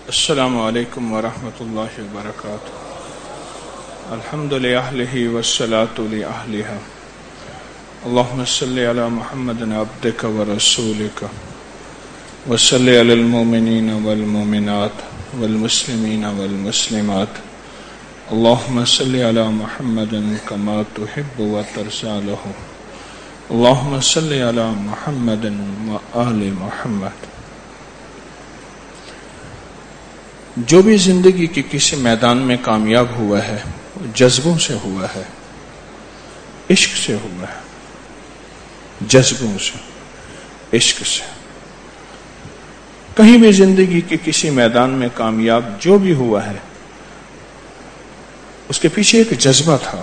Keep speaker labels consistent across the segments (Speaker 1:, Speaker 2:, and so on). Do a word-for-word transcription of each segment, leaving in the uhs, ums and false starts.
Speaker 1: السلام علیکم ورحمۃ اللہ وبرکاتہ. الحمد للہ والصلاة لأہلها. اللهم صل علی محمد عبدک ورسولک وصل علی المؤمنین والمؤمنات والمسلمین والمسلمات. اللهم صل علی محمد کما تحب وترضى له. اللهم صل علی محمد وآل محمد. جو بھی زندگی کے کسی میدان میں کامیاب ہوا ہے وہ جذبوں سے ہوا ہے، عشق سے ہوا ہے، جذبوں سے، عشق سے. کہیں بھی زندگی کے کسی میدان میں کامیاب جو بھی ہوا ہے اس کے پیچھے ایک جذبہ تھا،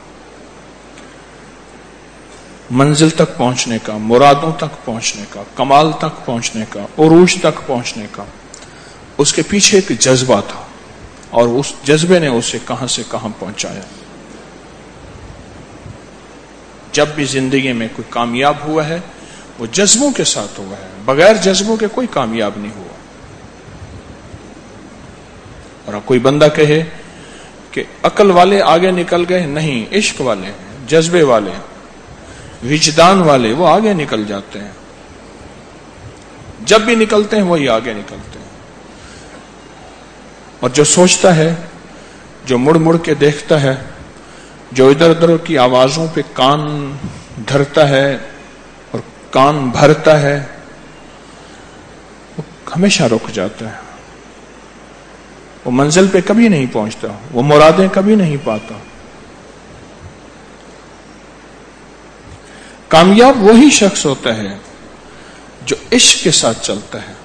Speaker 1: منزل تک پہنچنے کا، مرادوں تک پہنچنے کا، کمال تک پہنچنے کا، عروج تک پہنچنے کا. اس کے پیچھے ایک جذبہ تھا اور اس جذبے نے اسے کہاں سے کہاں پہنچایا. جب بھی زندگی میں کوئی کامیاب ہوا ہے وہ جذبوں کے ساتھ ہوا ہے، بغیر جذبوں کے کوئی کامیاب نہیں ہوا. اور کوئی بندہ کہے کہ عقل والے آگے نکل گئے، نہیں، عشق والے، جذبے والے، وجدان والے وہ آگے نکل جاتے ہیں. جب بھی نکلتے ہیں وہی آگے نکلتے ہیں. اور جو سوچتا ہے، جو مڑ مڑ کے دیکھتا ہے، جو ادھر ادھر کی آوازوں پہ کان دھرتا ہے اور کان بھرتا ہے، وہ ہمیشہ رک جاتا ہے. وہ منزل پہ کبھی نہیں پہنچتا، وہ مرادیں کبھی نہیں پاتا. کامیاب وہی شخص ہوتا ہے جو عشق کے ساتھ چلتا ہے.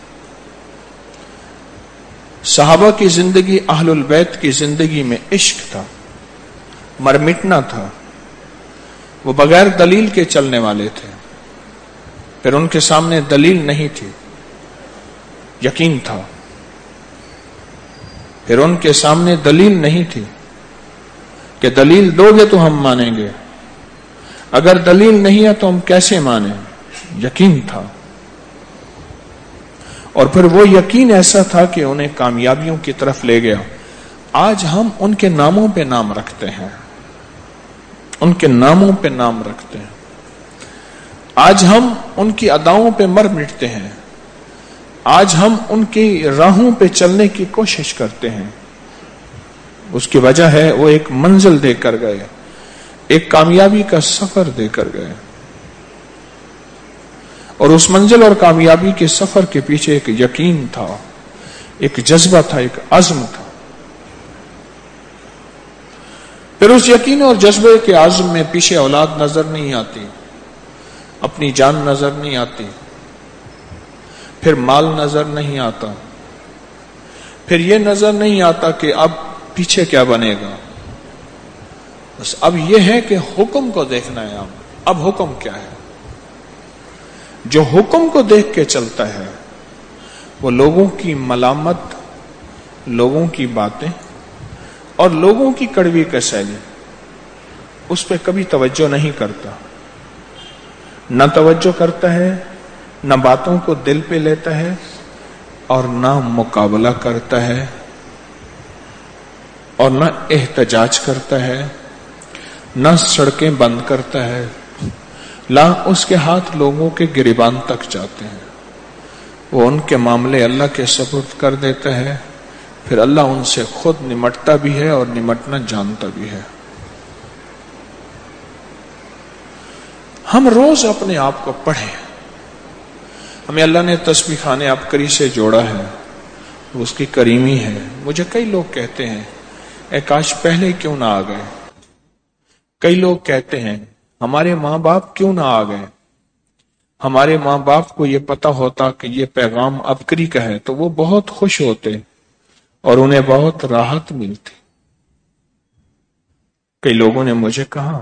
Speaker 1: صحابہ کی زندگی، اہل البیت کی زندگی میں عشق تھا، مر مٹنا تھا. وہ بغیر دلیل کے چلنے والے تھے. پھر ان کے سامنے دلیل نہیں تھی، یقین تھا. پھر ان کے سامنے دلیل نہیں تھی کہ دلیل دو گے تو ہم مانیں گے، اگر دلیل نہیں ہے تو ہم کیسے مانیں. یقین تھا. اور پھر وہ یقین ایسا تھا کہ انہیں کامیابیوں کی طرف لے گیا. آج ہم ان کے ناموں پہ نام رکھتے ہیں، ان کے ناموں پہ نام رکھتے ہیں. آج ہم ان کی اداؤں پہ مر مٹتے ہیں. آج ہم ان کی راہوں پہ چلنے کی کوشش کرتے ہیں. اس کی وجہ ہے وہ ایک منزل دے کر گئے، ایک کامیابی کا سفر دے کر گئے. اور اس منزل اور کامیابی کے سفر کے پیچھے ایک یقین تھا، ایک جذبہ تھا، ایک عزم تھا. پھر اس یقین اور جذبے کے عزم میں پیچھے اولاد نظر نہیں آتی، اپنی جان نظر نہیں آتی، پھر مال نظر نہیں آتا، پھر یہ نظر نہیں آتا کہ اب پیچھے کیا بنے گا. بس اب یہ ہے کہ حکم کو دیکھنا ہے. اب اب حکم کیا ہے؟ جو حکم کو دیکھ کے چلتا ہے وہ لوگوں کی ملامت، لوگوں کی باتیں اور لوگوں کی کڑوی کسیلی اس پہ کبھی توجہ نہیں کرتا. نہ توجہ کرتا ہے، نہ باتوں کو دل پہ لیتا ہے، اور نہ مقابلہ کرتا ہے، اور نہ احتجاج کرتا ہے، نہ سڑکیں بند کرتا ہے. لا، اس کے ہاتھ لوگوں کے گریبان تک جاتے ہیں. وہ ان کے معاملے اللہ کے سپرد کر دیتا ہے. پھر اللہ ان سے خود نمٹتا بھی ہے اور نمٹنا جانتا بھی ہے. ہم روز اپنے آپ کو پڑھیں. ہمیں اللہ نے تسبیح خانے عبقری سے جوڑا ہے، وہ اس کی کریمی ہے. مجھے کئی لوگ کہتے ہیں اے کاش پہلے کیوں نہ آ گئے. کئی لوگ کہتے ہیں ہمارے ماں باپ کیوں نہ آ گئے. ہمارے ماں باپ کو یہ پتا ہوتا کہ یہ پیغام عبقری کا ہے تو وہ بہت خوش ہوتے اور انہیں بہت راحت ملتی. کئی لوگوں نے مجھے کہا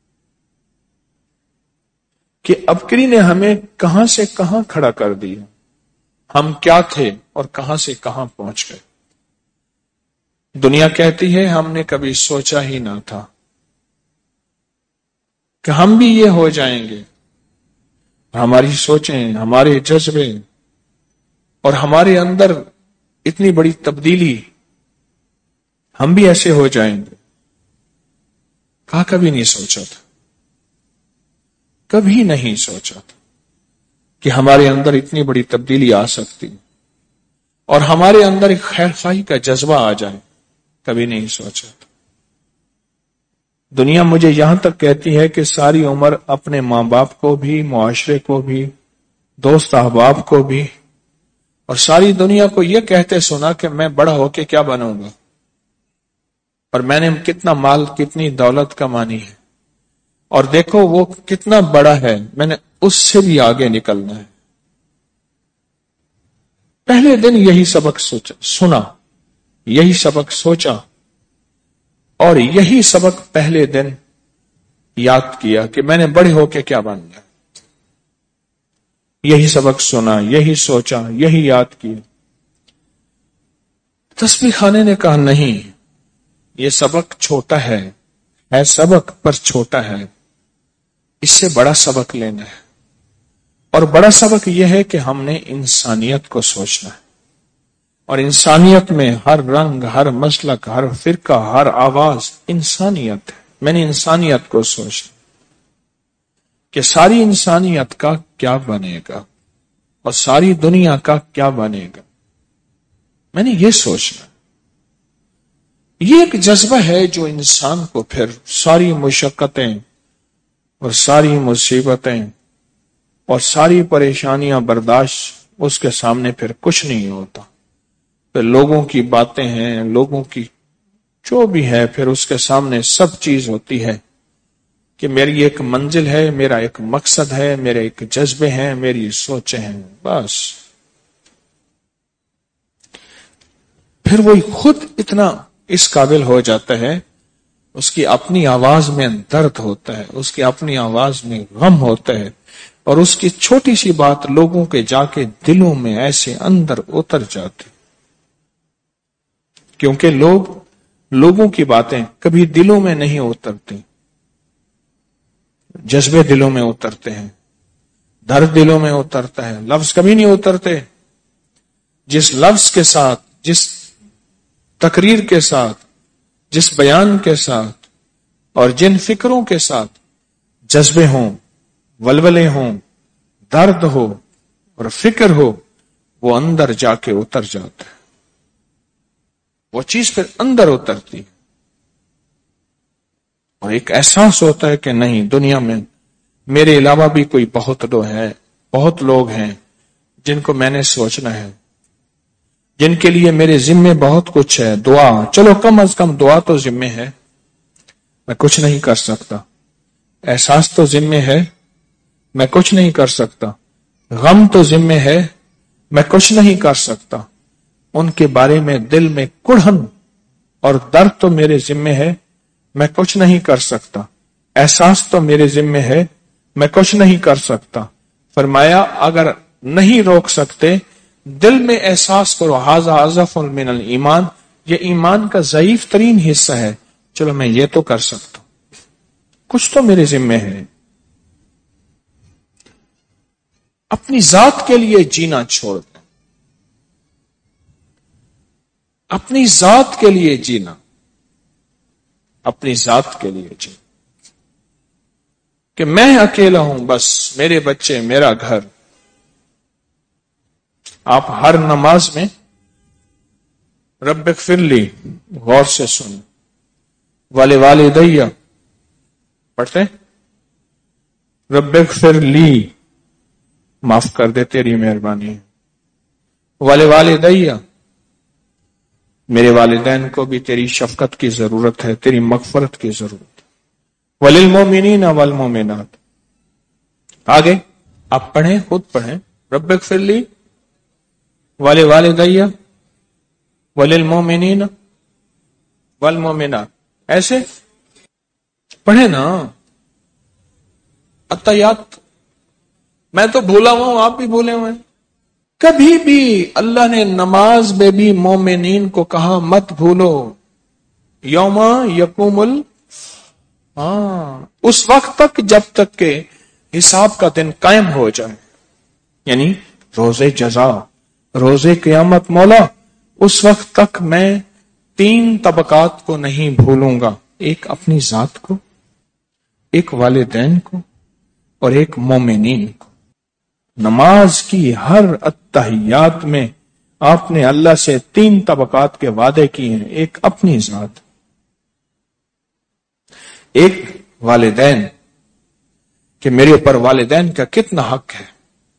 Speaker 1: کہ عبقری نے ہمیں کہاں سے کہاں کھڑا کر دیا، ہم کیا تھے اور کہاں سے کہاں پہنچ گئے. دنیا کہتی ہے ہم نے کبھی سوچا ہی نہ تھا کہ ہم بھی یہ ہو جائیں گے. ہماری سوچیں، ہمارے جذبے اور ہمارے اندر اتنی بڑی تبدیلی، ہم بھی ایسے ہو جائیں گے، کہا کبھی نہیں سوچا تھا، کبھی نہیں سوچا تھا کہ ہمارے اندر اتنی بڑی تبدیلی آ سکتی اور ہمارے اندر ایک خیر خواہی کا جذبہ آ جائے، کبھی نہیں سوچا تھا۔ دنیا مجھے یہاں تک کہتی ہے کہ ساری عمر اپنے ماں باپ کو بھی، معاشرے کو بھی، دوست احباب کو بھی، اور ساری دنیا کو یہ کہتے سنا کہ میں بڑا ہو کے کیا بنوں گا، اور میں نے کتنا مال، کتنی دولت کمانی ہے، اور دیکھو وہ کتنا بڑا ہے، میں نے اس سے بھی آگے نکلنا ہے۔ پہلے دن یہی سبق سوچا، سنا، یہی سبق سوچا، اور یہی سبق پہلے دن یاد کیا کہ میں نے بڑے ہو کے کیا بننا ہے۔ یہی سبق سنا، یہی سوچا، یہی یاد کیا۔ تسبیح خانے نے کہا نہیں، یہ سبق چھوٹا ہے، ہے سبق پر چھوٹا ہے، اس سے بڑا سبق لینا ہے، اور بڑا سبق یہ ہے کہ ہم نے انسانیت کو سوچنا ہے، اور انسانیت میں ہر رنگ، ہر مسلک، ہر فرقہ، ہر آواز انسانیت ہے۔ میں نے انسانیت کو سوچنا کہ ساری انسانیت کا کیا بنے گا اور ساری دنیا کا کیا بنے گا، میں نے یہ سوچنا۔ یہ ایک جذبہ ہے جو انسان کو پھر ساری مشقتیں اور ساری مصیبتیں اور ساری پریشانیاں برداشت، اس کے سامنے پھر کچھ نہیں ہوتا۔ پھر لوگوں کی باتیں ہیں، لوگوں کی جو بھی ہے، پھر اس کے سامنے سب چیز ہوتی ہے کہ میری ایک منزل ہے، میرا ایک مقصد ہے، میرے ایک جذبے ہیں، میری سوچیں ہیں، بس۔ پھر وہ خود اتنا اس قابل ہو جاتا ہے، اس کی اپنی آواز میں درد ہوتا ہے، اس کی اپنی آواز میں غم ہوتا ہے، اور اس کی چھوٹی سی بات لوگوں کے جا کے دلوں میں ایسے اندر اتر جاتی، کیونکہ لوگ لوگوں کی باتیں کبھی دلوں میں نہیں اترتی، جذبے دلوں میں اترتے ہیں، درد دلوں میں اترتا ہے، لفظ کبھی نہیں اترتے۔ جس لفظ کے ساتھ، جس تقریر کے ساتھ، جس بیان کے ساتھ اور جن فکروں کے ساتھ جذبے ہوں، ولولے ہوں، درد ہو اور فکر ہو، وہ اندر جا کے اتر جاتا ہے، وہ چیز پھر اندر اترتی ہے، اور ایک احساس ہوتا ہے کہ نہیں، دنیا میں میرے علاوہ بھی کوئی بہت لوگ ہیں، بہت لوگ ہیں جن کو میں نے سوچنا ہے، جن کے لیے میرے ذمے بہت کچھ ہے۔ دعا، چلو کم از کم دعا تو ذمے ہے، میں کچھ نہیں کر سکتا۔ احساس تو ذمے ہے، میں کچھ نہیں کر سکتا۔ غم تو ذمے ہے، میں کچھ نہیں کر سکتا۔ ان کے بارے میں دل میں کڑھن اور درد تو میرے ذمے ہے، میں کچھ نہیں کر سکتا۔ احساس تو میرے ذمے ہے، میں کچھ نہیں کر سکتا۔ فرمایا اگر نہیں روک سکتے، دل میں احساس کرو، ھذا اضعف من الایمان، یہ ایمان کا ضعیف ترین حصہ ہے، چلو میں یہ تو کر سکتا ہوں، کچھ تو میرے ذمے ہے۔ اپنی ذات کے لیے جینا چھوڑ دیں، اپنی ذات کے لیے جینا، اپنی ذات کے لیے جینا کہ میں اکیلا ہوں، بس میرے بچے، میرا گھر۔ آپ ہر نماز میں رب اغفر لی غور سے سن، والے والدیہ پڑھتے، رب اغفر لی، معاف کر دے، تیری مہربانی ہے، والے والدیہ، میرے والدین کو بھی تیری شفقت کی ضرورت ہے، تیری مغفرت کی ضرورت ہے، وللمؤمنین والمؤمنات۔ آگے آپ پڑھیں، خود پڑھیں، رب اغفر لی والے والدیہ وللمؤمنین والمؤمنات، ایسے پڑھیں نا۔ التحیات میں تو بھولا ہوا ہوں، آپ بھی بھولے ہوئے ہیں۔ کبھی بھی اللہ نے نماز میں بھی مومنین کو کہا مت بھولو، یوم یقوم ال ہاں اس وقت تک جب تک کہ حساب کا دن قائم ہو جائے، یعنی روزے جزا، روزے قیامت، مولا اس وقت تک میں تین طبقات کو نہیں بھولوں گا، ایک اپنی ذات کو، ایک والدین کو، اور ایک مومنین کو۔ نماز کی ہر اتحیات میں آپ نے اللہ سے تین طبقات کے وعدے کیے ہیں، ایک اپنی ذات، ایک والدین کہ میرے اوپر والدین کا کتنا حق ہے،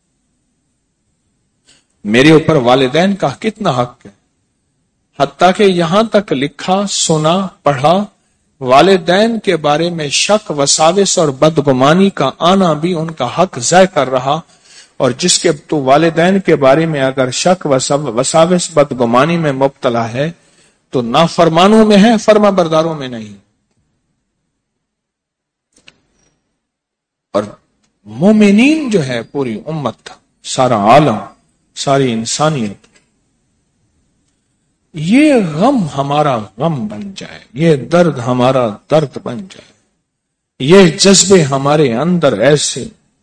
Speaker 1: میرے اوپر والدین کا کتنا حق ہے، حتیٰ کہ یہاں تک لکھا، سنا، پڑھا، والدین کے بارے میں شک، وساوس اور بدگمانی کا آنا بھی ان کا حق ضائع کر رہا، اور جس کے تو والدین کے بارے میں اگر شک، وساوس، بدگمانی میں مبتلا ہے تو نافرمانوں میں ہے، فرما برداروں میں نہیں۔ اور مومنین جو ہے پوری امت، سارا عالم، ساری انسانیت، یہ غم ہمارا غم بن جائے، یہ درد ہمارا درد بن جائے، یہ جذبے ہمارے اندر ایسے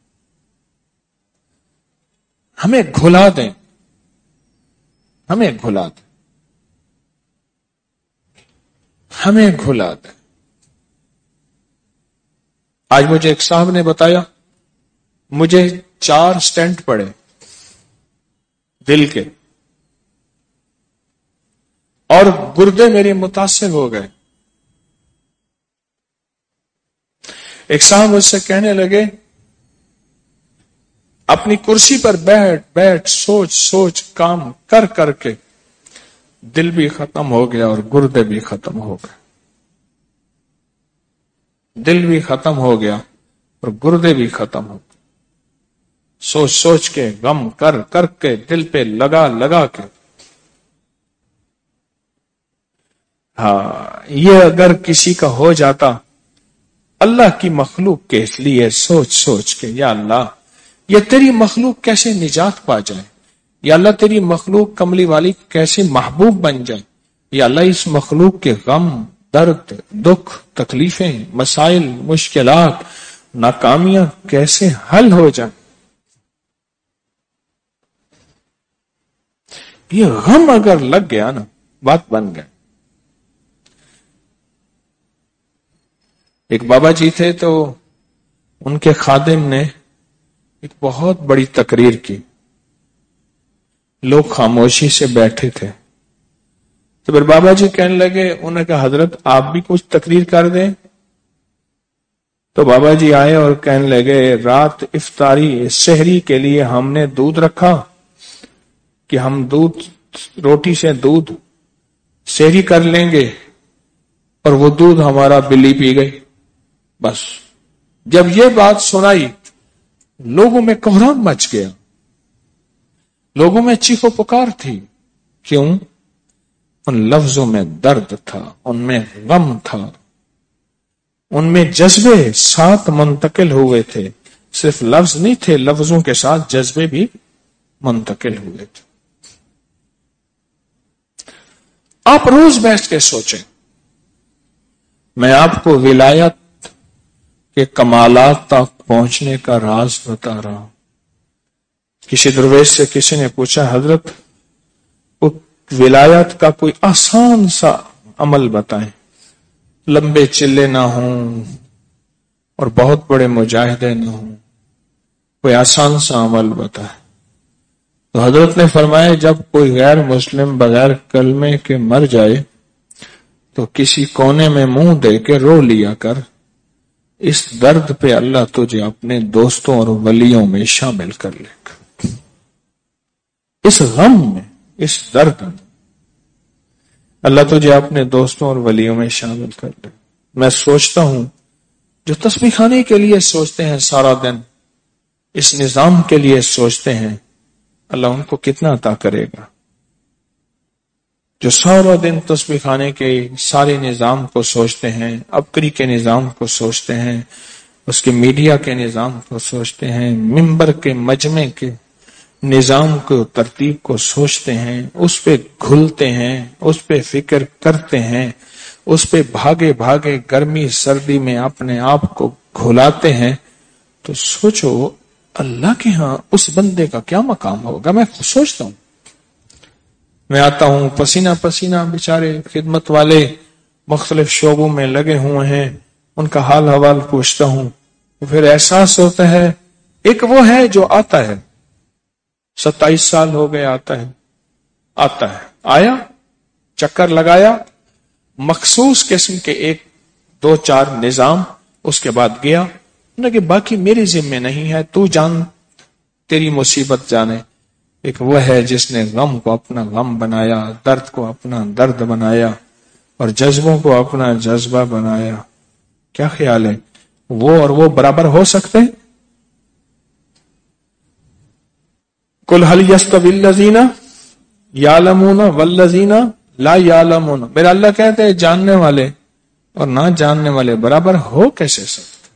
Speaker 1: ہمیں گھلا دیں، ہمیں گھلا دیں، ہمیں گھلا دیں۔ آج مجھے ایک صاحب نے بتایا، مجھے چار سٹینٹ پڑے دل کے، اور گردے میرے متاثر ہو گئے۔ ایک صاحب مجھ سے کہنے لگے، اپنی کرسی پر بیٹھ بیٹھ سوچ سوچ کام کر کر کے دل بھی ختم ہو گیا اور گردے بھی ختم ہو گئے، دل بھی ختم ہو گیا اور گردے بھی ختم ہو گئے، سوچ سوچ کے، غم کر کر کے، دل پہ لگا لگا کے۔ ہاں، یہ اگر کسی کا ہو جاتا، اللہ کی مخلوق کے لیے سوچ سوچ کے، یا اللہ یہ تیری مخلوق کیسے نجات پا جائے، یا اللہ تیری مخلوق کملی والی کیسے محبوب بن جائے، یا اللہ اس مخلوق کے غم، درد، دکھ، تکلیفیں، مسائل، مشکلات، ناکامیاں کیسے حل ہو جائیں۔ یہ غم اگر لگ گیا نا، بات بن گئے۔ ایک بابا جی تھے، تو ان کے خادم نے ایک بہت بڑی تقریر کی، لوگ خاموشی سے بیٹھے تھے، تو پھر بابا جی کہنے لگے، انہوں نے کہا حضرت آپ بھی کچھ تقریر کر دیں۔ تو بابا جی آئے اور کہنے لگے، رات افطاری سحری کے لیے ہم نے دودھ رکھا کہ ہم دودھ، روٹی سے دودھ سحری کر لیں گے، اور وہ دودھ ہمارا بلی پی گئی۔ بس جب یہ بات سنائی، لوگوں میں کوہرام مچ گیا، لوگوں میں چیخ و پکار تھی۔ کیوں؟ ان لفظوں میں درد تھا، ان میں غم تھا، ان میں جذبے ساتھ منتقل ہوئے تھے، صرف لفظ نہیں تھے، لفظوں کے ساتھ جذبے بھی منتقل ہوئے تھے۔ آپ روز بیٹھ کے سوچیں، میں آپ کو ولایت کے کمالات تک پہنچنے کا راز بتا رہا ہوں۔ کسی درویش سے کسی نے پوچھا، حضرت ولایت کا کوئی آسان سا عمل بتائیں، لمبے چلے نہ ہوں اور بہت بڑے مجاہدے نہ ہوں، کوئی آسان سا عمل بتائیں۔ تو حضرت نے فرمایا، جب کوئی غیر مسلم بغیر کلمے کے مر جائے تو کسی کونے میں منہ دے کے رو لیا کر، اس درد پہ اللہ تجھے اپنے دوستوں اور ولیوں میں شامل کر لے گا۔ اس غم میں، اس درد میں اللہ تجھے اپنے دوستوں اور ولیوں میں شامل کر لے۔ میں سوچتا ہوں، جو تسبیح خانے کے لیے سوچتے ہیں سارا دن، اس نظام کے لیے سوچتے ہیں، اللہ ان کو کتنا عطا کرے گا۔ جو سارا دن تسبیح خانے کے سارے نظام کو سوچتے ہیں، ابکری کے نظام کو سوچتے ہیں، اس کے میڈیا کے نظام کو سوچتے ہیں، ممبر کے مجمع کے نظام کو، ترتیب کو سوچتے ہیں، اس پہ گھلتے ہیں، اس پہ فکر کرتے ہیں، اس پہ بھاگے بھاگے گرمی سردی میں اپنے آپ کو گھلاتے ہیں، تو سوچو اللہ کے ہاں اس بندے کا کیا مقام ہوگا۔ میں سوچتا ہوں میں آتا ہوں پسینہ پسینہ، بیچارے خدمت والے مختلف شعبوں میں لگے ہوئے ہیں، ان کا حال حوال پوچھتا ہوں، پھر احساس ہوتا ہے ایک وہ ہے جو آتا ہے، ستائیس سال ہو گئے آتا ہے آتا ہے آیا چکر لگایا، مخصوص قسم کے ایک دو چار نظام، اس کے بعد گیا کہ باقی میری ذمہ نہیں ہے، تو جان تیری مصیبت جانے۔ ایک وہ ہے جس نے غم کو اپنا غم بنایا، درد کو اپنا درد بنایا، اور جذبوں کو اپنا جذبہ بنایا۔ کیا خیال ہے، وہ اور وہ برابر ہو سکتے ہیں؟ قل هل يستوي الذين يعلمون والذين لا يعلمون، میرا اللہ کہتے ہیں جاننے والے اور نہ جاننے والے برابر ہو کیسے سکتے،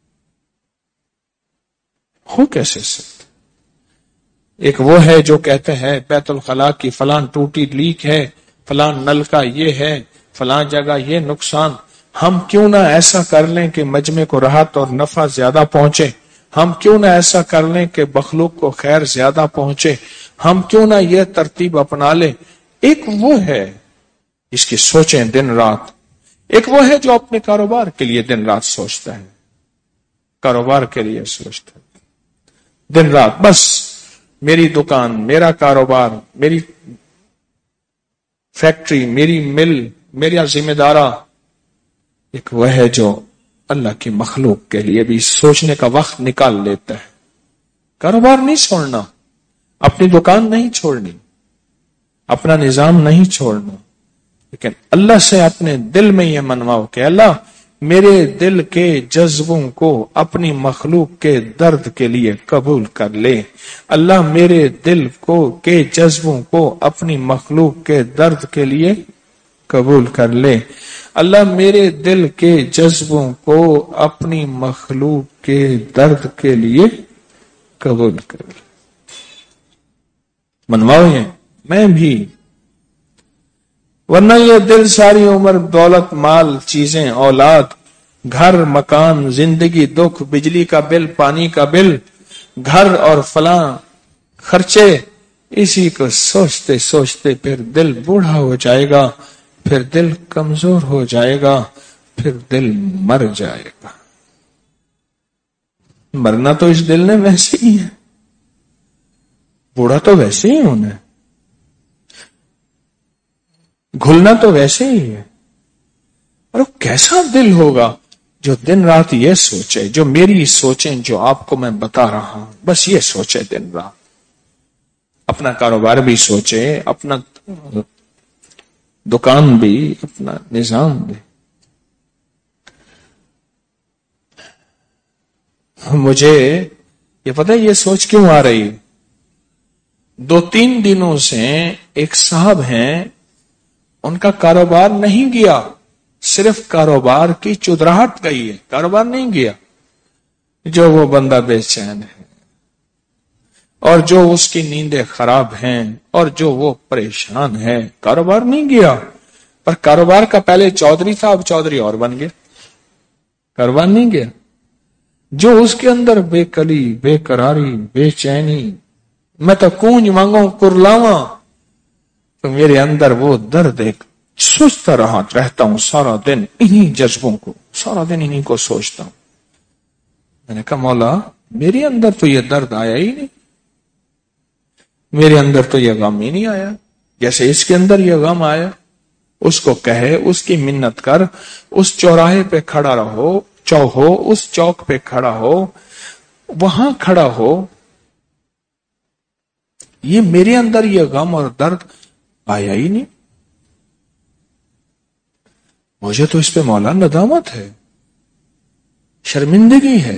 Speaker 1: ہو کیسے سکتے؟ ایک وہ ہے جو کہتے ہیں بیت الخلاء کی فلاں ٹوٹی لیک ہے، فلاں نل کا یہ ہے، فلاں جگہ یہ نقصان، ہم کیوں نہ ایسا کر لیں کہ مجمع کو راحت اور نفع زیادہ پہنچے، ہم کیوں نہ ایسا کر لیں کہ مخلوق کو خیر زیادہ پہنچے، ہم کیوں نہ یہ ترتیب اپنا لیں۔ ایک وہ ہے جس کی سوچیں دن رات، ایک وہ ہے جو اپنے کاروبار کے لیے دن رات سوچتا ہے، کاروبار کے لیے سوچتا ہے دن رات، بس میری دکان، میرا کاروبار، میری فیکٹری، میری مل، میرا ذمہ دارہ۔ ایک وہ ہے جو اللہ کی مخلوق کے لیے بھی سوچنے کا وقت نکال لیتا ہے۔ کاروبار نہیں چھوڑنا، اپنی دکان نہیں چھوڑنی، اپنا نظام نہیں چھوڑنا، لیکن اللہ سے اپنے دل میں یہ منواؤ کہ اللہ میرے دل کے جذبوں کو اپنی مخلوق کے درد کے لیے قبول کر لے، اللہ میرے دل کو کے جذبوں کو اپنی مخلوق کے درد کے لیے قبول کر لے، اللہ میرے دل کے جذبوں کو اپنی مخلوق کے درد کے لیے قبول کر لے۔ منواؤ یہ میں بھی، ورنہ یہ دل ساری عمر دولت، مال، چیزیں، اولاد، گھر، مکان، زندگی، دکھ، بجلی کا بل، پانی کا بل، گھر اور فلاں خرچے، اسی کو سوچتے سوچتے پھر دل بوڑھا ہو جائے گا، پھر دل کمزور ہو جائے گا، پھر دل مر جائے گا۔ مرنا تو اس دل نے ویسے ہی ہے، بوڑھا تو ویسے ہی ہونا ہے، گھلنا تو ویسے ہی ہے۔ اور وہ کیسا دل ہوگا جو دن رات یہ سوچے، جو میری سوچیں، جو آپ کو میں بتا رہا ہوں، بس یہ سوچے دن رات، اپنا کاروبار بھی سوچے، اپنا دکان بھی، اپنا نظام بھی۔ مجھے یہ پتہ ہے یہ سوچ کیوں آ رہی، دو تین دنوں سے ایک صاحب ہیں، ان کا کاروبار نہیں گیا، صرف کاروبار کی چودراہٹ گئی ہے، کاروبار نہیں گیا۔ جو وہ بندہ بے چین ہے، اور جو اس کی نیندیں خراب ہیں، اور جو وہ پریشان ہے، کاروبار نہیں گیا۔ پر کاروبار کا پہلے چودھری تھا، اب چودھری اور بن گیا، کاروبار نہیں گیا۔ جو اس کے اندر بے کلی، بے قراری، بے چینی، میں تو کونج مانگوں کرلاواں، تو میرے اندر وہ درد ایک سوچتا رہا رہتا ہوں سارا دن، انہی جذبوں کو، سارا دن انہی کو سوچتا ہوں۔ میں نے کہا مولا میرے اندر تو یہ درد آیا ہی نہیں، میرے اندر تو یہ غم ہی نہیں آیا، جیسے اس کے اندر یہ غم آیا۔ اس کو کہے، اس کی منت کر، اس چوراہے پہ کھڑا رہو، چوہو اس چوک پہ کھڑا ہو، وہاں کھڑا ہو، یہ میرے اندر یہ غم اور درد آیا ہی نہیں۔ مجھے تو اس پہ مولا ندامت ہے، شرمندگی ہے،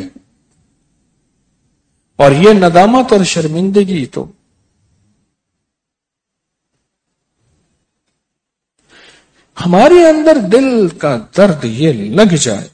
Speaker 1: اور یہ ندامت اور شرمندگی تو ہمارے اندر دل کا درد یہ لگ جائے،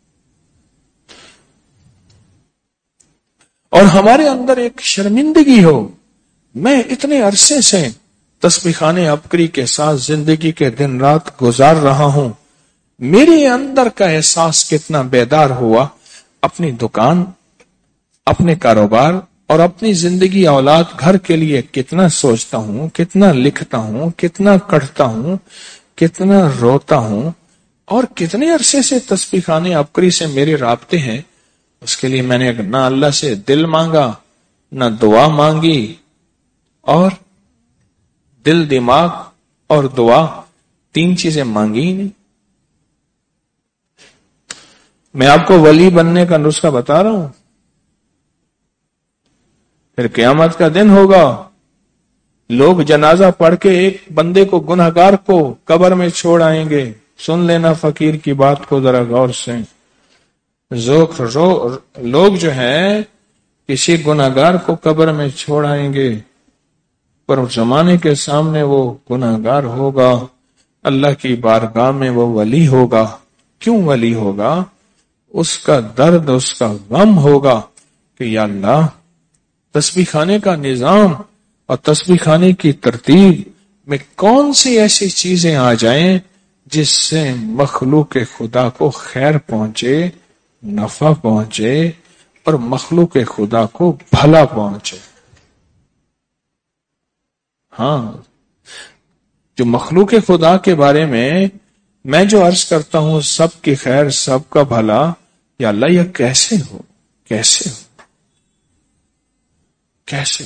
Speaker 1: اور ہمارے اندر ایک شرمندگی ہو، میں اتنے عرصے سے تسبیح خانے عبقری کے ساتھ زندگی کے دن رات گزار رہا ہوں، میرے اندر کا احساس کتنا بیدار ہوا، اپنی دکان، اپنے کاروبار اور اپنی زندگی اولاد گھر کے لیے کتنا سوچتا ہوں، کتنا لکھتا ہوں، کتنا کٹتا ہوں، کتنا روتا ہوں، اور کتنے عرصے سے تسبیح خانے ابکری سے میرے رابطے ہیں، اس کے لیے میں نے نہ اللہ سے دل مانگا، نہ دعا مانگی، اور دل، دماغ اور دعا تین چیزیں مانگی ہی نہیں۔ میں آپ کو ولی بننے کا نسخہ بتا رہا ہوں، پھر قیامت کا دن ہوگا، لوگ جنازہ پڑھ کے ایک بندے کو، گنہگار کو قبر میں چھوڑ آئیں گے۔ سن لینا فقیر کی بات کو ذرا غور سے، لوگ جو ہیں کسی گنہگار کو قبر میں چھوڑ آئیں گے، پر زمانے کے سامنے وہ گنہگار ہوگا، اللہ کی بارگاہ میں وہ ولی ہوگا۔ کیوں ولی ہوگا؟ اس کا درد، اس کا غم ہوگا کہ یا اللہ، تسبیح خانے کا نظام اور تسبیح خانے کی ترتیب میں کون سی ایسی چیزیں آ جائیں جس سے مخلوق خدا کو خیر پہنچے، نفع پہنچے، اور مخلوق خدا کو بھلا پہنچے۔ ہاں، جو مخلوق خدا کے بارے میں میں جو عرض کرتا ہوں، سب کی خیر، سب کا بھلا، یا اللہ یہ کیسے ہو، کیسے ہو، کیسے؟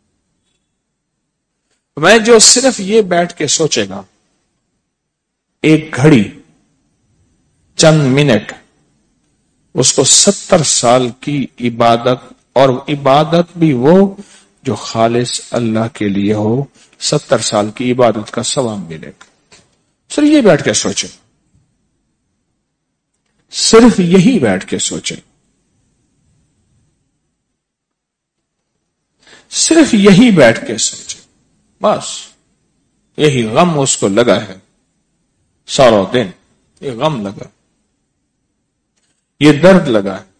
Speaker 1: میں جو صرف یہ بیٹھ کے سوچے گا، ایک گھڑی، چند منٹ، اس کو ستر سال کی عبادت، اور عبادت بھی وہ جو خالص اللہ کے لیے ہو، ستر سال کی عبادت کا ثواب ملے گا۔ صرف یہ بیٹھ کے سوچے، صرف یہی بیٹھ کے سوچے، صرف یہی بیٹھ کے سوچے، بس یہی غم اس کو لگا ہے، سارا دن یہ غم لگا، یہ درد لگا ہے۔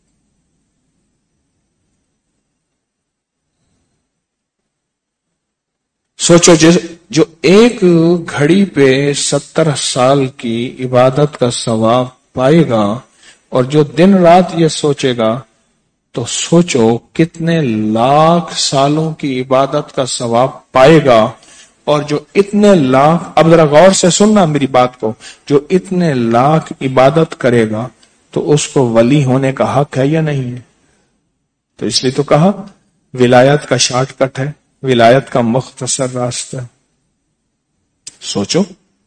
Speaker 1: سوچو، جو ایک گھڑی پہ ستر سال کی عبادت کا ثواب پائے گا، اور جو دن رات یہ سوچے گا، تو سوچو کتنے لاکھ سالوں کی عبادت کا ثواب پائے گا۔ اور جو اتنے لاکھ، اب ذرا غور سے سننا میری بات کو، جو اتنے لاکھ عبادت کرے گا تو اس کو ولی ہونے کا حق ہے یا نہیں ہے؟ تو اس لیے تو کہا ولایت کا شارٹ کٹ ہے، ولایت کا مختصر راستہ۔ سوچو،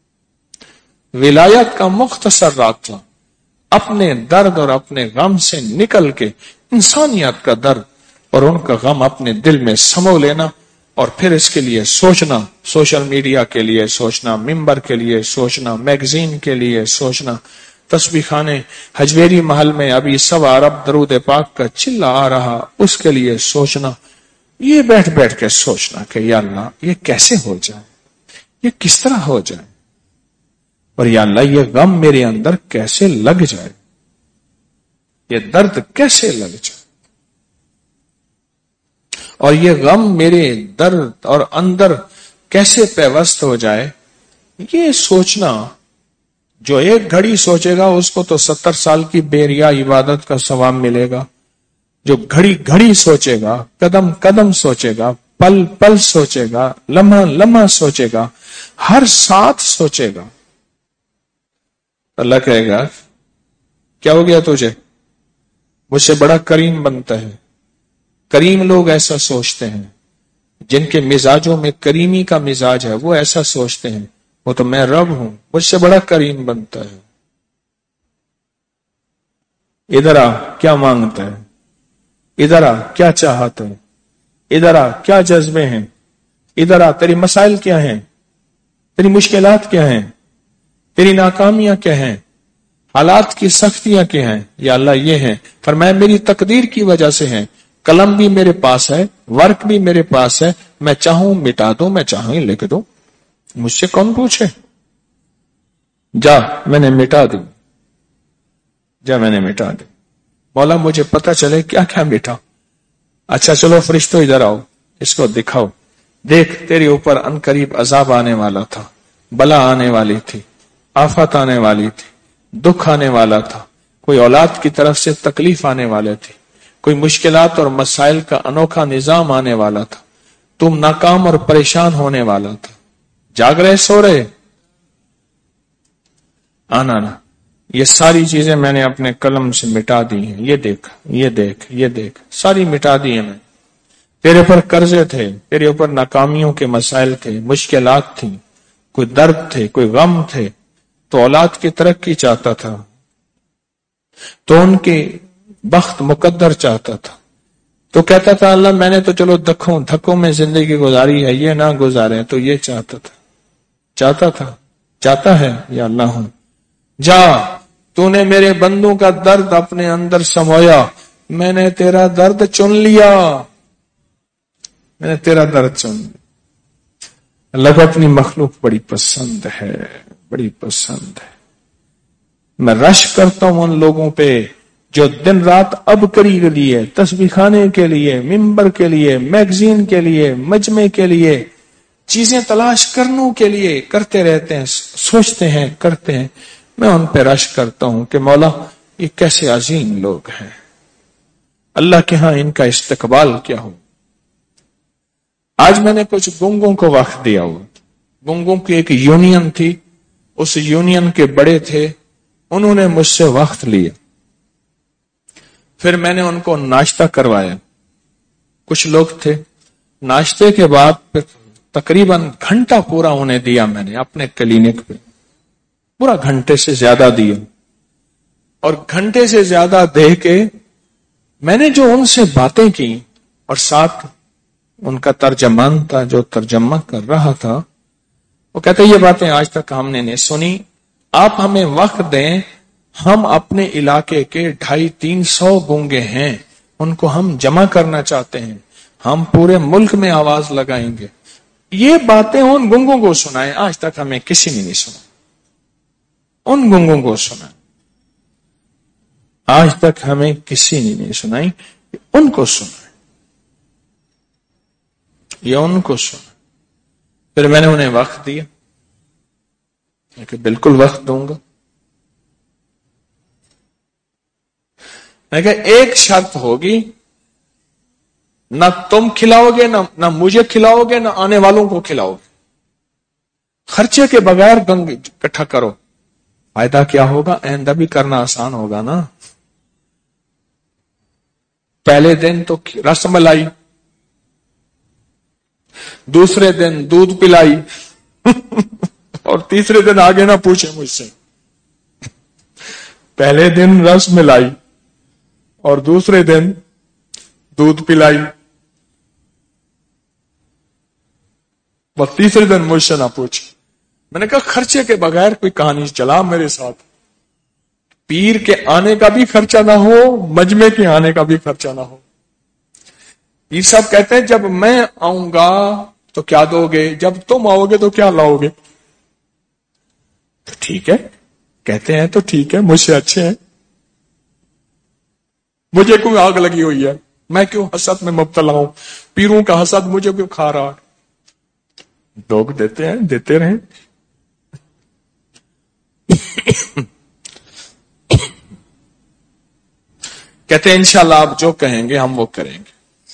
Speaker 1: ولایت کا مختصر راستہ، اپنے درد اور اپنے غم سے نکل کے انسانیت کا درد اور ان کا غم اپنے دل میں سمو لینا، اور پھر اس کے لیے سوچنا، سوشل میڈیا کے لیے سوچنا، ممبر کے لیے سوچنا، میگزین کے لیے سوچنا، تسبیح خانے حجویری محل میں ابھی سوا ارب درود پاک کا چلا آ رہا، اس کے لیے سوچنا، یہ بیٹھ بیٹھ کے سوچنا کہ یا اللہ یہ کیسے ہو جائے، یہ کس طرح ہو جائے، اور یا اللہ یہ غم میرے اندر کیسے لگ جائے، یہ درد کیسے لگ جائے، اور یہ غم میرے درد اور اندر کیسے پیوست ہو جائے۔ یہ سوچنا، جو ایک گھڑی سوچے گا اس کو تو ستر سال کی بیریا عبادت کا ثواب ملے گا، جو گھڑی گھڑی سوچے گا، قدم قدم سوچے گا، پل پل سوچے گا، لمحہ لمحہ سوچے گا، ہر ساتھ سوچے گا، اللہ کہے گا کیا ہو گیا تجھے، مجھ سے بڑا کریم بنتا ہے۔ کریم لوگ ایسا سوچتے ہیں، جن کے مزاجوں میں کریمی کا مزاج ہے، وہ ایسا سوچتے ہیں، وہ تو میں رب ہوں، مجھ سے بڑا کریم بنتا ہے۔ ادھر آ، کیا مانگتا ہے، ادھر آ، کیا چاہتا ہے، ادھر آ، کیا جذبے ہیں، ادھر آ، تیری مسائل کیا ہیں، تیری مشکلات کیا ہیں، تیری ناکامیاں کیا ہیں، حالات کی سختیاں کیا ہیں، یا اللہ یہ ہیں، فرمایا میری تقدیر کی وجہ سے ہیں، قلم بھی میرے پاس ہے، ورک بھی میرے پاس ہے، میں چاہوں مٹا دوں، میں چاہوں لکھ دوں، مجھ سے کون پوچھے، جا میں نے مٹا دی، جا میں نے مٹا دی، مولا مجھے پتہ چلے کیا کیا مٹا، اچھا چلو فرشتوں ادھر آؤ، اس کو دکھاؤ، دیکھ تیرے اوپر ان قریب عذاب آنے والا تھا، بلا آنے والی تھی، آفت آنے والی تھی، دکھ آنے والا تھا، کوئی اولاد کی طرف سے تکلیف آنے والے تھی، کوئی مشکلات اور مسائل کا انوکھا نظام آنے والا تھا، تم ناکام اور پریشان ہونے والا تھا، جاگ رہے سو رہے؟ آنا نا، یہ ساری چیزیں میں نے اپنے قلم سے مٹا دی ہیں، یہ دیکھ یہ دیکھ یہ دیکھ، ساری مٹا دی ہیں میں۔ تیرے پر قرضے تھے، تیرے اوپر ناکامیوں کے مسائل تھے، مشکلات تھیں، کوئی درد تھے، کوئی غم تھے، تو اولاد کی ترقی چاہتا تھا، تو ان کی بخت مقدر چاہتا تھا، تو کہتا تھا اللہ میں نے تو چلو دکھوں دھکوں میں زندگی گزاری ہے، یہ نہ گزارے، تو یہ چاہتا تھا چاہتا تھا چاہتا ہے یا اللہ ہوں، جا تو نے میرے بندوں کا درد اپنے اندر سمویا، میں نے تیرا درد چن لیا، میں نے تیرا درد چن لیا۔ اللہ کو اپنی مخلوق بڑی پسند ہے، بڑی پسند ہے۔ میں رش کرتا ہوں ان لوگوں پہ جو دن رات اب کری کے لیے، تسبیح خانے کے لیے، ممبر کے لیے، میگزین کے لیے، مجمع کے لیے، چیزیں تلاش کرنوں کے لیے کرتے رہتے ہیں، سوچتے ہیں، کرتے ہیں۔ میں ان پہ رش کرتا ہوں کہ مولا یہ کیسے عظیم لوگ ہیں، اللہ کے ہاں ان کا استقبال کیا ہو۔ آج میں نے کچھ گنگوں کو وقت دیا ہوا، گنگوں کی ایک یونین تھی، اس یونین کے بڑے تھے، انہوں نے مجھ سے وقت لیا، پھر میں نے ان کو ناشتہ کروایا، کچھ لوگ تھے، ناشتے کے بعد پھر تقریباً گھنٹہ پورا انہیں دیا میں نے اپنے کلینک پہ، پورا گھنٹے سے زیادہ دیا، اور گھنٹے سے زیادہ دے کے میں نے جو ان سے باتیں کی، اور ساتھ ان کا ترجمان تھا جو ترجمہ کر رہا تھا، وہ کہتے یہ باتیں آج تک ہم نے نہیں سنی، آپ ہمیں وقت دیں، ہم اپنے علاقے کے ڈھائی تین سو گونگے ہیں، ان کو ہم جمع کرنا چاہتے ہیں، ہم پورے ملک میں آواز لگائیں گے، یہ باتیں ان گنگوں کو سنائیں، آج تک ہمیں کسی نے نہیں سنا، ان گنگوں کو سنا، آج تک ہمیں کسی نے نہیں سنائی، ان کو سنا، یہ ان کو سنا۔ پھر میں نے انہیں وقت دیا کہ بالکل وقت دوں گا، میں کہ ایک شرط ہوگی، نہ تم کھلاؤ گے، نہ نہ مجھے کھلاؤ گے، نہ آنے والوں کو کھلاؤ گے، خرچے کے بغیر گنگ اکٹھا کرو، فائدہ کیا ہوگا؟ آئندہ بھی کرنا آسان ہوگا نا۔ پہلے دن تو رس ملائی، دوسرے دن دودھ پلائی اور تیسرے دن آگے نہ پوچھے مجھ سے، پہلے دن رس ملائی اور دوسرے دن دودھ پلائی اور تیسرے دن مجھ سے نہ پوچھے۔ میں نے کہا خرچے کے بغیر کوئی کہانی چلا میرے ساتھ، پیر کے آنے کا بھی خرچہ نہ ہو، مجمع کے آنے کا بھی خرچہ نہ ہو۔ پیر صاحب کہتے ہیں جب میں آؤں گا تو کیا دو گے، جب تم آؤ گے تو کیا لاؤ گے؟ تو ٹھیک ہے، کہتے ہیں تو ٹھیک ہے، مجھ سے اچھے ہیں، مجھے کوئی آگ لگی ہوئی ہے، میں کیوں حسد میں مبتلا ہوں، پیروں کا حسد مجھے کیوں کھا رہا ہے؟ لوگ دیتے ہیں، دیتے رہیں۔ کہتے ہیں انشاءاللہ آپ جو کہیں گے ہم وہ کریں گے۔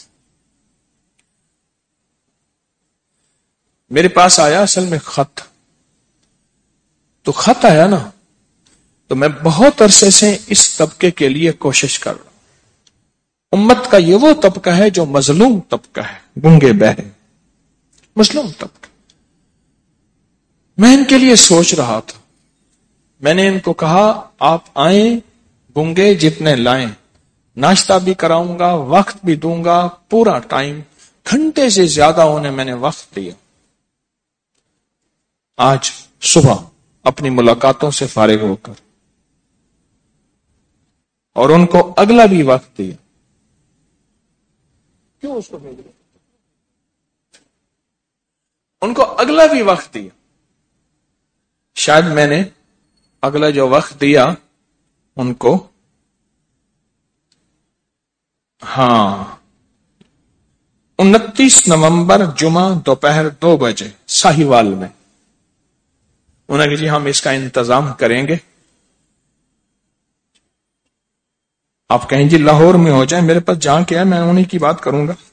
Speaker 1: میرے پاس آیا اصل میں خط، تو خط آیا نا تو میں بہت عرصے سے اس طبقے کے لیے کوشش کر رہا ہوں۔ امت کا یہ وہ طبقہ ہے جو مظلوم طبقہ ہے، گنگے بہرے مظلوم طبقہ۔ میں ان کے لیے سوچ رہا تھا، میں نے ان کو کہا آپ آئیں، گنگے جتنے لائیں، ناشتہ بھی کراؤں گا، وقت بھی دوں گا، پورا ٹائم، گھنٹے سے زیادہ انہیں میں نے وقت دیا۔ آج صبح اپنی ملاقاتوں سے فارغ ہو کر اور ان کو اگلا بھی وقت دیا۔ کیوں اس کو بھیج رہے؟ ان کو اگلا بھی وقت دیا۔ شاید میں نے اگلا جو وقت دیا ان کو، ہاں انتیس نومبر جمعہ دوپہر دو بجے ساہیوال میں، انہوں نے کہا جی ہم اس کا انتظام کریں گے، آپ کہیں جی لاہور میں ہو جائیں، میرے پاس جہاں کیا ہے میں انہیں کی بات کروں گا.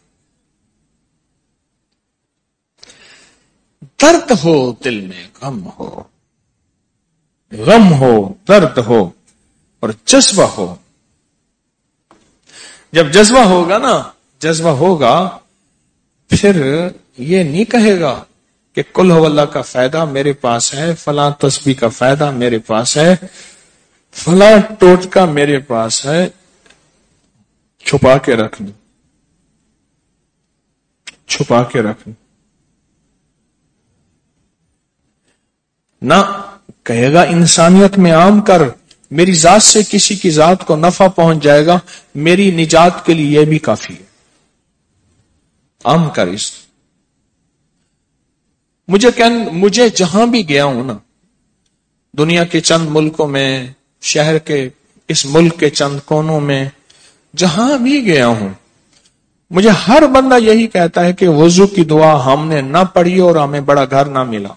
Speaker 1: درد ہو دل میں، غم ہو، غم ہو، درد ہو اور جذبہ ہو. جب جذبہ ہوگا نا، جذبہ ہوگا، پھر یہ نہیں کہے گا کہ کل ہو اللہ کا فائدہ میرے پاس ہے، فلاں تسبیح کا فائدہ میرے پاس ہے، فلاں ٹوٹکا میرے پاس ہے، چھپا کے رکھنی، چھپا کے رکھنی. نہ کہے گا انسانیت میں عام کر، میری ذات سے کسی کی ذات کو نفع پہنچ جائے گا، میری نجات کے لیے یہ بھی کافی ہے. عام کر اس مجھے کہن مجھے جہاں بھی گیا ہوں نا، دنیا کے چند ملکوں میں، شہر کے اس ملک کے چند کونوں میں، جہاں بھی گیا ہوں، مجھے ہر بندہ یہی کہتا ہے کہ وضو کی دعا ہم نے نہ پڑھی اور ہمیں بڑا گھر نہ ملا.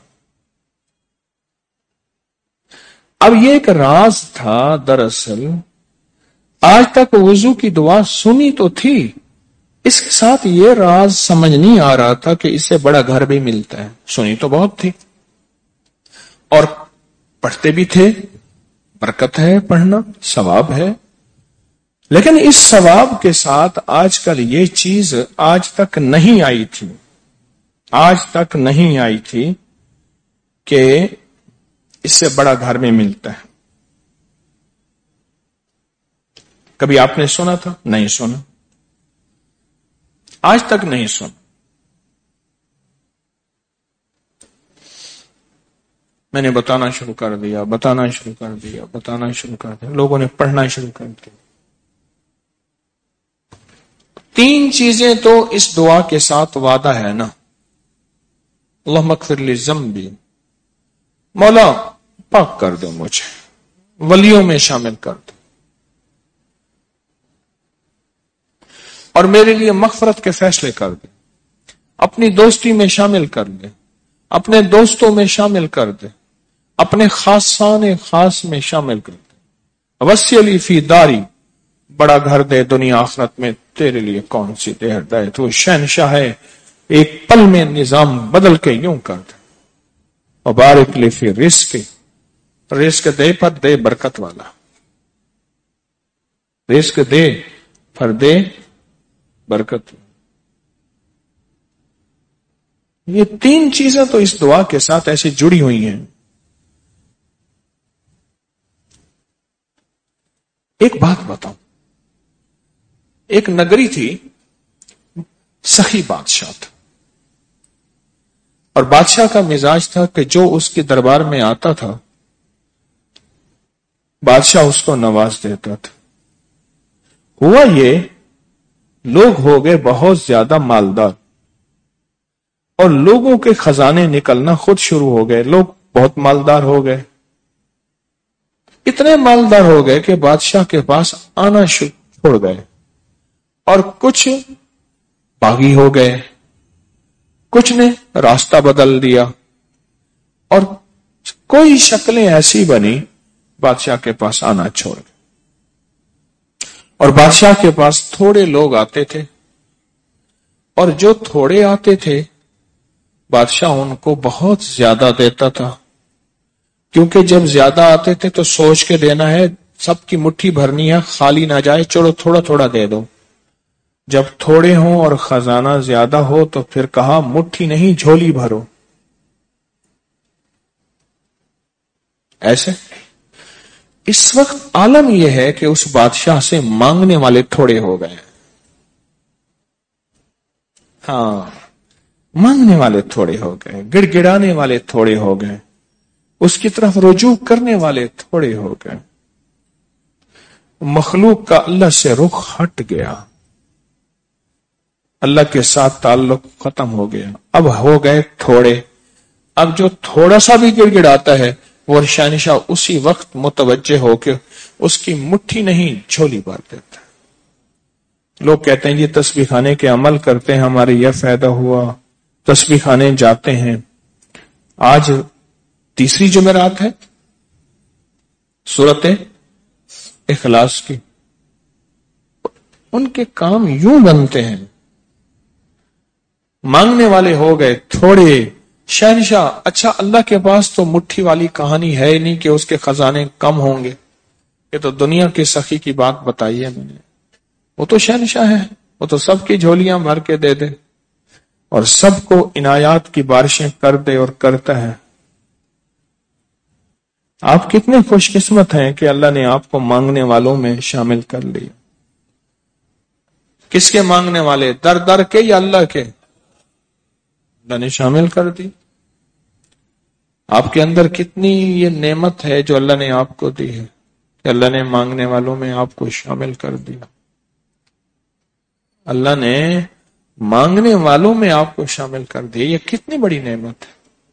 Speaker 1: اب یہ ایک راز تھا، دراصل آج تک وضو کی دعا سنی تو تھی، اس کے ساتھ یہ راز سمجھ نہیں آ رہا تھا کہ اس سے بڑا گھر بھی ملتا ہے. سنی تو بہت تھی اور پڑھتے بھی تھے، برکت ہے پڑھنا، ثواب ہے، لیکن اس ثواب کے ساتھ آج کل یہ چیز آج تک نہیں آئی تھی، آج تک نہیں آئی تھی کہ اس سے بڑا گھر میں ملتا ہے. کبھی آپ نے سنا تھا؟ نہیں سنا، آج تک نہیں سنا. میں نے بتانا شروع کر دیا، بتانا شروع کر دیا، بتانا شروع کر دیا، لوگوں نے پڑھنا شروع کر دیا. تین چیزیں تو اس دعا کے ساتھ وعدہ ہے نا. اللہم اغفر لی ذنبی، مولا پاک کر دو مجھے، ولیوں میں شامل کر دو، اور میرے لیے مغفرت کے فیصلے کر دے، اپنی دوستی میں شامل کر دے، اپنے دوستوں میں شامل کر دے، اپنے خاصان خاص میں شامل کر دے. وسع لی فی داری، بڑا گھر دے دنیا آخرت میں، تیرے لیے کون سی دیر دے، تو شہنشاہ ہے، ایک پل میں نظام بدل کے یوں کر دے. وبارک لی فی رزق، رزق دے پر دے برکت والا، رزق دے پر دے برکت. یہ تین چیزیں تو اس دعا کے ساتھ ایسی جڑی ہوئی ہیں. ایک بات بتاؤں، ایک نگری تھی، سخی بادشاہ تھا، اور بادشاہ کا مزاج تھا کہ جو اس کے دربار میں آتا تھا بادشاہ اس کو نواز دیتا تھا. ہوا یہ، لوگ ہو گئے بہت زیادہ مالدار، اور لوگوں کے خزانے نکلنا خود شروع ہو گئے، لوگ بہت مالدار ہو گئے، اتنے مالدار ہو گئے کہ بادشاہ کے پاس آنا چھوڑ گئے، اور کچھ باغی ہو گئے، کچھ نے راستہ بدل دیا، اور کوئی شکلیں ایسی بنی بادشاہ کے پاس آنا چھوڑ گئے. اور بادشاہ کے پاس تھوڑے لوگ آتے تھے، اور جو تھوڑے آتے تھے بادشاہ ان کو بہت زیادہ دیتا تھا، کیونکہ جب زیادہ آتے تھے تو سوچ کے دینا ہے، سب کی مٹھی بھرنی ہے، خالی نہ جائے، چلو تھوڑا تھوڑا دے دو. جب تھوڑے ہوں اور خزانہ زیادہ ہو تو پھر کہا مٹھی نہیں جھولی بھرو. ایسے اس وقت عالم یہ ہے کہ اس بادشاہ سے مانگنے والے تھوڑے ہو گئے. ہاں، مانگنے والے تھوڑے ہو گئے، گڑ گڑانے والے تھوڑے ہو گئے، اس کی طرف رجوع کرنے والے تھوڑے ہو گئے. مخلوق کا اللہ سے رخ ہٹ گیا، اللہ کے ساتھ تعلق ختم ہو گیا، اب ہو گئے تھوڑے. اب جو تھوڑا سا بھی گڑ گڑاتا ہے وہ شہنشاہ اسی وقت متوجہ ہو کے اس کی مٹھی نہیں جھولی بھر دیتا. لوگ کہتے ہیں یہ تسبیح خانے کے عمل کرتے ہیں ہمارے یہ فائدہ ہوا، تسبیح خانے جاتے ہیں. آج تیسری جمعرات ہے سورت اخلاص کی، ان کے کام یوں بنتے ہیں. مانگنے والے ہو گئے تھوڑے. شہنشاہ اچھا اللہ کے پاس تو مٹھی والی کہانی ہے ہی نہیں کہ اس کے خزانے کم ہوں گے. یہ تو دنیا کے سخی کی بات بتائی ہے میں نے. وہ تو شہنشاہ ہے, وہ تو سب کی جھولیاں بھر کے دے دے اور سب کو عنایات کی بارشیں کر دے اور کرتا ہے. آپ کتنے خوش قسمت ہیں کہ اللہ نے آپ کو مانگنے والوں میں شامل کر لیا. کس کے مانگنے والے؟ در در کے یا اللہ کے؟ اللہ نے شامل کر دی. آپ کے اندر کتنی یہ نعمت ہے جو اللہ نے آپ کو دی ہے کہ اللہ نے مانگنے والوں میں آپ کو شامل کر دیا. اللہ نے مانگنے والوں میں آپ کو شامل کر دیا. یہ کتنی بڑی نعمت ہے.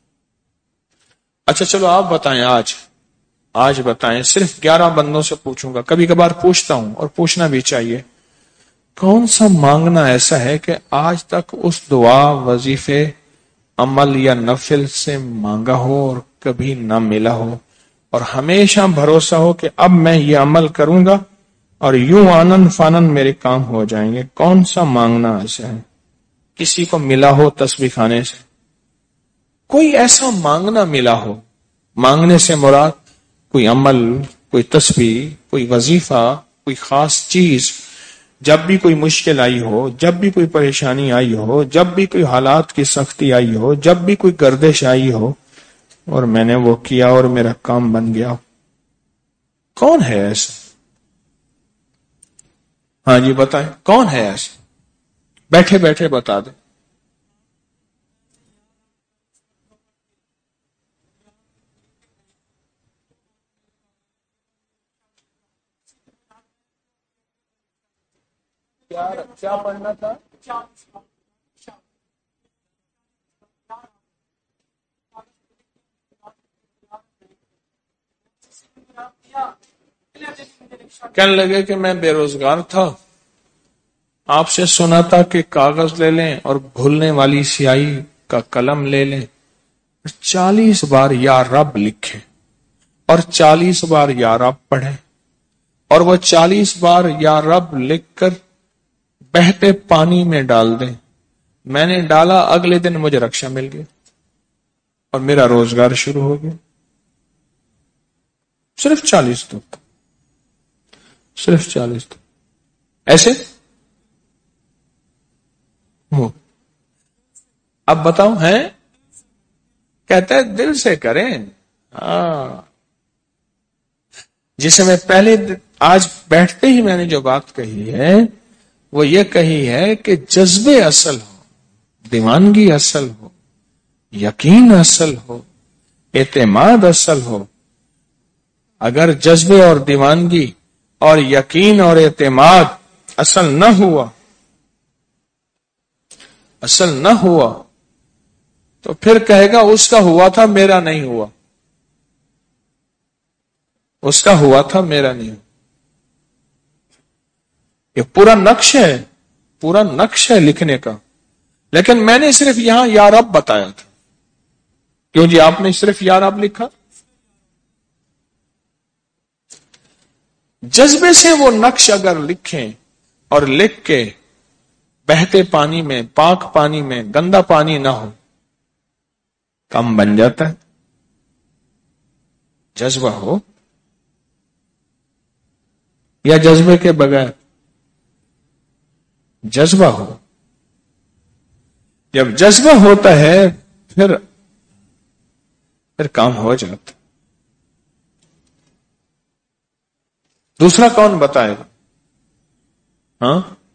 Speaker 1: اچھا چلو آپ بتائیں, آج آج بتائیں, صرف گیارہ بندوں سے پوچھوں گا, کبھی کبھار پوچھتا ہوں اور پوچھنا بھی چاہیے, کون سا مانگنا ایسا ہے کہ آج تک اس دعا, وظیفے, عمل یا نفل سے مانگا ہو اور کبھی نہ ملا ہو اور ہمیشہ بھروسہ ہو کہ اب میں یہ عمل کروں گا اور یوں آنن فانن میرے کام ہو جائیں گے؟ کون سا مانگنا ایسا ہے؟ کسی کو ملا ہو تسبیح خانے سے, کوئی ایسا مانگنا ملا ہو. مانگنے سے مراد کوئی عمل, کوئی تسبیح, کوئی وظیفہ, کوئی خاص چیز. جب بھی کوئی مشکل آئی ہو, جب بھی کوئی پریشانی آئی ہو, جب بھی کوئی حالات کی سختی آئی ہو, جب بھی کوئی گردش آئی ہو اور میں نے وہ کیا اور میرا کام بن گیا, کون ہے ایسا؟ ہاں جی بتائیں, کون ہے ایسا؟ بیٹھے بیٹھے بتا دیں. کیا پڑھنا تھا؟ کہنے لگے کہ میں بے روزگار تھا, آپ سے سنا تھا کہ کاغذ لے لیں اور گھلنے والی سیاہی کا قلم لے لیں, چالیس بار یا رب لکھیں اور چالیس بار یا رب پڑھیں اور وہ چالیس بار یا رب لکھ کر بہتے پانی میں ڈال دیں. میں نے ڈالا, اگلے دن مجھے رکشا مل گیا اور میرا روزگار شروع ہو گیا. صرف چالیس تو صرف چالیس تو ایسے ہو. اب بتاؤ ہیں, کہتا ہے دل سے کریں. ہاں, جسے میں پہلے آج بیٹھتے ہی میں نے جو بات کہی ہے وہ یہ کہی ہے کہ جذبے اصل ہو, دیوانگی اصل ہو, یقین اصل ہو, اعتماد اصل ہو. اگر جذبے اور دیوانگی اور یقین اور اعتماد اصل نہ ہوا اصل نہ ہوا تو پھر کہے گا اس کا ہوا تھا میرا نہیں ہوا, اس کا ہوا تھا میرا نہیں ہوا. یہ پورا نقش ہے, پورا نقش ہے لکھنے کا, لیکن میں نے صرف یہاں یا رب بتایا تھا. کیوں جی آپ نے صرف یا رب لکھا؟ جذبے سے وہ نقش اگر لکھیں اور لکھ کے بہتے پانی میں, پاک پانی میں, گندا پانی نہ ہو, کم بن جاتا ہے. جذبہ ہو یا جذبے کے بغیر؟ جذبہ ہو. جب جذبہ ہوتا ہے پھر پھر کام ہو جاتا. دوسرا کون بتائے گا؟ ہاں,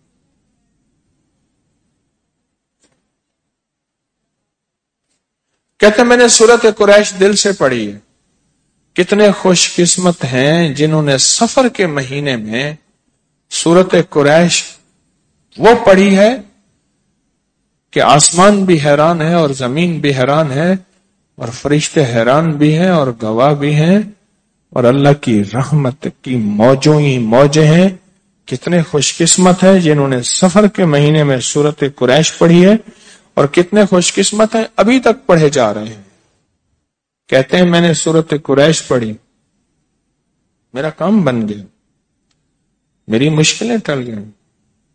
Speaker 1: کہتے میں نے سورت قریش دل سے پڑھی ہے. کتنے خوش قسمت ہیں جنہوں نے سفر کے مہینے میں سورت قریش وہ پڑھی ہے کہ آسمان بھی حیران ہے اور زمین بھی حیران ہے اور فرشتے حیران بھی ہیں اور گواہ بھی ہیں اور اللہ کی رحمت کی موجوں ہی موجیں ہیں. کتنے خوش قسمت ہیں جنہوں نے سفر کے مہینے میں سورت قریش پڑھی ہے اور کتنے خوش قسمت ہیں ابھی تک پڑھے جا رہے ہیں. کہتے ہیں میں نے سورت قریش پڑھی, میرا کام بن گیا, میری مشکلیں ٹل گئیں,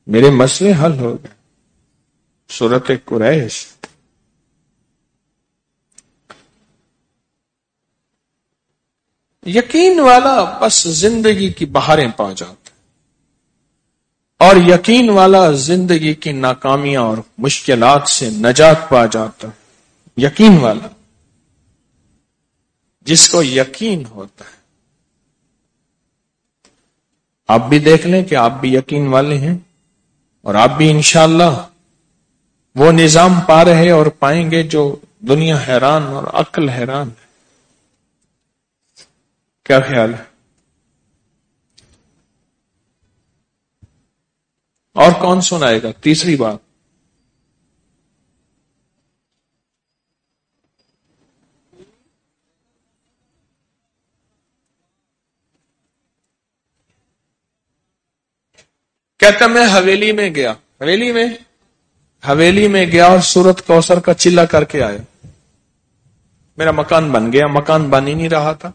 Speaker 1: میرے مسئلے حل ہو گئے. سورۃ قریش. یقین والا بس زندگی کی بہاریں پا جاتا ہے، اور یقین والا زندگی کی ناکامیاں اور مشکلات سے نجات پا جاتا ہے. یقین والا، جس کو یقین ہوتا ہے. آپ بھی دیکھ لیں کہ آپ بھی یقین والے ہیں، اور آپ بھی انشاءاللہ وہ نظام پا رہے اور پائیں گے جو دنیا حیران اور عقل حیران ہے. کیا خیال ہے؟ اور کون سنائے گا تیسری بات؟ کہتا میں حویلی میں گیا حویلی میں حویلی میں گیا اور سورت کوثر کا چلا کر کے آیا. میرا مکان بن گیا، مکان بن ہی نہیں رہا تھا.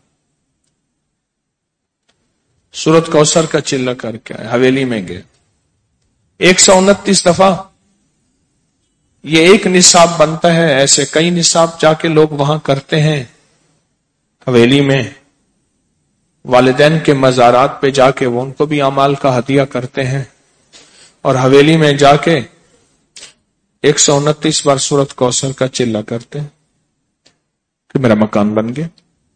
Speaker 1: سورت کوثر کا چلا کر کے آیا، حویلی میں گیا. ایک سو انتیس دفعہ یہ ایک نصاب بنتا ہے، ایسے کئی نصاب جا کے لوگ وہاں کرتے ہیں. حویلی میں والدین کے مزارات پہ جا کے وہ ان کو بھی اعمال کا ہدیہ کرتے ہیں، اور حویلی میں جا کے ایک سو انتیس بار سورت کوثر کا چلا کرتے ہیں کہ میرا مکان بن گیا.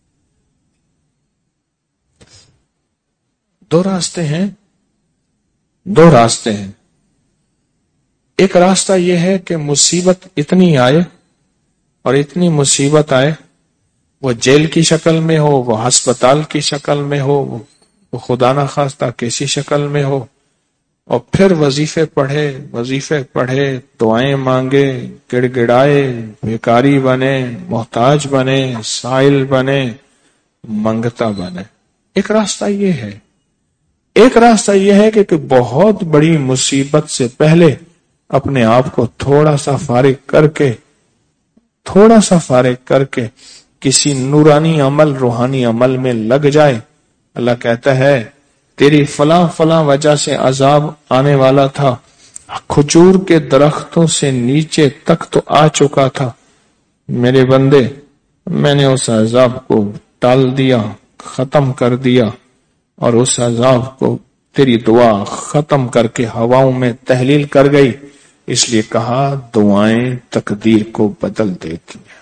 Speaker 1: دو راستے ہیں دو راستے ہیں ایک راستہ یہ ہے کہ مصیبت اتنی آئے اور اتنی مصیبت آئے، وہ جیل کی شکل میں ہو، وہ ہسپتال کی شکل میں ہو، وہ خدا نہ خواستہ کیسی شکل میں ہو، اور پھر وظیفے پڑھے وظیفے پڑھے دعائیں مانگے، گڑ گڑائے، بھیکاری بنے، محتاج بنے، سائل بنے، منگتا بنے. ایک راستہ یہ ہے. ایک راستہ یہ ہے کہ بہت بڑی مصیبت سے پہلے اپنے آپ کو تھوڑا سا فارغ کر کے تھوڑا سا فارغ کر کے کسی نورانی عمل، روحانی عمل میں لگ جائے. اللہ کہتا ہے تیری فلاں فلاں وجہ سے عذاب آنے والا تھا، کھجور کے درختوں سے نیچے تک تو آ چکا تھا، میرے بندے میں نے اس عذاب کو ٹال دیا، ختم کر دیا، اور اس عذاب کو تیری دعا ختم کر کے ہواؤں میں تحلیل کر گئی. اس لیے کہا دعائیں تقدیر کو بدل دیتی ہیں.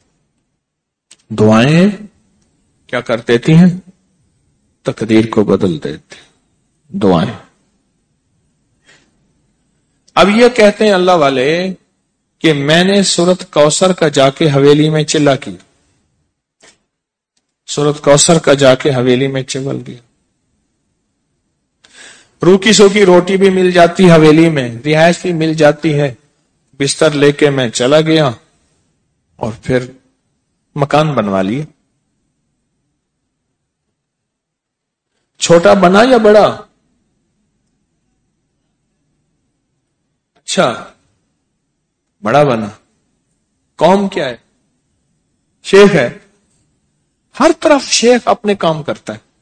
Speaker 1: دعائیں کیا کر دیتی ہیں؟ تقدیر کو بدل دیتی دعائیں. اب یہ کہتے ہیں اللہ والے کہ میں نے سورت کوثر کا جا کے حویلی میں چلا کی، سورت کوثر کا جا کے حویلی میں چول گیا. روکی سوکی روٹی بھی مل جاتی حویلی میں، رہائش بھی مل جاتی ہے. بستر لے کے میں چلا گیا اور پھر مکان بنوا لیا. چھوٹا بنا یا بڑا؟ اچھا بڑا بنا. قوم کیا ہے؟ شیخ ہے. ہر طرف شیخ اپنے کام کرتا ہے.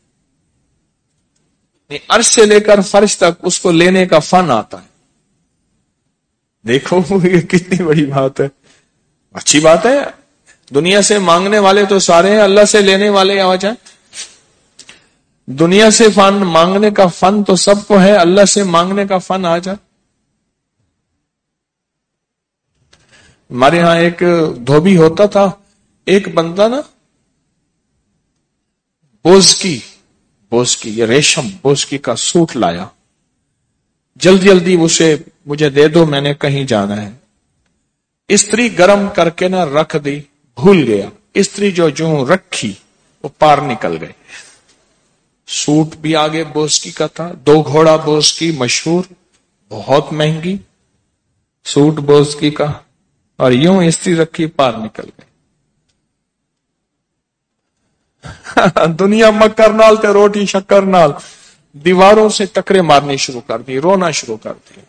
Speaker 1: عرش سے لے کر فرش تک اس کو لینے کا فن آتا ہے. دیکھو یہ کتنی بڑی بات ہے. اچھی بات ہے. دنیا سے مانگنے والے تو سارے ہیں، اللہ سے لینے والے آ جائیں. دنیا سے فن مانگنے کا فن تو سب کو ہے، اللہ سے مانگنے کا فن آ جائے. ہمارے ہاں ایک دھوبی ہوتا تھا، ایک بندہ نا بوزکی بوزکی یہ ریشم بوزکی کا سوٹ لایا. جلدی جلدی اسے مجھے دے دو، میں نے کہیں جانا ہے. استری گرم کر کے نہ رکھ دی، بھول گیا. استری جو جو رکھی وہ پار نکل گئے. سوٹ بھی آگے بوزکی کا تھا، دو گھوڑا بوزکی مشہور، بہت مہنگی سوٹ بوزکی کا، اور یوں استری رکھی پار نکل گئی. دنیا مکر نال تے روٹی شکر نال دیواروں سے ٹکرے مارنی شروع کر دی، رونا شروع کر دی.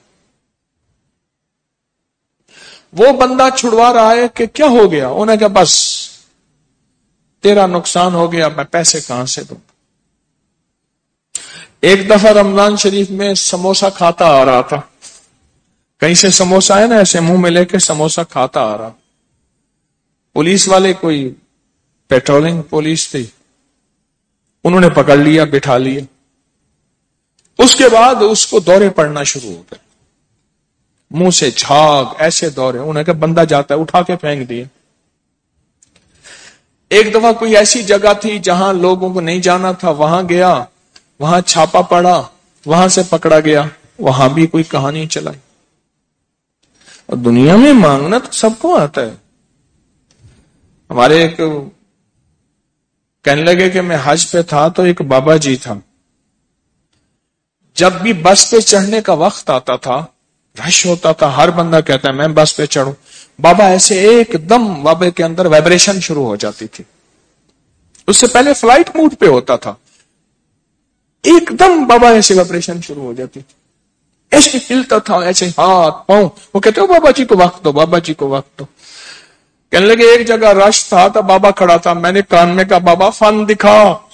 Speaker 1: وہ بندہ چھڑوا رہا ہے کہ کیا ہو گیا؟ انہوں نے کہا بس تیرا نقصان ہو گیا، میں پیسے کہاں سے دوں. ایک دفعہ رمضان شریف میں سموسا کھاتا آ رہا تھا، کہیں سے سموسا ہے نا ایسے منہ میں لے کے سموسا کھاتا آ رہا. پولیس والے کوئی پیٹرولنگ پولیس تھی, انہوں نے پکڑ لیا, بٹھا لیا. اس کے بعد اس کو دورے پڑنا شروع ہو گئے, منہ سے جھاگ ایسے دورے. انہوں نے کہا بندہ جاتا ہے, اٹھا کے پھینک دیا. ایک دفعہ کوئی ایسی جگہ تھی جہاں لوگوں کو نہیں جانا تھا, وہاں گیا, وہاں چھاپا پڑا, وہاں سے پکڑا گیا, وہاں بھی کوئی کہانی چلائی. اور دنیا میں مانگنا تو سب کو آتا ہے. ہمارے ایک کہنے لگے کہ میں حج پہ تھا تو ایک بابا جی تھا, جب بھی بس پہ چڑھنے کا وقت آتا تھا, رش ہوتا تھا, ہر بندہ کہتا ہے میں بس پہ چڑھوں. بابا ایسے ایک دم بابے کے اندر وائبریشن شروع ہو جاتی تھی. اس سے پہلے فلائٹ موڈ پہ ہوتا تھا, ایک دم بابا ایسے وائبریشن شروع ہو جاتی تھی, ایسے ہلتا تھا, ایسے ہاتھ پاؤں. وہ کہتے ہو بابا جی کو وقت دو, بابا جی کو وقت دو. کہنے لگے ایک جگہ رش تھا تو بابا کھڑا تھا, میں نے کان میں کہا بابا فن دکھا,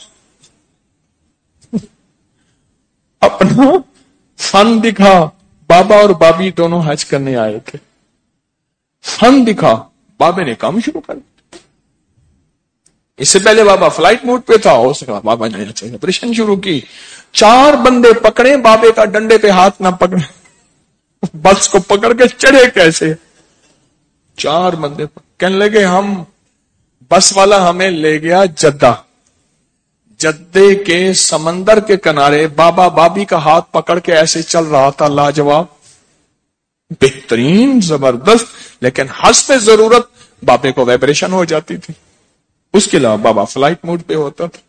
Speaker 1: اپنا فن دکھا. بابا اور بابی دونوں حج کرنے آئے تھے, فن دکھا. بابے نے کام شروع کر دیا. اس سے پہلے بابا فلائٹ موڈ پہ تھا, ہو سکا بابا نے آپریشن شروع کی. چار بندے پکڑے, بابے کا ڈنڈے پہ ہاتھ نہ پکڑے, بس کو پکڑ کے چڑھے کیسے؟ چار بندے. کہنے لگے ہم بس والا ہمیں لے گیا جدہ, جدے کے سمندر کے کنارے بابا بابی کا ہاتھ پکڑ کے ایسے چل رہا تھا, لاجواب, بہترین, زبردست. لیکن حسب ضرورت بابے کو وائبریشن ہو جاتی تھی, اس کے علاوہ بابا فلائٹ موڈ پہ ہوتا تھا.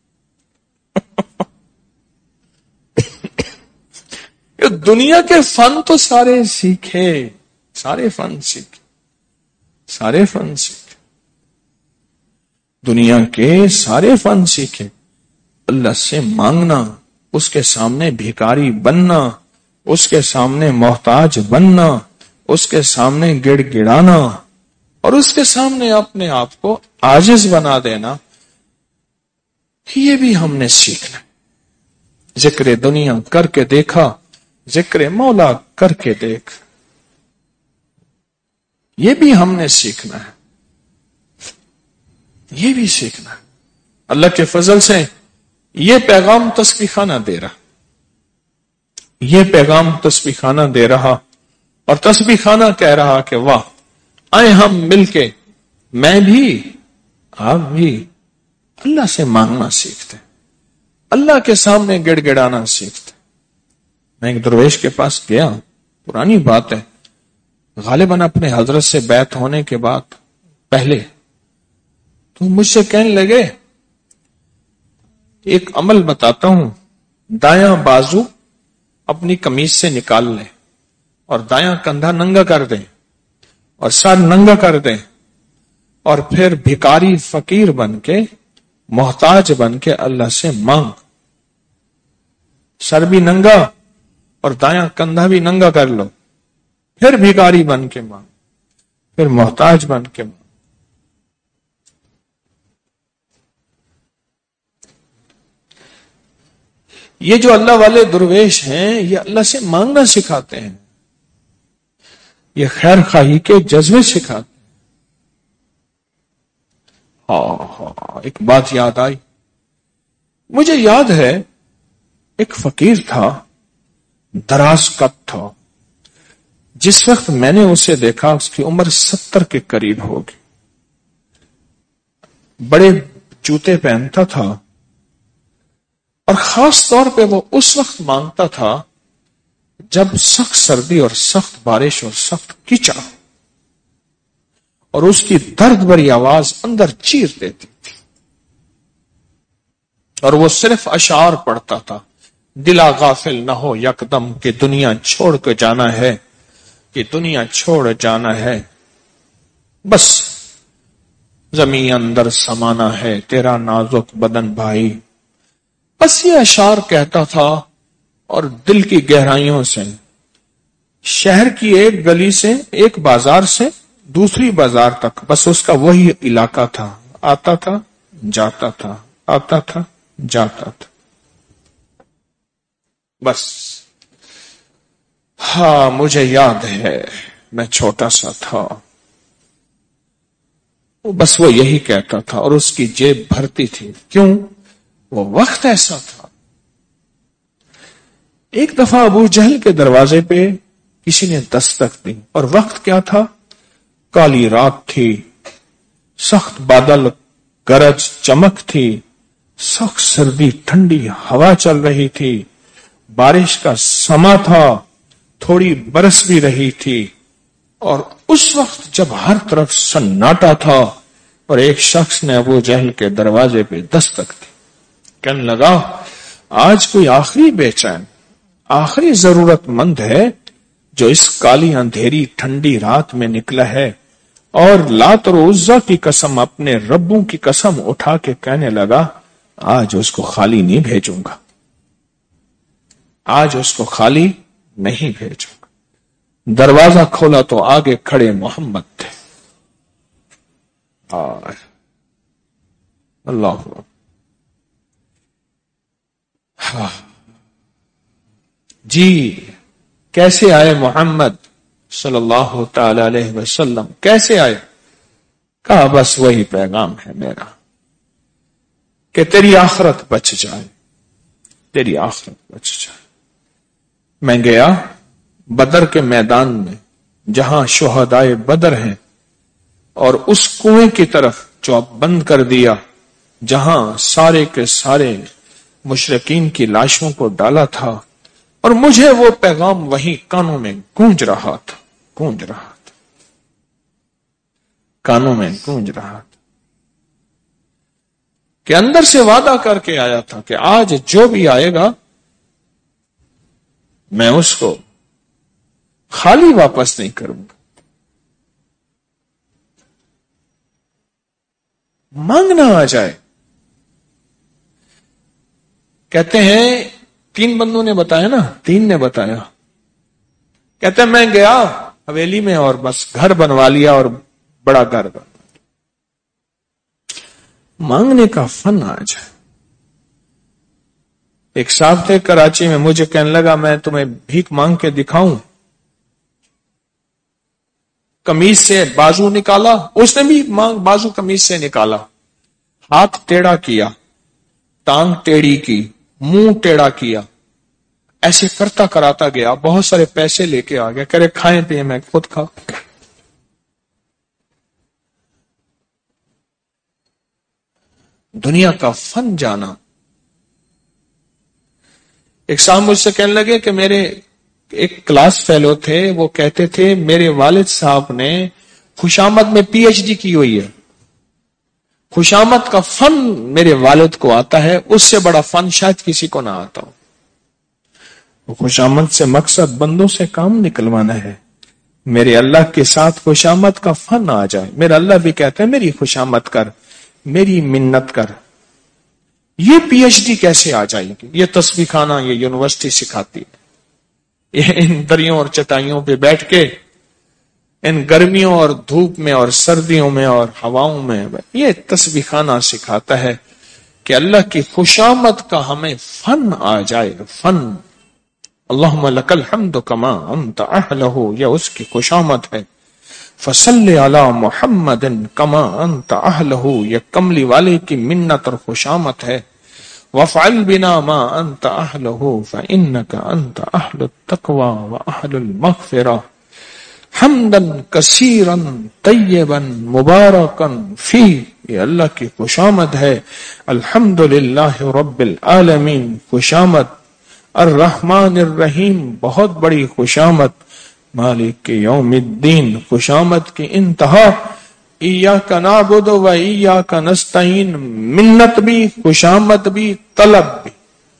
Speaker 1: دنیا کے فن تو سارے سیکھے, سارے فن سیکھے, سارے فن سیکھے, دنیا کے سارے فن سیکھے. اللہ سے مانگنا, اس کے سامنے بھیکاری بننا, اس کے سامنے محتاج بننا, اس کے سامنے گڑ گڑانا, اور اس کے سامنے اپنے آپ کو عاجز بنا دینا, یہ بھی ہم نے سیکھنا. ذکر دنیا کر کے دیکھا, ذکر مولا کر کے دیکھ, یہ بھی ہم نے سیکھنا ہے, یہ بھی سیکھنا ہے. اللہ کے فضل سے یہ پیغام تسبیح خانہ دے رہا, یہ پیغام تسبیح خانہ دے رہا, اور تسبیح خانہ کہہ رہا کہ واہ, آئے ہم مل کے, میں بھی آپ بھی اللہ سے مانگنا سیکھتے, اللہ کے سامنے گڑ گڑانا سیکھتے. میں ایک درویش کے پاس گیا, پرانی بات ہے, غالباً اپنے حضرت سے بیعت ہونے کے بعد پہلے, تو مجھ سے کہنے لگے ایک عمل بتاتا ہوں, دایاں بازو اپنی قمیض سے نکال لیں اور دایاں کندھا ننگا کر دیں اور سر ننگا کر دیں, اور پھر بھکاری فقیر بن کے, محتاج بن کے اللہ سے مانگ. سر بھی ننگا اور دایاں کندھا بھی ننگا کر لو, پھر بھکاری بن کے مانگ, پھر محتاج بن کے مانگ. یہ جو اللہ والے درویش ہیں, یہ اللہ سے مانگنا سکھاتے ہیں, یہ خیر خواہی کے جذبے سکھاتے ہیں. ہاں ہاں ایک بات یاد آئی, مجھے یاد ہے ایک فقیر تھا, دراز قد تھا. جس وقت میں نے اسے دیکھا اس کی عمر ستر کے قریب ہوگی, بڑے جوتے پہنتا تھا, اور خاص طور پہ وہ اس وقت مانگتا تھا جب سخت سردی اور سخت بارش اور سخت کیچڑ, اور اس کی درد بھری آواز اندر چیر دیتی تھی, اور وہ صرف اشعار پڑھتا تھا. دلا غافل نہ ہو یکدم کہ دنیا چھوڑ کے جانا ہے, کہ دنیا چھوڑ جانا ہے, بس زمین اندر سمانا ہے تیرا نازک بدن بھائی. بس یہ اشعار کہتا تھا, اور دل کی گہرائیوں سے, شہر کی ایک گلی سے, ایک بازار سے دوسری بازار تک, بس اس کا وہی علاقہ تھا. آتا تھا جاتا تھا, آتا تھا جاتا تھا, بس. ہاں مجھے یاد ہے میں چھوٹا سا تھا، بس وہ یہی کہتا تھا اور اس کی جیب بھرتی تھی، کیوں؟ وہ وقت ایسا تھا۔ ایک دفعہ ابو جہل کے دروازے پہ کسی نے دستک دی، اور وقت کیا تھا؟ کالی رات تھی، سخت بادل گرج چمک تھی، سخت سردی ٹھنڈی ہوا چل رہی تھی، بارش کا سما تھا، تھوڑی برس بھی رہی تھی، اور اس وقت جب ہر طرف سناٹا تھا اور ایک شخص نے ابو جہل کے دروازے پہ دستک دی، کہنے لگا آج کوئی آخری بے چین، آخری ضرورت مند ہے جو اس کالی اندھیری ٹھنڈی رات میں نکلا ہے، اور لات اور عزا کی قسم، اپنے ربوں کی قسم اٹھا کے کہنے لگا آج اس کو خالی نہیں بھیجوں گا، آج اس کو خالی نہیں بھیجوں گا۔ دروازہ کھولا تو آگے کھڑے محمد تھے۔ اللہ ہاں جی، کیسے آئے محمد صلی اللہ تعالی علیہ وسلم، کیسے آئے؟ کہا بس وہی پیغام ہے میرا کہ تیری آخرت بچ جائے، تیری آخرت بچ جائے۔ میں گیا بدر کے میدان میں جہاں شہدائے بدر ہیں، اور اس کنویں کی طرف جو اب بند کر دیا، جہاں سارے کے سارے مشرکین کی لاشوں کو ڈالا تھا، اور مجھے وہ پیغام وہی کانوں میں گونج رہا تھا، گونج رہا تھا، کانوں میں گونج رہا تھا، کہ اندر سے وعدہ کر کے آیا تھا کہ آج جو بھی آئے گا میں اس کو خالی واپس نہیں کروں گا۔ مانگنا آ جائے۔ کہتے ہیں تین بندوں نے بتایا نا، تین نے بتایا، کہتے ہیں میں گیا حویلی میں اور بس گھر بنوا لیا، اور بڑا گھر بنوا، مانگنے کا فن آ جائے۔ ایک صاحب تھے کراچی میں، مجھے کہنے لگا میں تمہیں بھیک مانگ کے دکھاؤں، قمیض سے بازو نکالا، اس نے بھی مانگ بازو قمیض سے نکالا، ہاتھ ٹیڑھا کیا، ٹانگ ٹیڑھی کی، منہ ٹیڑھا کیا، ایسے کرتا کراتا گیا، بہت سارے پیسے لے کے آ گیا، کہہ رہے کھائیں پیے میں خود کھا۔ دنیا کا فن جانا۔ ایک صاحب مجھ سے کہنے لگے کہ میرے ایک کلاس فیلو تھے، وہ کہتے تھے میرے والد صاحب نے خوشامد میں پی ایچ ڈی کی ہوئی ہے، خوشامد کا فن میرے والد کو آتا ہے، اس سے بڑا فن شاید کسی کو نہ آتا ہو۔ خوشامد سے مقصد بندوں سے کام نکلوانا ہے، میرے اللہ کے ساتھ خوشامد کا فن آ جائے۔ میرا اللہ بھی کہتا ہے میری خوشامد کر، میری منت کر۔ یہ پی ایچ ڈی کیسے آ جائے گی؟ یہ تسبیح خانہ، یہ یونیورسٹی سکھاتی ہے۔ یہ ان دریوں اور چٹائیوں پہ بیٹھ کے ان گرمیوں اور دھوپ میں اور سردیوں میں اور ہواؤں میں یہ تسبیح خانہ سکھاتا ہے کہ اللہ کی خوشامد کا ہمیں فن آ جائے، فن۔ اللہم لک الحمد کما انت اہلہ، یہ اس کی خوشامد ہے۔ فصل علی محمد کما انت اہلہ، یہ کملی والے کی منت اور خوشامد ہے۔ وفعل بنا ما انت اہلہ فانک انت اہل التقوی واہل المغفرہ، حمدا کثیرا طیبا مبارکا فی، یہ اللہ کی خوشامد ہے۔ الحمدللہ رب العالمین، خوشامد۔ الرحمن الرحیم، بہت بڑی خوشامد۔ مالک یوم الدین، خوشامد کی انتہا۔ ایاک نعبد و ایاک نستعین، منت بھی، خوشامد بھی، طلب بھی۔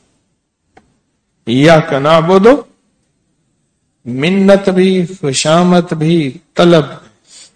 Speaker 1: ایاک نعبد، منت بھی، خوشامد بھی، طلب بھی۔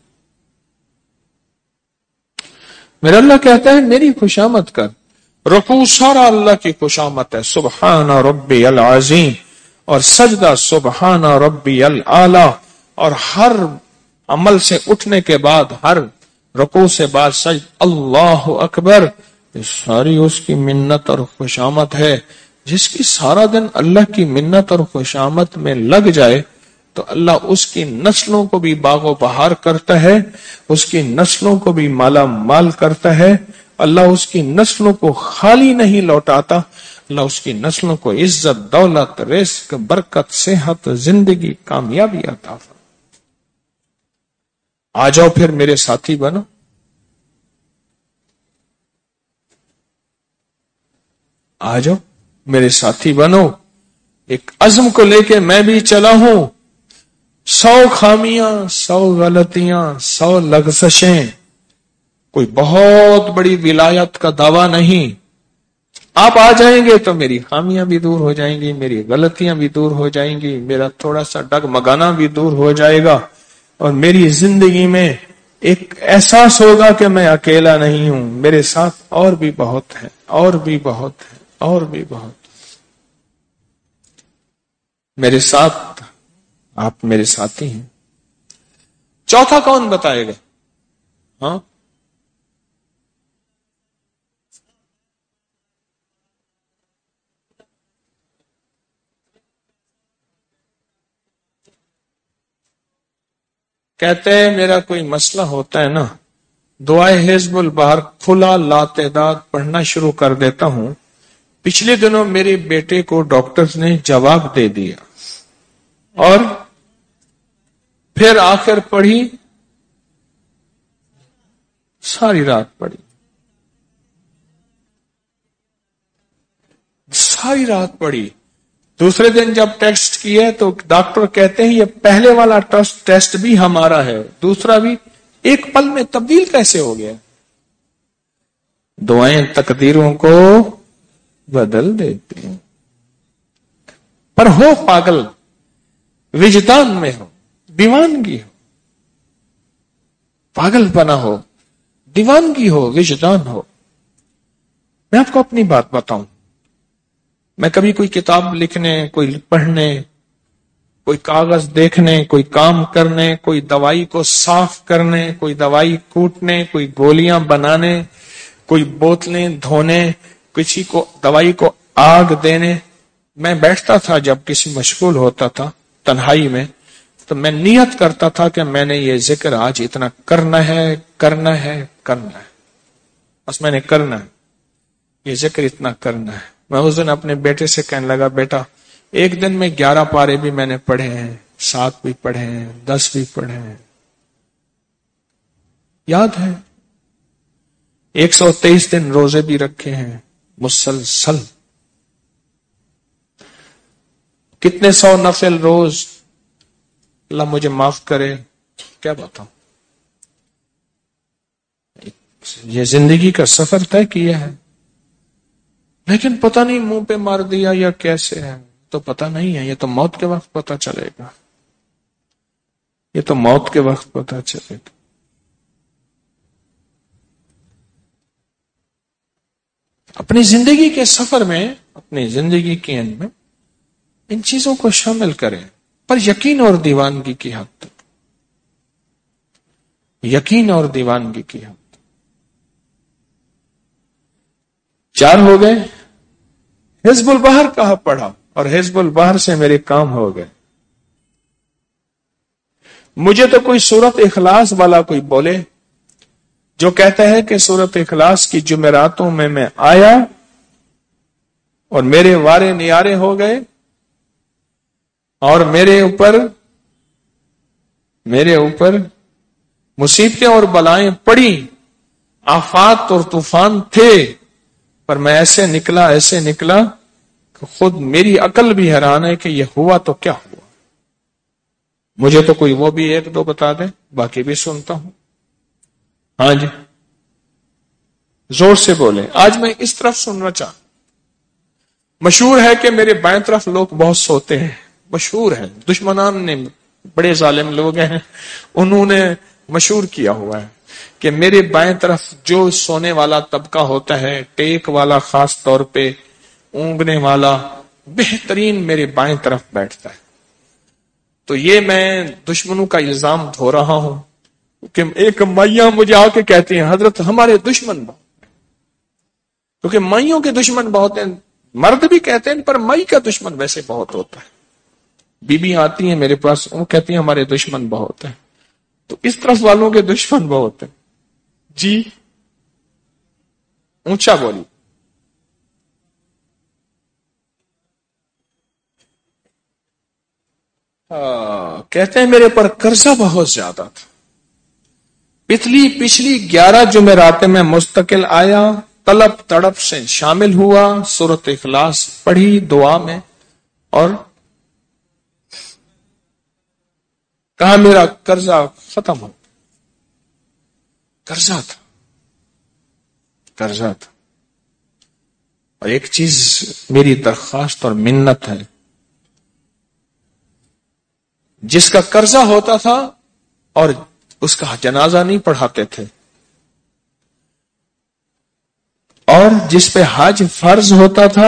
Speaker 1: میرا اللہ کہتا ہے میری خوشامد کر۔ رکوع سارا اللہ کی خوشامد ہے، سبحان ربی العظیم، اور سجدہ سبحان ربی العالی، اور ہر عمل سے اٹھنے کے بعد، ہر رکوع سے بعد سجد اللہ اکبر، یہ ساری اس کی منت اور خوشامد ہے۔ جس کی سارا دن اللہ کی منت اور خوشامد میں لگ جائے تو اللہ اس کی نسلوں کو بھی باغ و بہار کرتا ہے، اس کی نسلوں کو بھی مالا مال کرتا ہے. اللہ اس کی نسلوں کو خالی نہیں لوٹاتا، اللہ اس کی نسلوں کو عزت، دولت، رزق، برکت، صحت، زندگی، کامیابی عطا فرماتا. آ جاؤ پھر میرے ساتھی بنو. آ جاؤ میرے ساتھی بنو. ایک عزم کو لے کے میں بھی چلا ہوں. سو خامیاں، سو غلطیاں، سو لغزشیں، کوئی بہت بڑی ولایت کا دعویٰ نہیں. آپ آ جائیں گے تو میری خامیاں بھی دور ہو جائیں گی، میری غلطیاں بھی دور ہو جائیں گی، میرا تھوڑا سا ڈگمگانا بھی دور ہو جائے گا، اور میری زندگی میں ایک احساس ہوگا کہ میں اکیلا نہیں ہوں، میرے ساتھ اور بھی بہت ہے، اور بھی بہت ہے، اور بھی بہت. میرے ساتھ آپ میرے ساتھی ہیں. چوتھا کون بتائے گا؟ ہاں کہتے ہیں میرا کوئی مسئلہ ہوتا ہے نا، دعائے حزب البحر کھلا لاتعداد پڑھنا شروع کر دیتا ہوں. پچھلے دنوں میرے بیٹے کو ڈاکٹرز نے جواب دے دیا، اور پھر آخر پڑھی، ساری رات پڑھی، ساری رات پڑھی. دوسرے دن جب ٹیسٹ کیے تو ڈاکٹر کہتے ہیں یہ پہلے والا ٹیسٹ بھی ہمارا ہے، دوسرا بھی. ایک پل میں تبدیل کیسے ہو گیا؟ دعائیں تقدیروں کو بدل دیتی ہیں. پر ہو پاگل، وجدان میں ہو، دیوانگی ہو. پاگل پنا ہو، دیوانگی ہو، وجدان ہو. میں آپ کو اپنی بات بتاؤں، میں کبھی کوئی کتاب لکھنے، کوئی پڑھنے، کوئی کاغذ دیکھنے، کوئی کام کرنے، کوئی دوائی کو صاف کرنے، کوئی دوائی کوٹنے، کوئی گولیاں بنانے، کوئی بوتلیں دھونے، کسی کو دوائی کو آگ دینے، میں بیٹھتا تھا جب کسی مشغول ہوتا تھا تنہائی میں، تو میں نیت کرتا تھا کہ میں نے یہ ذکر آج اتنا کرنا ہے، کرنا ہے، کرنا ہے. بس میں نے کرنا ہے، یہ ذکر اتنا کرنا ہے. میں اس دن اپنے بیٹے سے کہنے لگا، بیٹا ایک دن میں گیارہ پارے بھی میں نے پڑھے ہیں، سات بھی پڑھے ہیں، دس بھی پڑھے ہیں. یاد ہے ایک سو تیئیس دن روزے بھی رکھے ہیں مسلسل. کتنے سو نفل روز، اللہ مجھے معاف کرے، کیا بتاؤں. یہ زندگی کا سفر طے کیا ہے، لیکن پتہ نہیں منہ پہ مار دیا یا کیسے ہے تو پتہ نہیں ہے. یہ تو موت کے وقت پتہ چلے گا، یہ تو موت کے وقت پتہ چلے گا. اپنی زندگی کے سفر میں، اپنی زندگی کے اندر میں ان چیزوں کو شامل کریں، پر یقین اور دیوانگی کی حد تک، یقین اور دیوانگی کی حد تک. چار ہو گئے. حزب البحر کہاں پڑھا، اور حزب البحر سے میرے کام ہو گئے. مجھے تو کوئی سورت اخلاص والا کوئی بولے جو کہتا ہے کہ سورت اخلاص کی جمعراتوں میں میں آیا اور میرے وارے نیارے ہو گئے، اور میرے اوپر میرے اوپر مصیبتیں اور بلائیں پڑی، آفات اور طوفان تھے، پر میں ایسے نکلا ایسے نکلا کہ خود میری عقل بھی حیران ہے کہ یہ ہوا تو کیا ہوا. مجھے تو کوئی وہ بھی ایک دو بتا دے، باقی بھی سنتا ہوں. ہاں جی زور سے بولے. آج میں اس طرف سننا چاہتا. مشہور ہے کہ میرے بائیں طرف لوگ بہت سوتے ہیں، مشہور ہے، دشمنان نے، بڑے ظالم لوگ ہیں، انہوں نے مشہور کیا ہوا ہے کہ میرے بائیں طرف جو سونے والا طبقہ ہوتا ہے، ٹیک والا خاص طور پہ، اونگنے والا، بہترین میرے بائیں طرف بیٹھتا ہے. تو یہ میں دشمنوں کا الزام دھو رہا ہوں کہ ایک مائیاں مجھے آ کے کہتی ہیں حضرت ہمارے دشمن بہت، کیونکہ مائیوں کے دشمن بہت ہیں. مرد بھی کہتے ہیں پر مائی کا دشمن ویسے بہت ہوتا ہے. بیوی آتی ہیں میرے پاس، وہ کہتی ہیں ہمارے دشمن بہت ہیں، تو اس طرف والوں کے دشمن بہت ہیں جی، اونچا بولی. کہتے ہیں میرے پر قرضہ بہت زیادہ تھا. پچھلی پچھلی گیارہ جمعراتیں میں مستقل آیا، طلب تڑپ سے شامل ہوا، سورۃ اخلاص پڑھی دعا میں، اور کہا میرا قرضہ ختم ہو. قرضہ تھا، قرضہ تھا. اور ایک چیز میری درخواست اور منت ہے، جس کا قرضہ ہوتا تھا اور اس کا جنازہ نہیں پڑھاتے تھے، اور جس پہ حج فرض ہوتا تھا،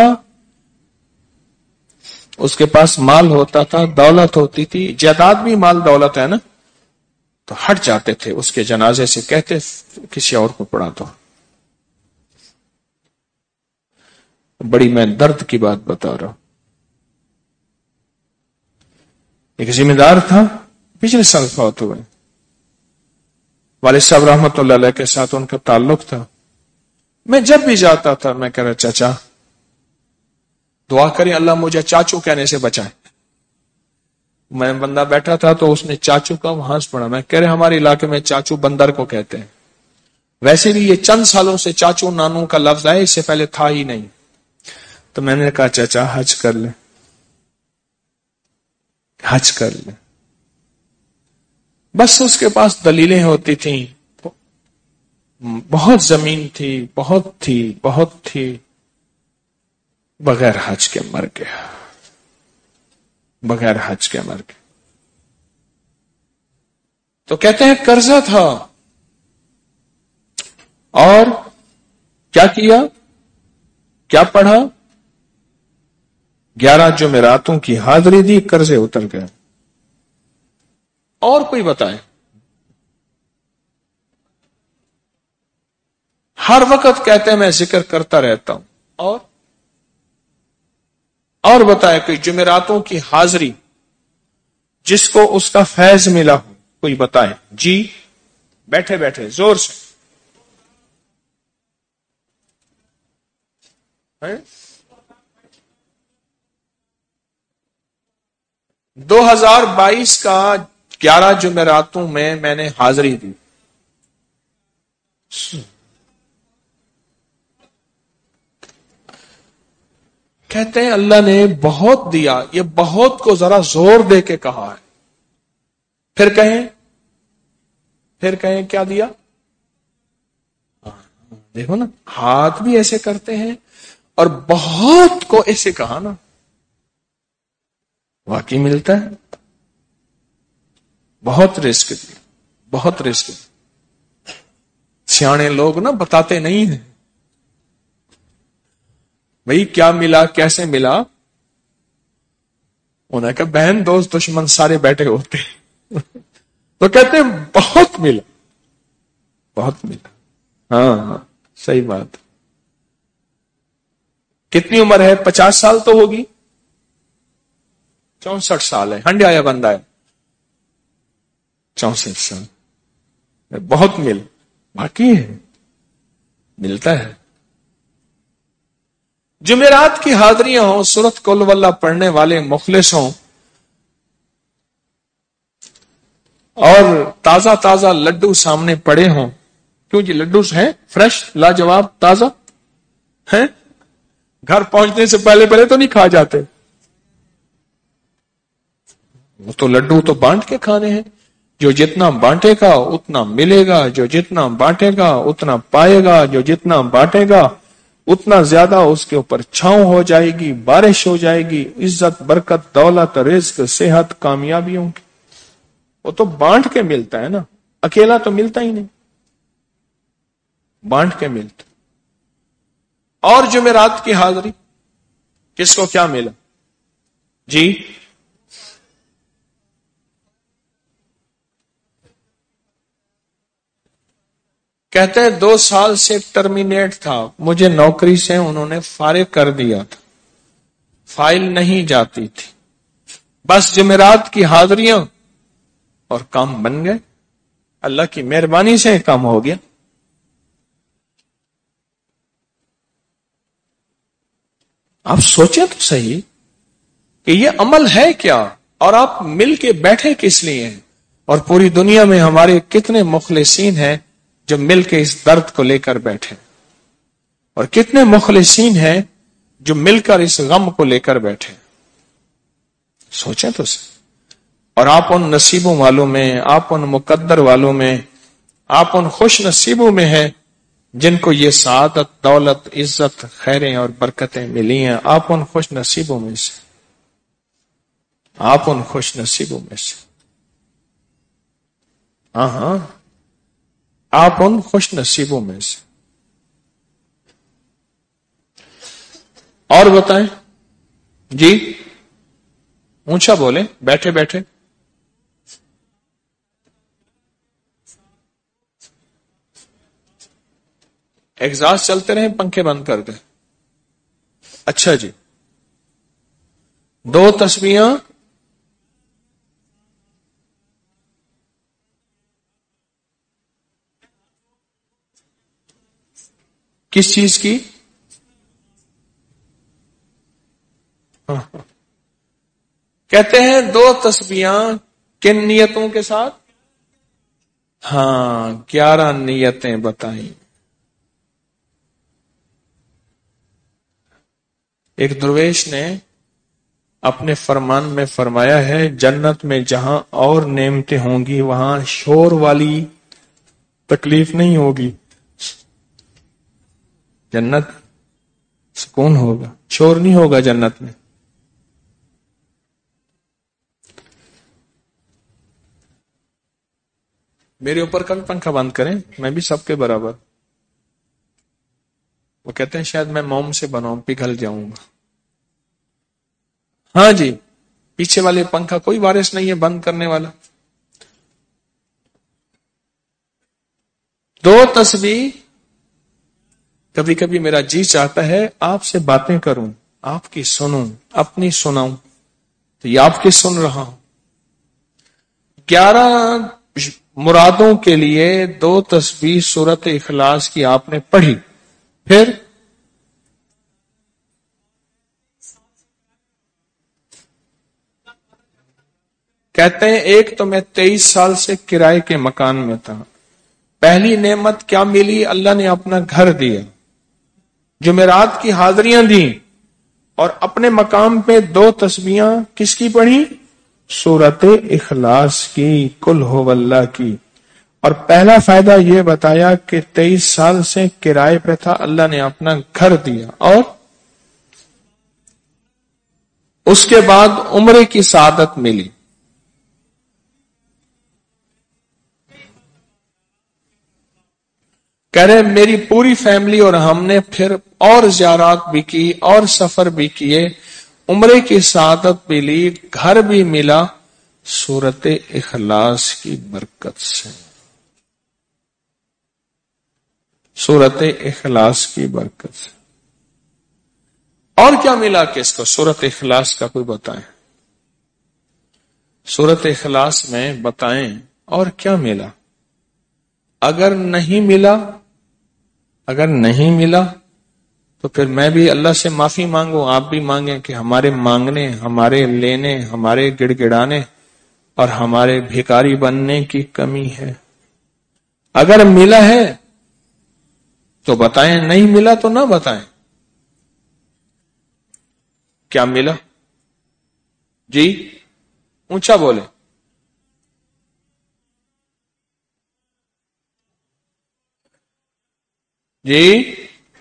Speaker 1: اس کے پاس مال ہوتا تھا، دولت ہوتی تھی، جائیداد بھی مال دولت ہے نا، تو ہٹ جاتے تھے اس کے جنازے سے، کہتے کسی اور کو پڑھا دو. بڑی میں درد کی بات بتا رہا ہوں. ایک ذمہ دار تھا، پچھلے سال فوت ہوئے، والد صاحب رحمت اللہ علیہ کے ساتھ ان کا تعلق تھا. میں جب بھی جاتا تھا میں کہہ رہا چاچا دعا کریں اللہ مجھے چاچو کہنے سے بچائے. میں بندہ بیٹھا تھا تو اس نے چاچو کا ہنس پڑا. میں کہہ رہے ہمارے علاقے میں چاچو بندر کو کہتے ہیں، ویسے بھی یہ چند سالوں سے چاچو نانو کا لفظ ہے، اس سے پہلے تھا ہی نہیں. تو میں نے کہا چاچا حج کر لیں، حج کر لیں. بس اس کے پاس دلیلیں ہوتی تھیں، بہت زمین تھی، بہت تھی بہت تھی، بغیر حج کے مر گیا، بغیر حج کے مر گیا. تو کہتے ہیں قرضہ تھا، اور کیا کیا، کیا پڑھا، گیارہ جمعراتوں کی حاضری دی، قرضے اتر گئے. اور کوئی بتائے؟ ہر وقت کہتے ہیں میں ذکر کرتا رہتا ہوں. اور اور بتائے کوئی جمعراتوں کی حاضری جس کو اس کا فیض ملا ہو، کوئی بتائے جی، بیٹھے بیٹھے زور سے. دو ہزار بائیس کا گیارہ جمعراتوں میں میں نے حاضری دی. کہتے ہیں اللہ نے بہت دیا. یہ بہت کو ذرا زور دے کے کہا ہے. پھر کہیں پھر کہیں کیا دیا؟ دیکھو نا، ہاتھ بھی ایسے کرتے ہیں اور بہت کو ایسے کہا نا، واقعی ملتا ہے. بہت رزق دیا، بہت رزق دیا. سیانے لوگ نا بتاتے نہیں ہیں بھئی کیا ملا کیسے ملا. انہوں نے کہا بہن دوست دشمن سارے بیٹھے ہوتے تو کہتے ہیں بہت ملا، بہت ملا. ہاں ہاں صحیح بات. کتنی عمر ہے؟ پچاس سال تو ہوگی، چونسٹھ سال ہے، ہنڈیا یا بندہ ہے، چونسٹھ سال. بہت مل باقی ہے، ملتا ہے. جمعرات کی حاضریاں ہوں، سورۃ قل واللہ پڑھنے والے مخلص ہوں، اور تازہ تازہ لڈو سامنے پڑے ہوں. کیوں جی لڈو ہیں فریش لاجواب تازہ ہیں، گھر پہنچنے سے پہلے پہلے تو نہیں کھا جاتے. وہ تو لڈو تو بانٹ کے کھانے ہیں. جو جتنا بانٹے گا اتنا ملے گا، جو جتنا بانٹے گا اتنا پائے گا، جو جتنا بانٹے گا اتنا زیادہ اس کے اوپر چھاؤں ہو جائے گی، بارش ہو جائے گی، عزت برکت دولت رزق صحت کامیابیوں کی. وہ تو بانٹ کے ملتا ہے نا، اکیلا تو ملتا ہی نہیں، بانٹ کے ملتا. اور جمعرات کی حاضری کس کو کیا ملا جی؟ کہتے ہیں دو سال سے ٹرمینیٹ تھا، مجھے نوکری سے انہوں نے فارغ کر دیا تھا، فائل نہیں جاتی تھی. بس جمعرات کی حاضریاں اور کام بن گئے، اللہ کی مہربانی سے کام ہو گیا۔ آپ سوچیں تو صحیح کہ یہ عمل ہے کیا، اور آپ مل کے بیٹھے کس لیے ہیں؟ اور پوری دنیا میں ہمارے کتنے مخلصین ہیں جو مل کے اس درد کو لے کر بیٹھے، اور کتنے مخلصین ہیں جو مل کر اس غم کو لے کر بیٹھے۔ سوچیں تو صحیح۔ اور آپ ان نصیبوں والوں میں، آپ ان مقدر والوں میں، آپ ان خوش نصیبوں میں ہیں جن کو یہ سعادت، دولت، عزت، خیریں اور برکتیں ملی ہیں۔ آپ ان خوش نصیبوں میں سے، آپ ان خوش نصیبوں میں سے، ہاں ہاں آپ ان خوش نصیبوں میں سے۔ اور بتائیں جی، اونچا بولیں، بیٹھے بیٹھے۔ ایگزاسٹ چلتے رہیں، پنکھے بند کر دیں۔ اچھا جی، دو تسبیحاں کس چیز کی؟ کہتے ہیں دو تسبیحاں کن نیتوں کے ساتھ؟ ہاں، گیارہ نیتیں بتائیں۔ ایک درویش نے اپنے فرمان میں فرمایا ہے، جنت میں جہاں اور نعمتیں ہوں گی وہاں شور والی تکلیف نہیں ہوگی، جنت سکون ہوگا، شور نہیں ہوگا جنت میں۔ میرے اوپر کا بھی پنکھا بند کریں، میں بھی سب کے برابر۔ وہ کہتے ہیں شاید میں موم سے بناؤں، پگھل جاؤں گا۔ ہاں جی، پیچھے والے پنکھا کوئی وارث نہیں ہے بند کرنے والا۔ دو تسبیح، کبھی کبھی میرا جی چاہتا ہے آپ سے باتیں کروں، آپ کی سنوں، اپنی سناؤں، تو یہ آپ کی سن رہا ہوں۔ گیارہ مرادوں کے لیے دو تسبیح سورت اخلاص کی آپ نے پڑھی، پھر کہتے ہیں ایک تو میں تیئیس سال سے کرائے کے مکان میں تھا، پہلی نعمت کیا ملی؟ اللہ نے اپنا گھر دیا، جمعرات کی حاضریاں دیں، اور اپنے مقام پہ دو تسبیحاں کس کی پڑھی؟ سورت اخلاص کی، قل ہو اللہ کی۔ اور پہلا فائدہ یہ بتایا کہ تیئیس سال سے کرائے پہ تھا، اللہ نے اپنا گھر دیا، اور اس کے بعد عمرے کی سعادت ملی۔ کہہ رہے میری پوری فیملی اور ہم نے پھر اور زیارات بھی کی اور سفر بھی کیے، عمرے کی سعادت بھی لی، گھر بھی ملا، سورت اخلاص کی برکت سے، سورت اخلاص کی برکت سے۔ اور کیا ملا کس کو؟ سورت اخلاص کا کوئی بتائیں، سورت اخلاص میں بتائیں اور کیا ملا؟ اگر نہیں ملا اگر نہیں ملا تو پھر میں بھی اللہ سے معافی مانگوں، آپ بھی مانگیں کہ ہمارے مانگنے، ہمارے لینے، ہمارے گڑ گڑانے اور ہمارے بھیکاری بننے کی کمی ہے۔ اگر ملا ہے تو بتائیں، نہیں ملا تو نہ بتائیں۔ کیا ملا؟ جی اونچا بولے۔ جی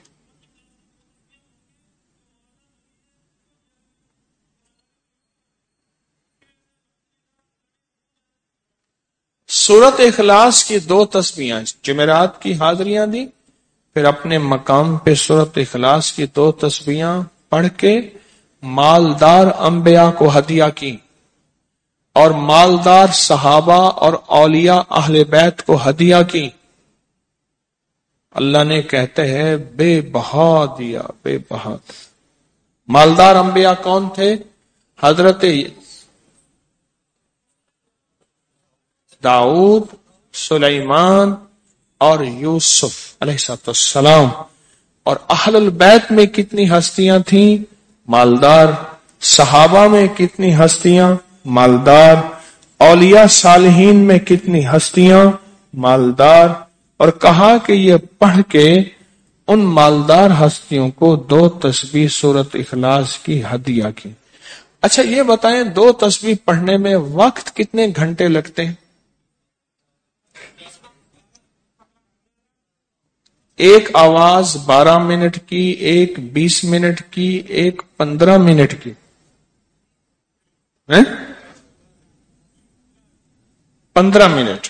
Speaker 1: سورت اخلاص کی دو تسبیحاں، جمعرات کی حاضریاں دی، پھر اپنے مقام پہ سورت اخلاص کی دو تسبیحاں پڑھ کے مالدار انبیاء کو ہدیہ کی، اور مالدار صحابہ اور اولیاء اہل بیت کو ہدیہ کی۔ اللہ نے کہتے ہیں بے بہا دیا، بے بہا۔ مالدار انبیاء کون تھے؟ حضرت दाऊद, सुलेमान और यूसुफ अलैहिस्सलाम। और अहलुल बैत में कितनी हस्तियां थीं? मालदार। सहाबा में कितनी हस्तियां? मालदार। औलिया सालिहीन में कितनी हस्तियां? मालदार। और कहा कि ये पढ़ के उन मालदार हस्तियों को दो तस्बीह सूरत इखलास की हदिया की। अच्छा ये बताएं, दो तस्बीह पढ़ने में वक्त कितने घंटे लगते हैं? एक आवाज बारह मिनट की, एक बीस मिनट की, एक पंद्रह मिनट की है? पंद्रह मिनट।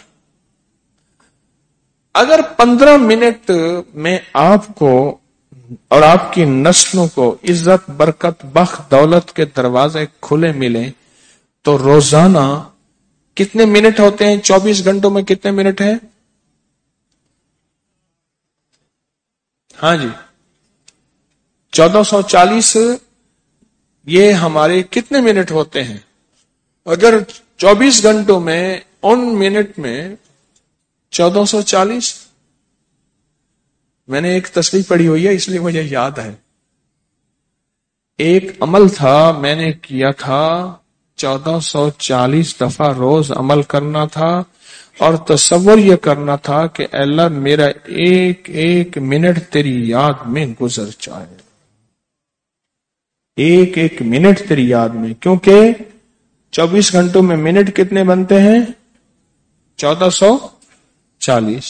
Speaker 1: अगर पंद्रह मिनट में आपको और आपकी नस्लों को इज्जत, बरकत, बख, दौलत के दरवाजे खुले मिले तो रोजाना कितने मिनट होते हैं? चौबीस घंटों में कितने मिनट हैं? हाँ जी, चौदह सौ चालीस। ये हमारे कितने मिनट होते हैं? अगर चौबीस घंटों में उन मिनट में चौदह सौ चालीस। मैंने एक तस्वीर पढ़ी हुई है इसलिए मुझे याद है। एक अमल था, मैंने किया था चौदह सौ चालीस दफा रोज अमल करना था और तसव्वुर यह करना था कि अल्लाह मेरा एक एक मिनट तेरी याद में गुजर जाए, एक एक मिनट तेरी याद में। क्योंकि चौबीस घंटों में मिनट कितने बनते हैं? चौदह सौ चालीस।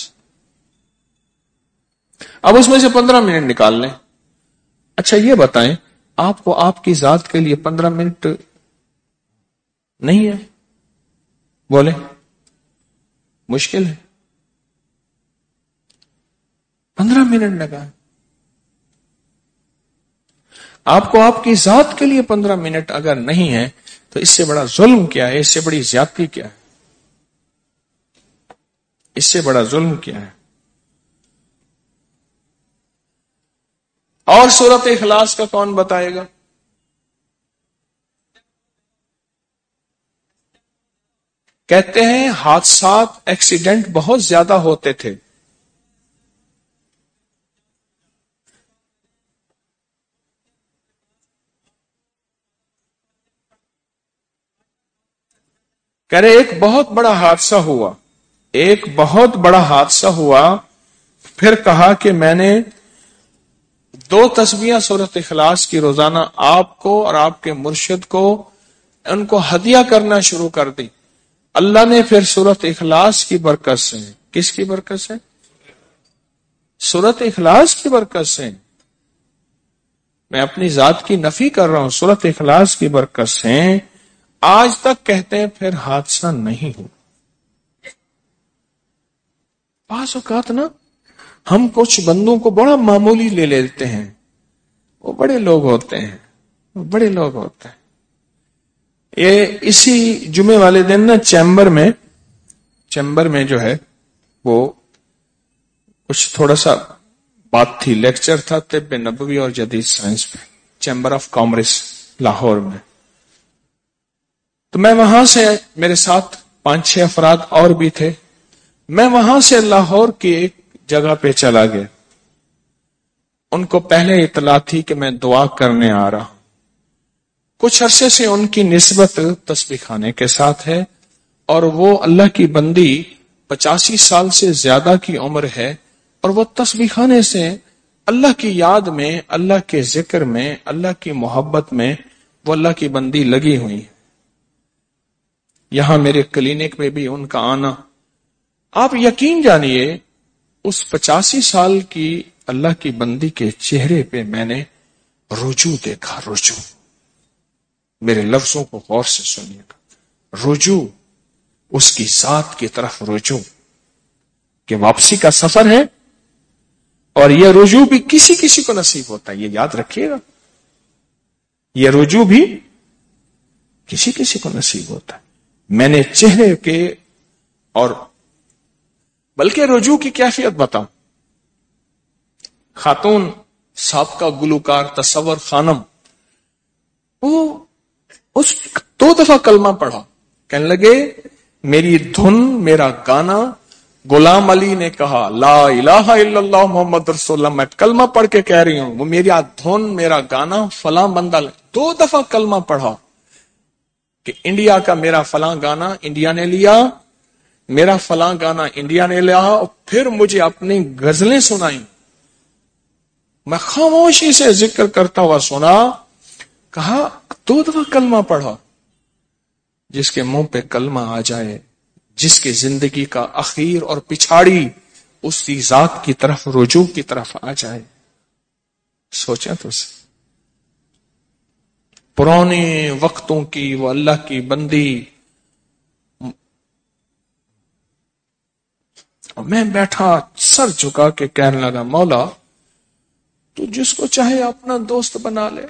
Speaker 1: अब उसमें से पंद्रह मिनट निकाल लें। अच्छा ये बताएं, आपको आपकी जात के लिए पंद्रह मिनट नहीं है? बोले मुश्किल है। पंद्रह मिनट लगा। आपको आपकी जात के लिए पंद्रह मिनट अगर नहीं है तो इससे बड़ा जुल्म क्या है? इससे बड़ी ज्यादती क्या है? इससे बड़ा जुल्म क्या है? और सूरत इखलास का कौन बताएगा? कहते हैं हादसात, एक्सीडेंट बहुत ज्यादा होते थे। कह रहे एक बहुत बड़ा हादसा हुआ, एक बहुत बड़ा हादसा हुआ। फिर कहा कि मैंने दो तस्बीह सूरत इखलास की रोजाना आपको और आपके मुर्शिद को उनको हदिया करना शुरू कर दी। अल्लाह ने फिर सूरत इखलास की बरकत से, किसकी बरकत से? सूरत इखलास की बरकत से। मैं अपनी जात की नफी कर रहा हूं, सूरत इखलास की बरकत से आज तक कहते हैं फिर हादसा नहीं हुआ। पास औकात ना हम कुछ बंदों को बड़ा मामूली ले लेते हैं, वो बड़े लोग होते हैं, वो बड़े लोग होते हैं। ये इसी जुमे वाले दिन ना चैम्बर में चैम्बर में जो है वो कुछ थोड़ा सा बात थी, लेक्चर था तिब्ब नबवी और जदीद साइंस पे, चैम्बर ऑफ कॉमर्स लाहौर में। तो मैं वहां से, मेरे साथ पांच छह अफराद और भी थे, मैं वहां से लाहौर की एक जगह पे चला गया। उनको पहले इतला थी कि मैं दुआ करने आ रहा हूं। कुछ अरसे से उनकी निस्बत तस्बीह खाने के साथ है और वो अल्लाह की बंदी पचासी साल से ज्यादा की उम्र है और वो तस्बीह खाने से अल्लाह की याद में, अल्लाह के जिक्र में, अल्लाह की मोहब्बत में वो अल्लाह की बंदी लगी हुई है। यहां मेरे क्लिनिक में भी उनका आना, आप यकीन जानिए उस पचासी साल की अल्लाह की बंदी के चेहरे पे मैंने रुजू देखा। रुजू, मेरे लफ्जों को गौर से सुनिएगा, रुजू, उसकी जात की तरफ रुजू कि वापसी का सफर है। और यह रुजू भी किसी किसी को नसीब होता है, यह याद रखिएगा, यह रुजू भी किसी किसी को नसीब होता है। मैंने चेहरे के, और बल्कि रुजू की कैफियत बताऊं, खातून साबका गुलूकार तसव्वुर खानम, वो उस दो दफा कलमा पढ़ा, कहने लगे میری دھن، میرا گانا. غلام علی نے کہا لا الہ الا اللہ محمد رسول اللہ، میں کلمہ پڑھ کے کہہ رہی ہوں، وہ میری دھن، میرا گانا فلاں بندہ لے. دو دفعہ کلمہ پڑھا کہ انڈیا کا میرا فلاں گانا انڈیا نے لیا، میرا فلاں گانا انڈیا نے لیا، اور پھر مجھے اپنی غزلیں سنائیں. میں خاموشی سے ذکر کرتا ہوا سنا. کہا دو دفعہ کلمہ پڑھا. جس کے منہ پہ کلمہ آ جائے، جس کی زندگی کا اخیر اور پچھاڑی اس کی ذات کی طرف، رجوع کی طرف آ جائے. سوچیں تو سے پرانے وقتوں کی وہ اللہ کی بندی. میں بیٹھا سر جھکا کے کہنے لگا مولا تو جس کو چاہے اپنا دوست بنا لے،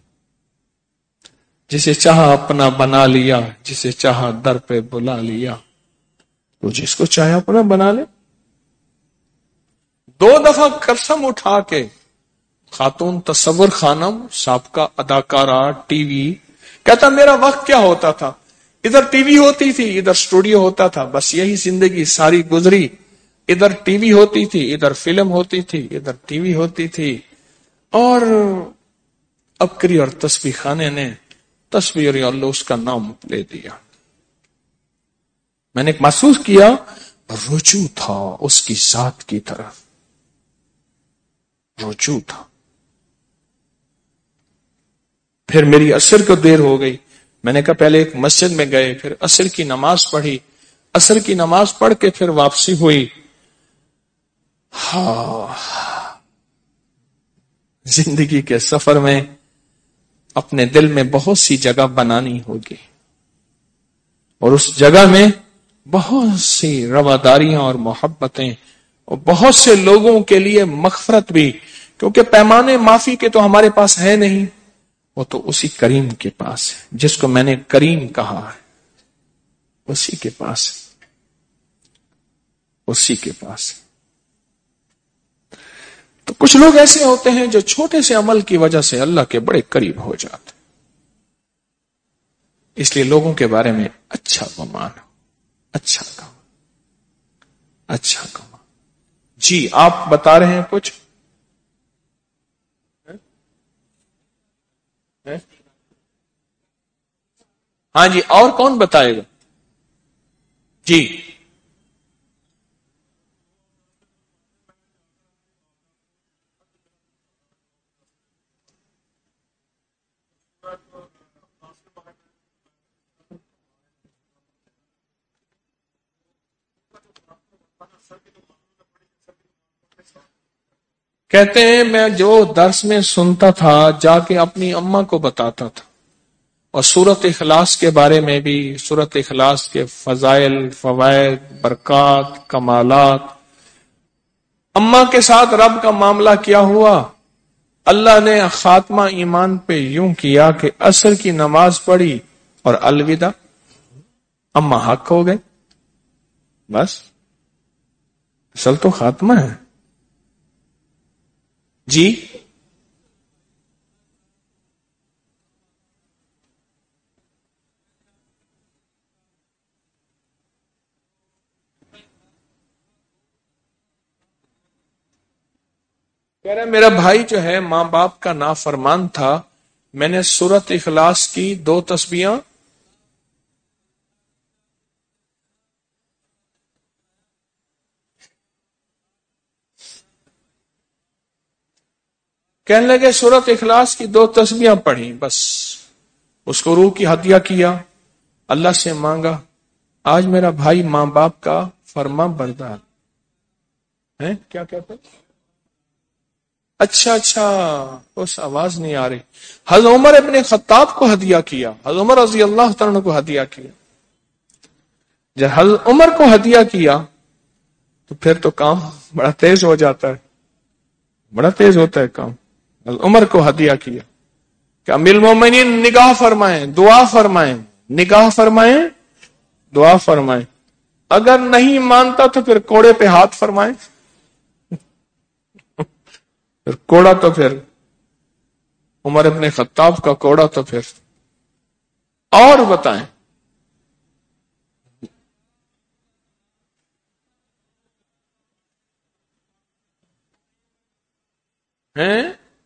Speaker 1: جسے چاہا اپنا بنا لیا، جسے چاہا در پہ بلا لیا. تو جس کو چاہے اپنا بنا لے. دو دفعہ قسم اٹھا کے. خاتون تصور خانم، سابقہ اداکارہ، ٹی وی. کہتا میرا وقت کیا ہوتا تھا، ادھر ٹی وی ہوتی تھی، ادھر اسٹوڈیو ہوتا تھا، بس یہی زندگی ساری گزری. ادھر ٹی وی ہوتی تھی، ادھر فلم ہوتی تھی، ادھر ٹی وی ہوتی تھی. اور ابکری اور تسبیح خانے نے تصویر اللہ اس کا نام لے دیا. میں نے محسوس کیا رجوع تھا اس کی ذات کی طرف، رجوع تھا. پھر میری عصر کو دیر ہو گئی. میں نے کہا پہلے ایک مسجد میں گئے، پھر عصر کی نماز پڑھی. عصر کی نماز پڑھ کے پھر واپسی ہوئی. ہاں، زندگی کے سفر میں اپنے دل میں بہت سی جگہ بنانی ہوگی، اور اس جگہ میں بہت سی رواداریاں اور محبتیں، اور بہت سے لوگوں کے لیے مغفرت بھی، کیونکہ پیمانے معافی کے تو ہمارے پاس ہے نہیں، وہ تو اسی کریم کے پاس ہے. جس کو میں نے کریم کہا ہے اسی کے پاس ہے، اسی کے پاس ہے. تو کچھ لوگ ایسے ہوتے ہیں جو چھوٹے سے عمل کی وجہ سے اللہ کے بڑے قریب ہو جاتے. اس لیے لوگوں کے بارے میں اچھا گمان، اچھا کام، اچھا کام. جی آپ بتا رہے ہیں کچھ؟ ہاں جی، اور کون بتائے گا؟ جی کہتے ہیں میں جو درس میں سنتا تھا جا کے اپنی اماں کو بتاتا تھا، اور سورت اخلاص کے بارے میں بھی، سورت اخلاص کے فضائل، فوائد، برکات، کمالات. اماں کے ساتھ رب کا معاملہ کیا ہوا؟ اللہ نے خاتمہ ایمان پہ یوں کیا کہ عصر کی نماز پڑھی اور الوداع، اماں حق ہو گئے. بس اصل تو خاتمہ ہے. جی کہہ رہے میرا بھائی جو ہے ماں باپ کا نافرمان تھا، میں نے سورت اخلاص کی دو تسبیحاں کہنے لگے سورت اخلاص کی دو تسبیحاں پڑھی، بس اس کو روح کی ہدیہ کیا، اللہ سے مانگا. آج میرا بھائی ماں باپ کا فرما بردار ہے. کیا کہتے؟ اچھا اچھا، اس آواز نہیں آ رہی. حضرت عمر ابن خطاب کو ہدیہ کیا، حضرت عمر رضی اللہ تعالیٰ کو ہدیہ کیا. جب حضرت عمر کو ہدیہ کیا تو پھر تو کام بڑا تیز ہو جاتا ہے، بڑا تیز ہوتا ہے کام. حضرت عمر کو ہدیہ کیا کہ امیر المومنین نگاہ فرمائیں، دعا فرمائیں، نگاہ فرمائیں، دعا فرمائیں. اگر نہیں مانتا تو پھر کوڑے پہ ہاتھ فرمائیں. پھر کوڑا تو پھر عمر ابن خطاب کا کوڑا تو پھر. اور بتائیں ہیں؟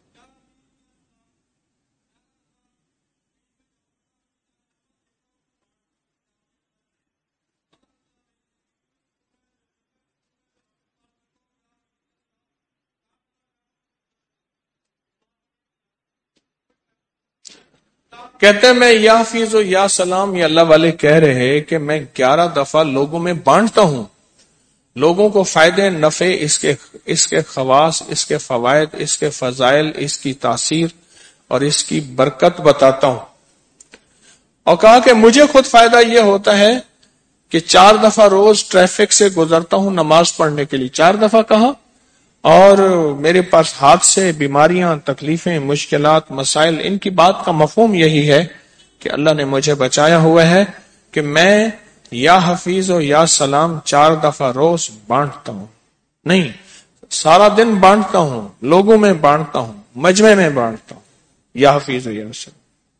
Speaker 1: کہتے ہیں میں یا حفیظ و یا سلام، یہ اللہ والے کہہ رہے کہ میں گیارہ دفعہ لوگوں میں بانٹتا ہوں، لوگوں کو فائدے نفع، اس کے اس کے خواص، اس کے فوائد، اس کے فضائل، اس کی تاثیر اور اس کی برکت بتاتا ہوں۔ اور کہا کہ مجھے خود فائدہ یہ ہوتا ہے کہ چار دفعہ روز ٹریفک سے گزرتا ہوں نماز پڑھنے کے لیے، چار دفعہ کہا، اور میرے پاس حادثے، بیماریاں، تکلیفیں، مشکلات، مسائل، ان کی بات کا مفہوم یہی ہے کہ اللہ نے مجھے بچایا ہوا ہے کہ میں یا حفیظ و یا سلام چار دفعہ روز بانٹتا ہوں، نہیں سارا دن بانٹتا ہوں، لوگوں میں بانٹتا ہوں، مجمع میں بانٹتا ہوں، یا حفیظ و یا سلام۔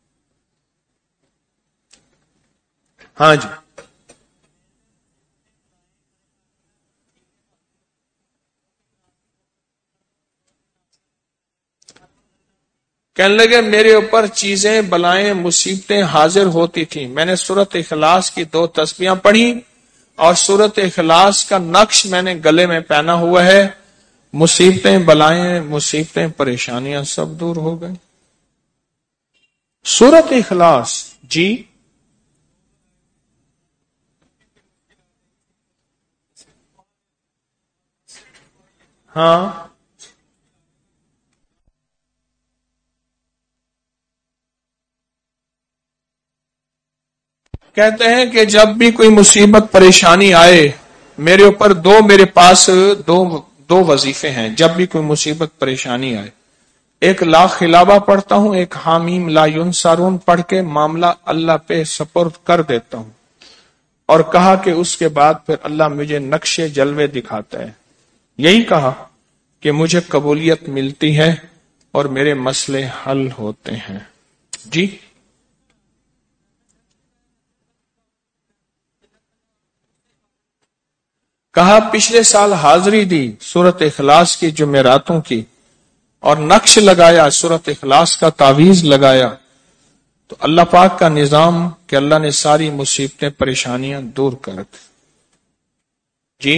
Speaker 1: ہاں جی، کہنے لگے میرے اوپر چیزیں، بلائیں، مصیبتیں حاضر ہوتی تھیں، میں نے سورت اخلاص کی دو تسبیحاں پڑھی اور سورت اخلاص کا نقش میں نے گلے میں پہنا ہوا ہے، مصیبتیں، بلائیں، مصیبتیں، پریشانیاں سب دور ہو گئی۔ سورت اخلاص، جی ہاں، کہتے ہیں کہ جب بھی کوئی مصیبت پریشانی آئے، میرے اوپر دو میرے پاس دو دو وظیفے ہیں جب بھی کوئی مصیبت پریشانی آئے، ایک لا خلابہ پڑھتا ہوں، ایک حامیم لا ینصرون پڑھ کے معاملہ اللہ پہ سپرد کر دیتا ہوں، اور کہا کہ اس کے بعد پھر اللہ مجھے نقشے جلوے دکھاتا ہے، یہی کہا کہ مجھے قبولیت ملتی ہے اور میرے مسئلے حل ہوتے ہیں۔ جی کہا پچھلے سال حاضری دی سورت اخلاص کی جمعراتوں کی، اور نقش لگایا سورت اخلاص کا، تعویذ لگایا، تو اللہ پاک کا نظام کہ اللہ نے ساری مصیبتیں، پریشانیاں دور کر دی۔ جی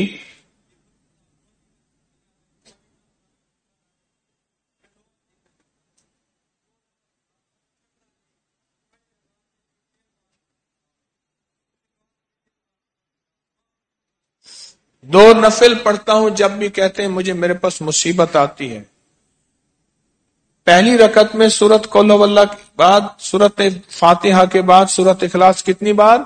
Speaker 1: دو نفل پڑھتا ہوں جب بھی کہتے ہیں مجھے میرے پاس مصیبت آتی ہے۔ پہلی رکعت میں سورت قل ہو اللہ کے بعد، سورت فاتحہ کے بعد سورت اخلاص کتنی بار؟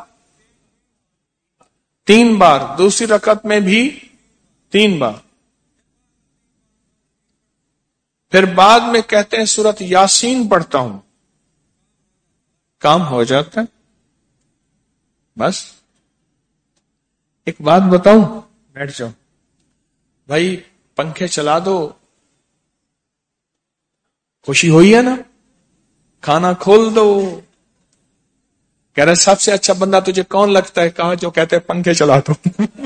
Speaker 1: تین بار۔ دوسری رکعت میں بھی تین بار۔ پھر بعد میں کہتے ہیں سورت یاسین پڑھتا ہوں، کام ہو جاتا ہے۔ بس ایک بات بتاؤں، بیٹھ جاؤ بھائی، پنکھے چلا دو، خوشی ہوئی ہے نا؟ کھانا کھول دو، کہہ رہے سب سے اچھا بندہ تجھے کون لگتا ہے؟ کہا جو کہتے ہیں پنکھے چلا دو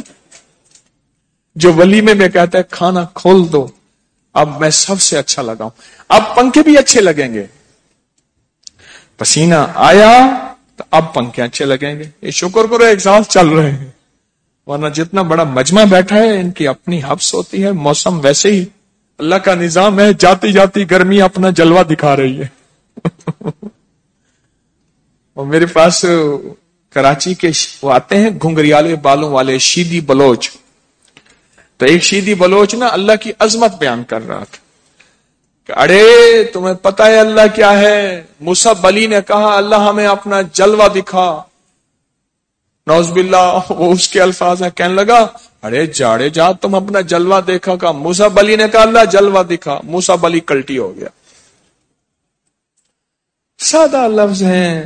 Speaker 1: جو ولیمے میں کہتا ہے کھانا کھول دو، اب میں سب سے اچھا لگاؤں، اب پنکھے بھی اچھے لگیں گے۔ پسینہ آیا تو اب پنکھے اچھے لگیں گے۔ یہ شکر کرو ایک سال چل رہے ہیں، ورنہ جتنا بڑا مجمع بیٹھا ہے ان کی اپنی حبس ہوتی ہے، موسم ویسے ہی اللہ کا نظام ہے، جاتی جاتی گرمی اپنا جلوہ دکھا رہی ہے اور میرے پاس کراچی کے وہ آتے ہیں گھنگریالے بالوں والے شیدی بلوچ، تو ایک شیدی بلوچ نا اللہ کی عظمت بیان کر رہا تھا کہ اڑے تمہیں پتہ ہے اللہ کیا ہے؟ مصعب علی نے کہا اللہ ہمیں اپنا جلوہ دکھا، نعوذ باللہ وہ اس کے الفاظ ہیں، کہنے لگا ارے جاڑے جا تم اپنا جلوہ دیکھا کا، مصعب علی نے کہا اللہ جلوہ دکھا، مصعب علی کلٹی ہو گیا۔ سادہ لفظ ہیں۔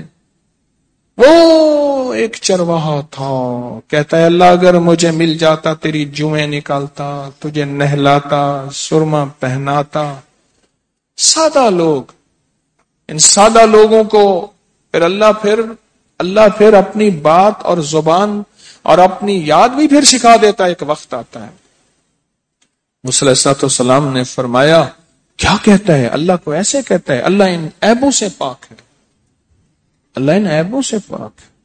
Speaker 1: وہ ایک چرواہا تھا، کہتا ہے اللہ اگر مجھے مل جاتا تیری جوئیں نکالتا، تجھے نہلاتا، سرما پہناتا۔ سادہ لوگ، ان سادہ لوگوں کو پھر اللہ پھر اللہ پھر اپنی بات اور زبان اور اپنی یاد بھی پھر سکھا دیتا ہے۔ ایک وقت آتا ہے موسیٰ علیہ السلام نے فرمایا کیا کہتا ہے؟ اللہ کو ایسے کہتا ہے اللہ ان عیبوں سے پاک ہے، اللہ ان عیبوں سے پاک ہے،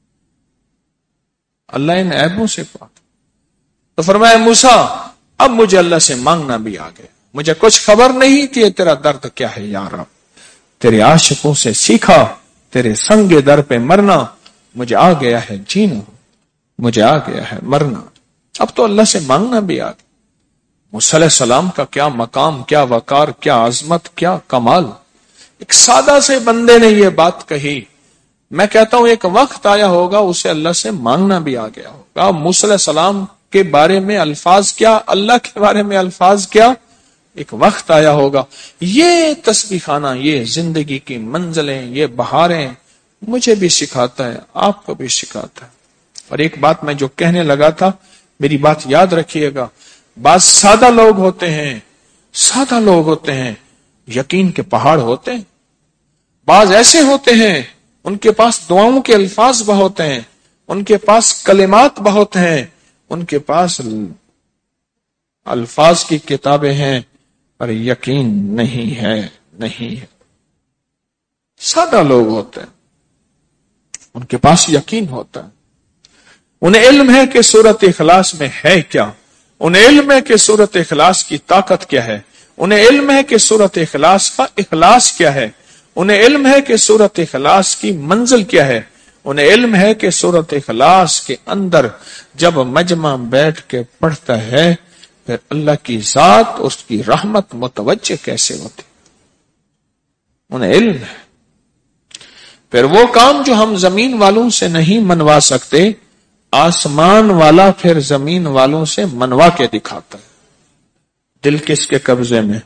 Speaker 1: اللہ ان عیبوں سے پاک ہے۔ تو فرمایا موسیٰ اب مجھے اللہ سے مانگنا بھی آ گیا، مجھے کچھ خبر نہیں کہ تیرا درد کیا ہے یا رب، تیرے عاشقوں سے سیکھا، تیرے سنگ در پہ مرنا، مجھے آ گیا ہے جینا، مجھے آ گیا ہے مرنا۔ اب تو اللہ سے مانگنا بھی آ گیا۔ موسیٰ علیہ السلام کا کیا مقام، کیا وقار، کیا عظمت، کیا کمال۔ ایک سادہ سے بندے نے یہ بات کہی، میں کہتا ہوں ایک وقت آیا ہوگا اسے اللہ سے مانگنا بھی آ گیا ہوگا۔ موسیٰ علیہ السلام کے بارے میں الفاظ کیا، اللہ کے بارے میں الفاظ کیا، ایک وقت آیا ہوگا۔ یہ تسبیح خانہ، یہ زندگی کی منزلیں، یہ بہاریں مجھے بھی سکھاتا ہے، آپ کو بھی سکھاتا ہے۔ اور ایک بات میں جو کہنے لگا تھا، میری بات یاد رکھیے گا، بعض سادہ لوگ ہوتے ہیں، سادہ لوگ ہوتے ہیں، یقین کے پہاڑ ہوتے ہیں۔ بعض ایسے ہوتے ہیں ان کے پاس دعاؤں کے الفاظ بہت ہیں، ان کے پاس کلمات بہت ہیں، ان کے پاس الفاظ کی کتابیں ہیں، پر یقین نہیں ہے، نہیں ہے۔ سادہ لوگ ہوتے ہیں، ان کے پاس یقین ہوتا ہے، انہیں علم ہے کہ سورۃ اخلاص میں ہے کیا، انہیں علم ہے کہ سورۃ اخلاص کی طاقت کیا ہے، انہیں علم ہے کہ سورۃ اخلاص کا اخلاص کیا ہے، انہیں علم ہے کہ سورۃ اخلاص کی منزل کیا ہے، انہیں علم ہے کہ سورۃ اخلاص کے اندر جب مجمع بیٹھ کے پڑھتا ہے پھر اللہ کی ذات، اس کی رحمت متوجہ کیسے ہوتی، انہیں علم ہے۔ پھر وہ کام جو ہم زمین والوں سے نہیں منوا سکتے، آسمان والا پھر زمین والوں سے منوا کے دکھاتا ہے۔ دل کس کے قبضے میں؟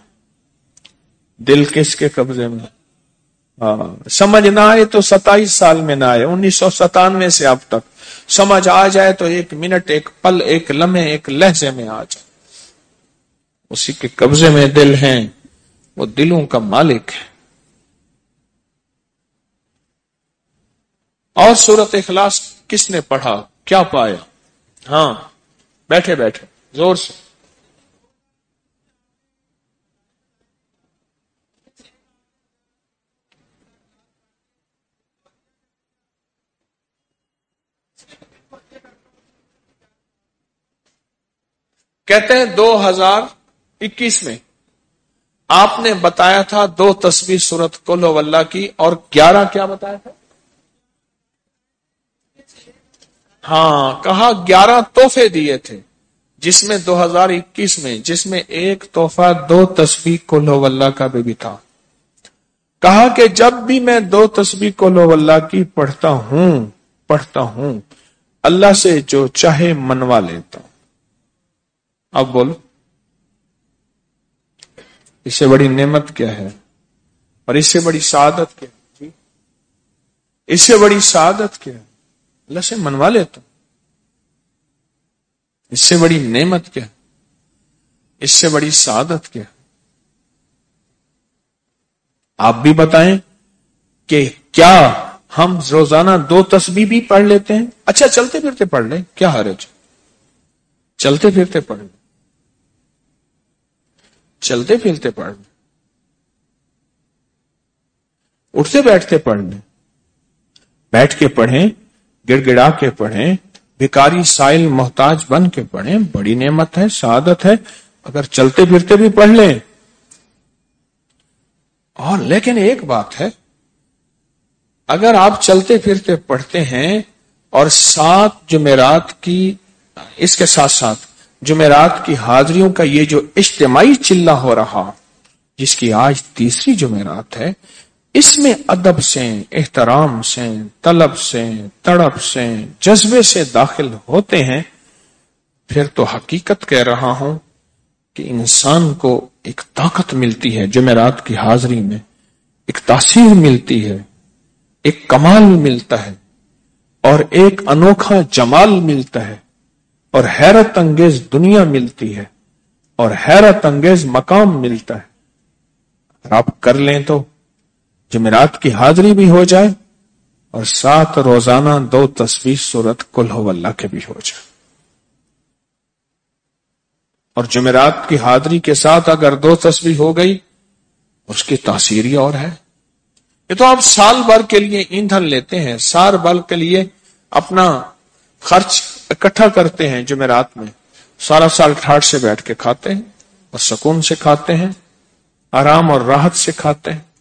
Speaker 1: دل کس کے قبضے میں؟ ہاں، سمجھ نہ آئے تو ستائیس سال میں نہ آئے، انیس سو ستانوے سے اب تک سمجھ آ جائے تو ایک منٹ، ایک پل، ایک لمحے، ایک لہجے میں آ جائے۔ اسی کے قبضے میں دل ہیں، وہ دلوں کا مالک ہے۔ اور سورۃ اخلاص کس نے پڑھا، کیا پایا؟ ہاں، بیٹھے بیٹھے زور سے کہتے ہیں دو ہزار اکیس میں آپ نے بتایا تھا دو تسبیح سورۃ قل ہو اللہ کی، اور گیارہ کیا بتایا تھا؟ ہاں، کہا گیارہ تحفے دیے تھے، جس میں دو ہزار اکیس میں جس میں ایک تحفہ دو تسبیح قل ہو اللہ کا بھی, بھی تھا۔ کہا کہ جب بھی میں دو تسبیح قل ہو اللہ کی پڑھتا ہوں پڑھتا ہوں اللہ سے جو چاہے منوا لیتا ہوں۔ اب بولو اس سے بڑی نعمت کیا ہے، اور اس سے بڑی سعادت کیا ہے؟ اس سے بڑی سعادت کیا ہے؟ اللہ سے منوا لیتا ہوں۔ اس سے بڑی نعمت کیا ہے؟ اس سے بڑی سعادت کیا ہے؟ آپ بھی بتائیں کہ کیا ہم روزانہ دو تسبیح بھی پڑھ لیتے ہیں؟ اچھا چلتے پھرتے پڑھ لیں، کیا حرج؟ چلتے پھرتے پڑھ لیں، چلتے پھرتے پڑھ لیں، اٹھتے بیٹھتے پڑھ لیں، بیٹھ کے پڑھیں، گڑ گڑا کے پڑھیں، بھکاری سائل محتاج بن کے پڑھیں، بڑی نعمت ہے، سعادت ہے۔ اگر چلتے پھرتے بھی پڑھ لیں، اور لیکن ایک بات ہے، اگر آپ چلتے پھرتے پڑھتے ہیں اور سات جمعرات کی، اس کے ساتھ ساتھ جمعرات کی حاضریوں کا یہ جو اجتماعی چلہ ہو رہا، جس کی آج تیسری جمعرات ہے، اس میں ادب سے، احترام سے، طلب سے، تڑپ سے، جذبے سے داخل ہوتے ہیں، پھر تو حقیقت کہہ رہا ہوں کہ انسان کو ایک طاقت ملتی ہے، جمعرات کی حاضری میں ایک تاثیر ملتی ہے، ایک کمال ملتا ہے، اور ایک انوکھا جمال ملتا ہے، اور حیرت انگیز دنیا ملتی ہے، اور حیرت انگیز مقام ملتا ہے۔ اگر آپ کر لیں تو جمعرات کی حاضری بھی ہو جائے اور ساتھ روزانہ دو تسبیح سورۃ قل ہو اللہ کے بھی ہو جائے، اور جمعرات کی حاضری کے ساتھ اگر دو تسبیح ہو گئی اس کی تاثیر ہی اور ہے. یہ تو آپ سال بھر کے لیے ایندھن لیتے ہیں، سال بھر کے لیے اپنا خرچ اکٹھا کرتے ہیں جمعرات میں، سارا سال ٹھاٹ سے بیٹھ کے کھاتے ہیں اور سکون سے کھاتے ہیں، آرام اور راحت سے کھاتے ہیں.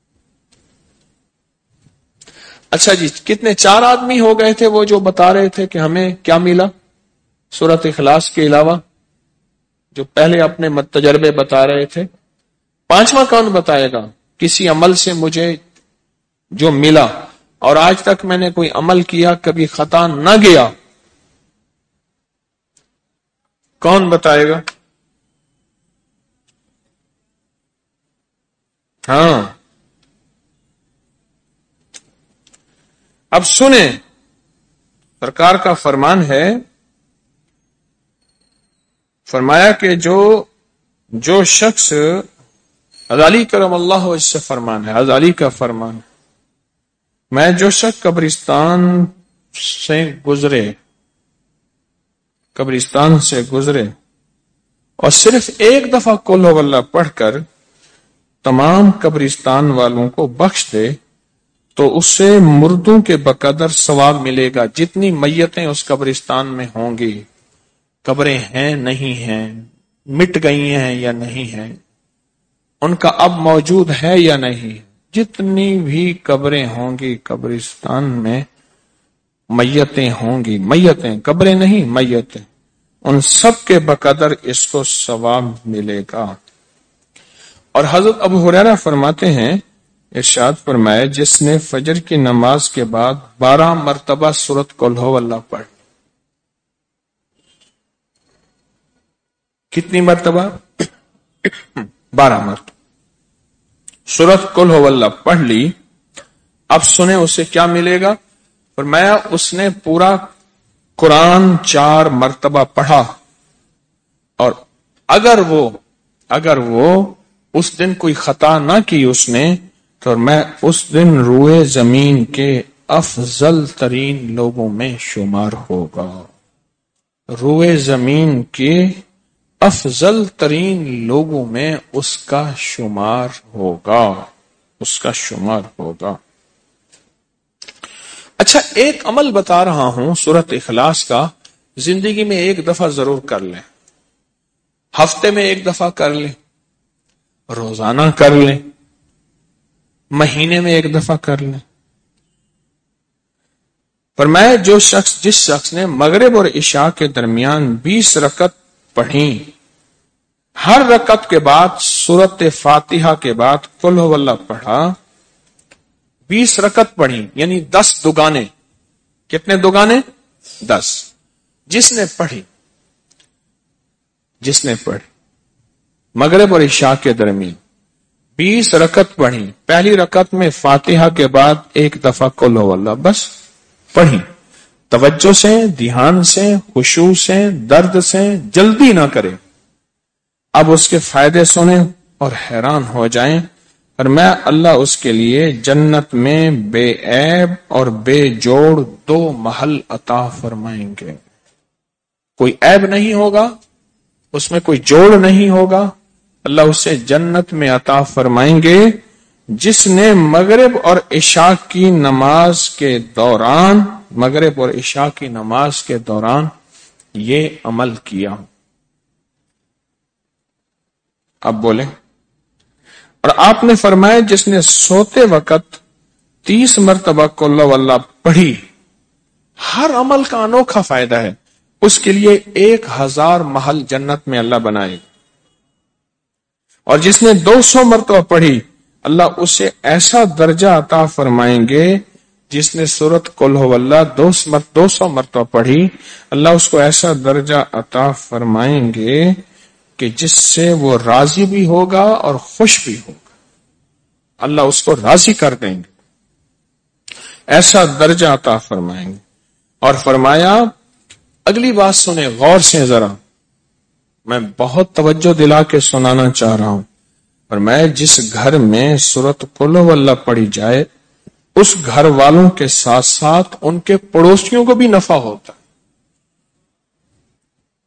Speaker 1: اچھا جی، کتنے چار آدمی ہو گئے تھے وہ جو بتا رہے تھے کہ ہمیں کیا ملا سورۃ اخلاص کے علاوہ، جو پہلے اپنے تجربے بتا رہے تھے. پانچواں کون بتائے گا کسی عمل سے مجھے جو ملا اور آج تک میں نے کوئی عمل کیا کبھی خطا نہ گیا؟ کون بتائے گا؟ ہاں اب سنیں، سرکار کا فرمان ہے، فرمایا کہ جو جو شخص، غزالی کرم اللہ اس سے فرمان ہے، غزالی کا فرمان ہے، میں جو شخص قبرستان سے گزرے قبرستان سے گزرے اور صرف ایک دفعہ قل ہو اللہ پڑھ کر تمام قبرستان والوں کو بخش دے تو اس سے مردوں کے بقدر ثواب ملے گا. جتنی میتیں اس قبرستان میں ہوں گی، قبریں ہیں نہیں ہیں، مٹ گئی ہیں یا نہیں ہیں، ان کا اب موجود ہے یا نہیں، جتنی بھی قبریں ہوں گی قبرستان میں، میتیں ہوں گی، میتیں قبریں نہیں میتیں، ان سب کے بقدر اس کو ثواب ملے گا. اور حضرت ابو ہریرہ فرماتے ہیں، ارشاد فرمائے، جس نے فجر کی نماز کے بعد بارہ مرتبہ سورۃ قل ہو اللہ پڑھ. کتنی مرتبہ؟ بارہ مرتبہ سورۃ قل ہو اللہ پڑھ لی. اب سنیں اسے کیا ملے گا. فرمایا اس نے پورا قرآن چار مرتبہ پڑھا، اور اگر وہ اگر وہ اس دن کوئی خطا نہ کی اس نے، تو میں اس دن روئے زمین کے افضل ترین لوگوں میں شمار ہوگا. روئے زمین کے افضل ترین لوگوں میں اس کا شمار ہوگا اس کا شمار ہوگا. اچھا، ایک عمل بتا رہا ہوں سورۃ اخلاص کا، زندگی میں ایک دفعہ ضرور کر لیں، ہفتے میں ایک دفعہ کر لیں، روزانہ کر لیں، مہینے میں ایک دفعہ کر لیں. فرمایا جو شخص جس شخص نے مغرب اور عشاء کے درمیان بیس رکعت پڑھی، ہر رکعت کے بعد سورۃ فاتحہ کے بعد قل ہو اللہ پڑھا، بیس رکعت پڑھی یعنی دس دگانے. کتنے دگانے؟ دس. جس نے پڑھی جس نے پڑھی مغرب اور عشاء کے درمیان بیس رکعت پڑھی، پہلی رکعت میں فاتحہ کے بعد ایک دفعہ قل ہو اللہ بس پڑھی، توجہ سے، دھیان سے، خشوع سے، درد سے، جلدی نہ کرے. اب اس کے فائدے سنیں اور حیران ہو جائیں. اور میں اللہ اس کے لیے جنت میں بے عیب اور بے جوڑ دو محل عطا فرمائیں گے. کوئی عیب نہیں ہوگا، اس میں کوئی جوڑ نہیں ہوگا. اللہ اسے جنت میں عطا فرمائیں گے جس نے مغرب اور عشاء کی نماز کے دوران مغرب اور عشاء کی نماز کے دوران یہ عمل کیا. اب بولیں. اور آپ نے فرمایا جس نے سوتے وقت تیس مرتبہ قل ہو اللہ پڑھی، ہر عمل کا انوکھا فائدہ ہے، اس کے لیے ایک ہزار محل جنت میں اللہ بنائے گا. اور جس نے دو سو مرتبہ پڑھی، اللہ اسے ایسا درجہ عطا فرمائیں گے. جس نے سورۃ قل ہو اللہ دو سو مرتبہ پڑھی، اللہ اس کو ایسا درجہ عطا فرمائیں گے کہ جس سے وہ راضی بھی ہوگا اور خوش بھی ہوگا. اللہ اس کو راضی کر دیں گے، ایسا درجہ عطا فرمائیں گے. اور فرمایا اگلی بات سنیں غور سے ذرا، میں بہت توجہ دلا کے سنانا چاہ رہا ہوں. اور میں جس گھر میں سورۃ قل ہو اللہ پڑھی جائے، اس گھر والوں کے ساتھ ساتھ ان کے پڑوسیوں کو بھی نفع ہوتا ہے،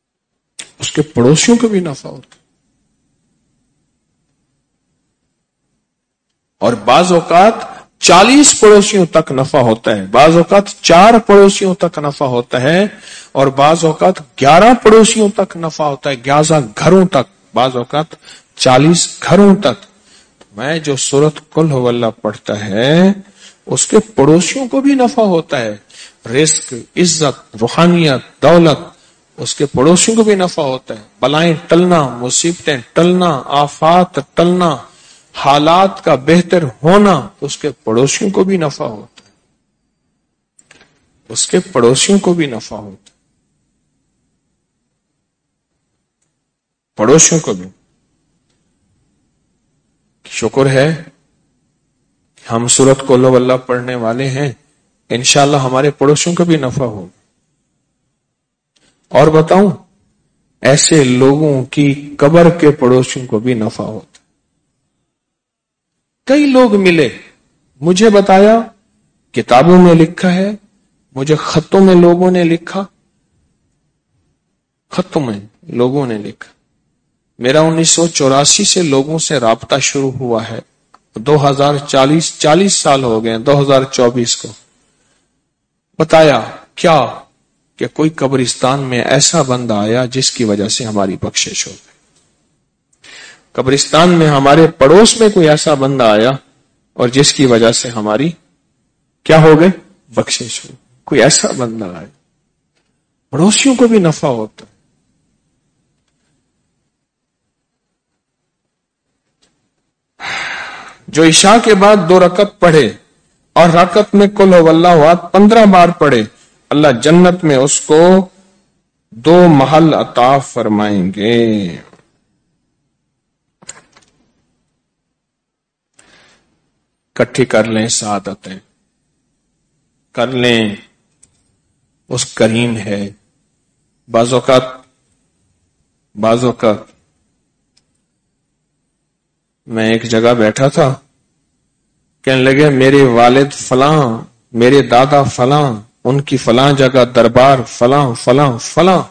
Speaker 1: اس کے پڑوسیوں کو بھی نفع ہوتا ہے. اور بعض اوقات چالیس پڑوسیوں تک نفع ہوتا ہے، بعض اوقات چار پڑوسیوں تک نفع ہوتا ہے، اور بعض اوقات گیارہ پڑوسیوں تک نفع ہوتا ہے، گیارہ گھروں تک، بعض اوقات چالیس گھروں تک۔ میں جو سورت قل ہو اللہ پڑھتا ہے اس کے پڑوسیوں کو بھی نفع ہوتا ہے، رزق، عزت، روحانیت، دولت، اس کے پڑوسیوں کو بھی نفع ہوتا ہے، بلائیں ٹلنا، مصیبتیں ٹلنا، آفات ٹلنا، حالات کا بہتر ہونا، اس کے پڑوسیوں کو بھی نفع ہوتا ہے، اس کے پڑوسیوں کو بھی نفع ہوتا ہے، پڑوسیوں کو بھی۔ شکر ہے ہم سورت قل ہو اللہ پڑھنے والے ہیں، انشاءاللہ ہمارے پڑوسیوں کو بھی نفع ہو۔ اور بتاؤں، ایسے لوگوں کی قبر کے پڑوسیوں کو بھی نفع ہوتا۔ کئی لوگ ملے، مجھے بتایا، کتابوں میں لکھا ہے، مجھے خطوں میں لوگوں نے لکھا، خطوں میں لوگوں نے لکھا۔ میرا انیس سو چوراسی سے لوگوں سے رابطہ شروع ہوا ہے، دو ہزار چالیس چالیس سال ہو گئے، دو ہزار چوبیس کو۔ بتایا کیا کہ کوئی قبرستان میں ایسا بندہ آیا جس کی وجہ سے ہماری بخشش ہو گئی، قبرستان میں ہمارے پڑوس میں کوئی ایسا بندہ آیا اور جس کی وجہ سے ہماری کیا ہو گئی، بخشش ہو۔ کوئی ایسا بندہ آیا، پڑوسیوں کو بھی نفع ہوتا ہے۔ جو عشاء کے بعد دو رکعت پڑھے اور رکعت میں قل ہو اللہ احد پندرہ بار پڑھے، اللہ جنت میں اس کو دو محل عطا فرمائیں گے۔ کٹھی کر لیں سعادتیں، کر لیں، اس کریم ہے۔ بعض اوقات بعض اوقات میں ایک جگہ بیٹھا تھا، کہنے لگے میرے والد فلاں، میرے دادا فلاں، ان کی فلاں جگہ دربار فلاں فلاں فلاں،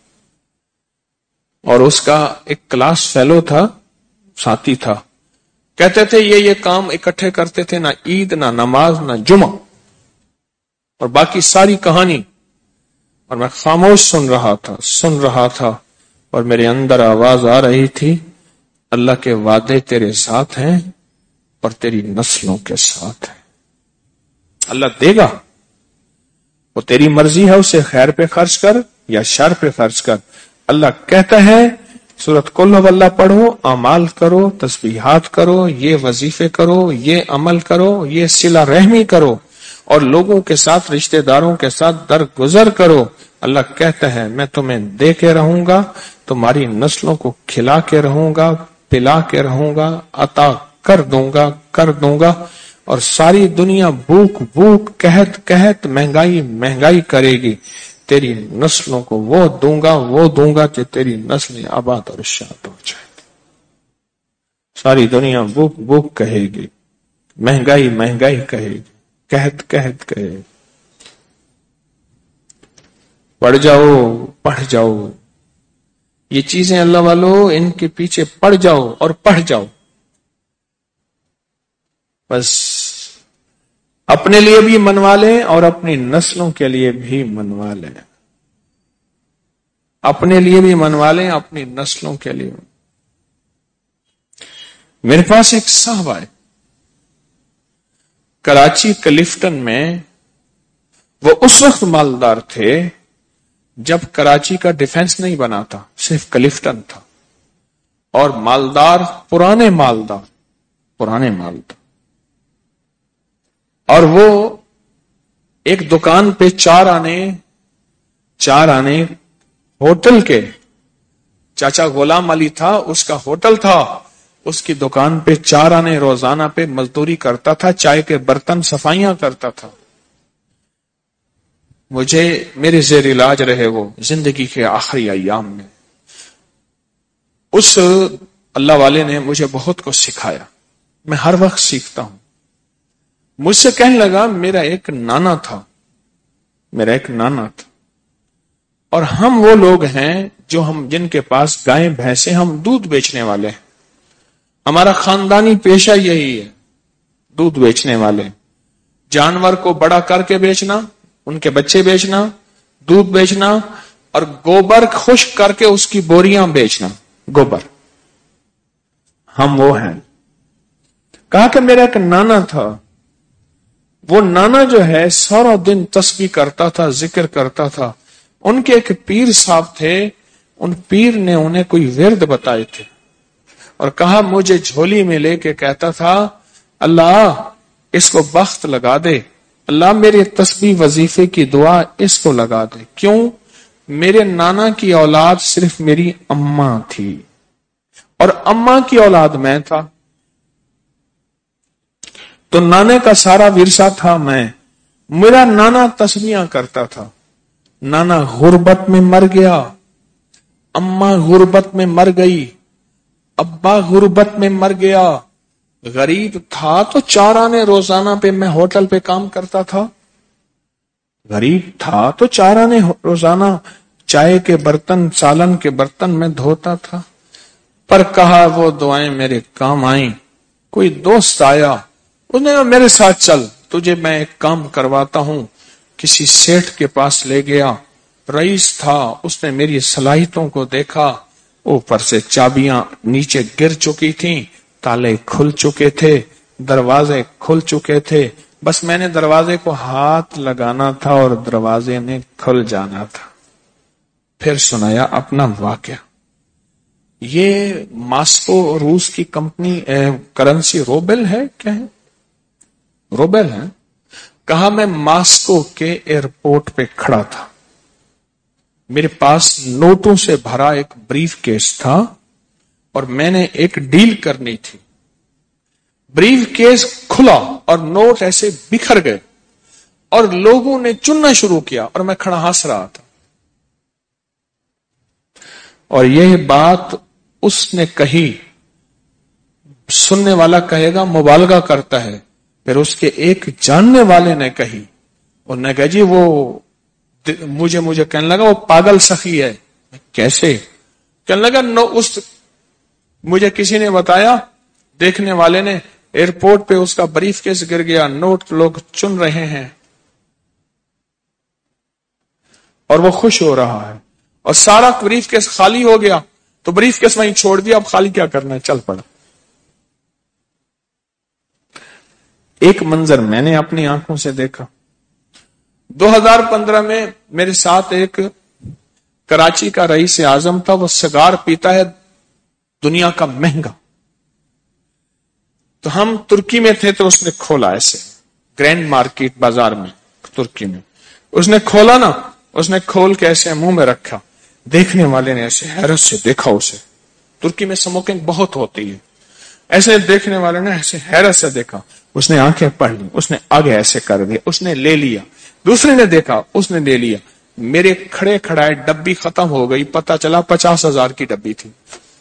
Speaker 1: اور اس کا ایک کلاس فیلو تھا، ساتھی تھا، کہتے تھے یہ یہ کام اکٹھے کرتے تھے، نہ عید، نہ نماز، نہ جمعہ، اور باقی ساری کہانی۔ اور میں خاموش سن رہا تھا سن رہا تھا اور میرے اندر آواز آ رہی تھی، اللہ کے وعدے تیرے ساتھ ہیں اور تیری نسلوں کے ساتھ ہیں، اللہ دے گا، وہ تیری مرضی ہے، اسے خیر پہ خرچ کر یا شر پہ خرچ کر۔ اللہ کہتا ہے سورت قل ہو اللہ پڑھو، اعمال کرو، تسبیحات کرو، یہ وظیفے کرو، یہ عمل کرو، یہ صلہ رحمی کرو، اور لوگوں کے ساتھ، رشتہ داروں کے ساتھ درگزر کرو۔ اللہ کہتا ہے میں تمہیں دے کے رہوں گا، تمہاری نسلوں کو کھلا کے رہوں گا، پلا کے رہوں گا، عطا کر دوں گا کر دوں گا اور ساری دنیا بھوک بھوک قحط قحط مہنگائی مہنگائی کرے گی، تیری نسلوں کو وہ دوں گا وہ دوں گا کہ تیری نسلیں آباد اور شاد ہو جائے گی۔ ساری دنیا بھوک بھوک کہے گی، مہنگائی مہنگائی کہے گی، قحط قحط کہے گی۔ پڑھ جاؤ پڑھ جاؤ یہ چیزیں اللہ والو، ان کے پیچھے پڑ جاؤ اور پڑھ جاؤ، بس اپنے لیے بھی منوا لیں اور اپنی نسلوں کے لیے بھی منوا لیں، اپنے لیے بھی منوا لیں، اپنی نسلوں کے لیے۔ میرے پاس ایک صاحب آئے کراچی کلفٹن میں، وہ اس وقت مالدار تھے جب کراچی کا ڈیفنس نہیں بنا تھا، صرف کلفٹن تھا، اور مالدار، پرانے مالدار پرانے مالدار اور وہ ایک دکان پہ چار آنے چار آنے ہوٹل کے، چاچا غلام علی تھا، اس کا ہوٹل تھا، اس کی دکان پہ چار آنے روزانہ پہ مزدوری کرتا تھا، چائے کے برتن صفائیاں کرتا تھا۔ مجھے میرے زیر علاج رہے وہ زندگی کے آخری ایام میں، اس اللہ والے نے مجھے بہت کچھ سکھایا، میں ہر وقت سیکھتا ہوں۔ مجھ سے کہنے لگا میرا ایک نانا تھا میرا ایک نانا تھا اور ہم وہ لوگ ہیں جو ہم جن کے پاس گائیں بھینسیں، ہم دودھ بیچنے والے ہیں، ہمارا خاندانی پیشہ یہی ہے، دودھ بیچنے والے، جانور کو بڑا کر کے بیچنا، ان کے بچے بیچنا، دودھ بیچنا، اور گوبر خشک کر کے اس کی بوریاں بیچنا، گوبر، ہم وہ ہیں۔ کہا کہ میرا ایک نانا تھا، وہ نانا جو ہے سارا دن تسبیح کرتا تھا، ذکر کرتا تھا۔ ان کے ایک پیر صاحب تھے، ان پیر نے انہیں کوئی ورد بتائے تھے اور کہا مجھے جھولی میں لے کے کہتا تھا اللہ اس کو بخت لگا دے، اللہ میرے تسبیح وظیفے کی دعا اس کو لگا دے۔ کیوں؟ میرے نانا کی اولاد صرف میری اماں تھی اور اماں کی اولاد میں تھا، تو نانے کا سارا ورثہ تھا میں۔ میرا نانا تسبیحاں کرتا تھا، نانا غربت میں مر گیا، اماں غربت میں مر گئی، ابا غربت میں مر گیا، غریب تھا تو چار آنے روزانہ پہ میں ہوٹل پہ کام کرتا تھا، غریب تھا تو چار آنے روزانہ چائے کے برتن، سالن کے برتن میں دھوتا تھا۔ پر کہا وہ دعائیں میرے کام آئیں۔ کوئی دوست آیا، اس نے کہا میرے ساتھ چل، تجھے میں ایک کام کرواتا ہوں۔ کسی سیٹھ کے پاس لے گیا، رئیس تھا، اس نے میری صلاحیتوں کو دیکھا، اوپر سے چابیاں نیچے گر چکی تھیں، تالے کھل چکے تھے، دروازے کھل چکے تھے، بس میں نے دروازے کو ہاتھ لگانا تھا اور دروازے نے کھل جانا تھا۔ پھر سنایا اپنا واقعہ۔ یہ ماسکو روس کی کمپنی کرنسی روبل ہے، کیا ہے؟ روبل ہے۔ کہا میں ماسکو کے ایئرپورٹ پہ کھڑا تھا، میرے پاس نوٹوں سے بھرا ایک بریف کیس تھا اور میں نے ایک ڈیل کرنی تھی۔ بریف کیس کھلا اور نوٹ ایسے بکھر گئے اور لوگوں نے چننا شروع کیا اور میں کھڑا ہنس رہا تھا۔ اور یہ بات اس نے کہی، سننے والا کہے گا مبالغہ کرتا ہے، پھر اس کے ایک جاننے والے نے کہی، اور نے کہا جی وہ مجھے مجھے کہنے لگا وہ پاگل سخی ہے۔ کیسے؟ کہنے لگا نو اس مجھے کسی نے بتایا، دیکھنے والے نے، ایئرپورٹ پہ اس کا بریف کیس گر گیا، نوٹ لوگ چن رہے ہیں اور وہ خوش ہو رہا ہے، اور سارا بریف کیس خالی ہو گیا، تو بریف کیس وہیں چھوڑ دیا، اب خالی کیا کرنا ہے، چل پڑا۔ ایک منظر میں نے اپنی آنکھوں سے دیکھا۔ دو ہزار پندرہ میں میرے ساتھ ایک کراچی کا رئیس اعظم تھا، وہ سگار پیتا ہے دنیا کا مہنگا، تو ہم ترکی میں تھے، تو اس نے کھولا ایسے گرینڈ مارکیٹ بازار میں ترکی میں، اس نے کھولا نا، اس نے کھول کے ایسے منہ میں رکھا، دیکھنے والے نے ایسے حیرت سے دیکھا اسے، ترکی میں سموکنگ بہت ہوتی ہے، ایسے دیکھنے والے نے ایسے حیرت سے دیکھا، اس نے آنکھیں پڑھ لی، اس نے آگے ایسے کر دیا، اس نے لے لیا، دوسرے نے دیکھا، اس نے لے لیا، میرے کھڑے کھڑائے ڈبی ختم ہو گئی، پتا چلا پچاس ہزار کی ڈبی تھی۔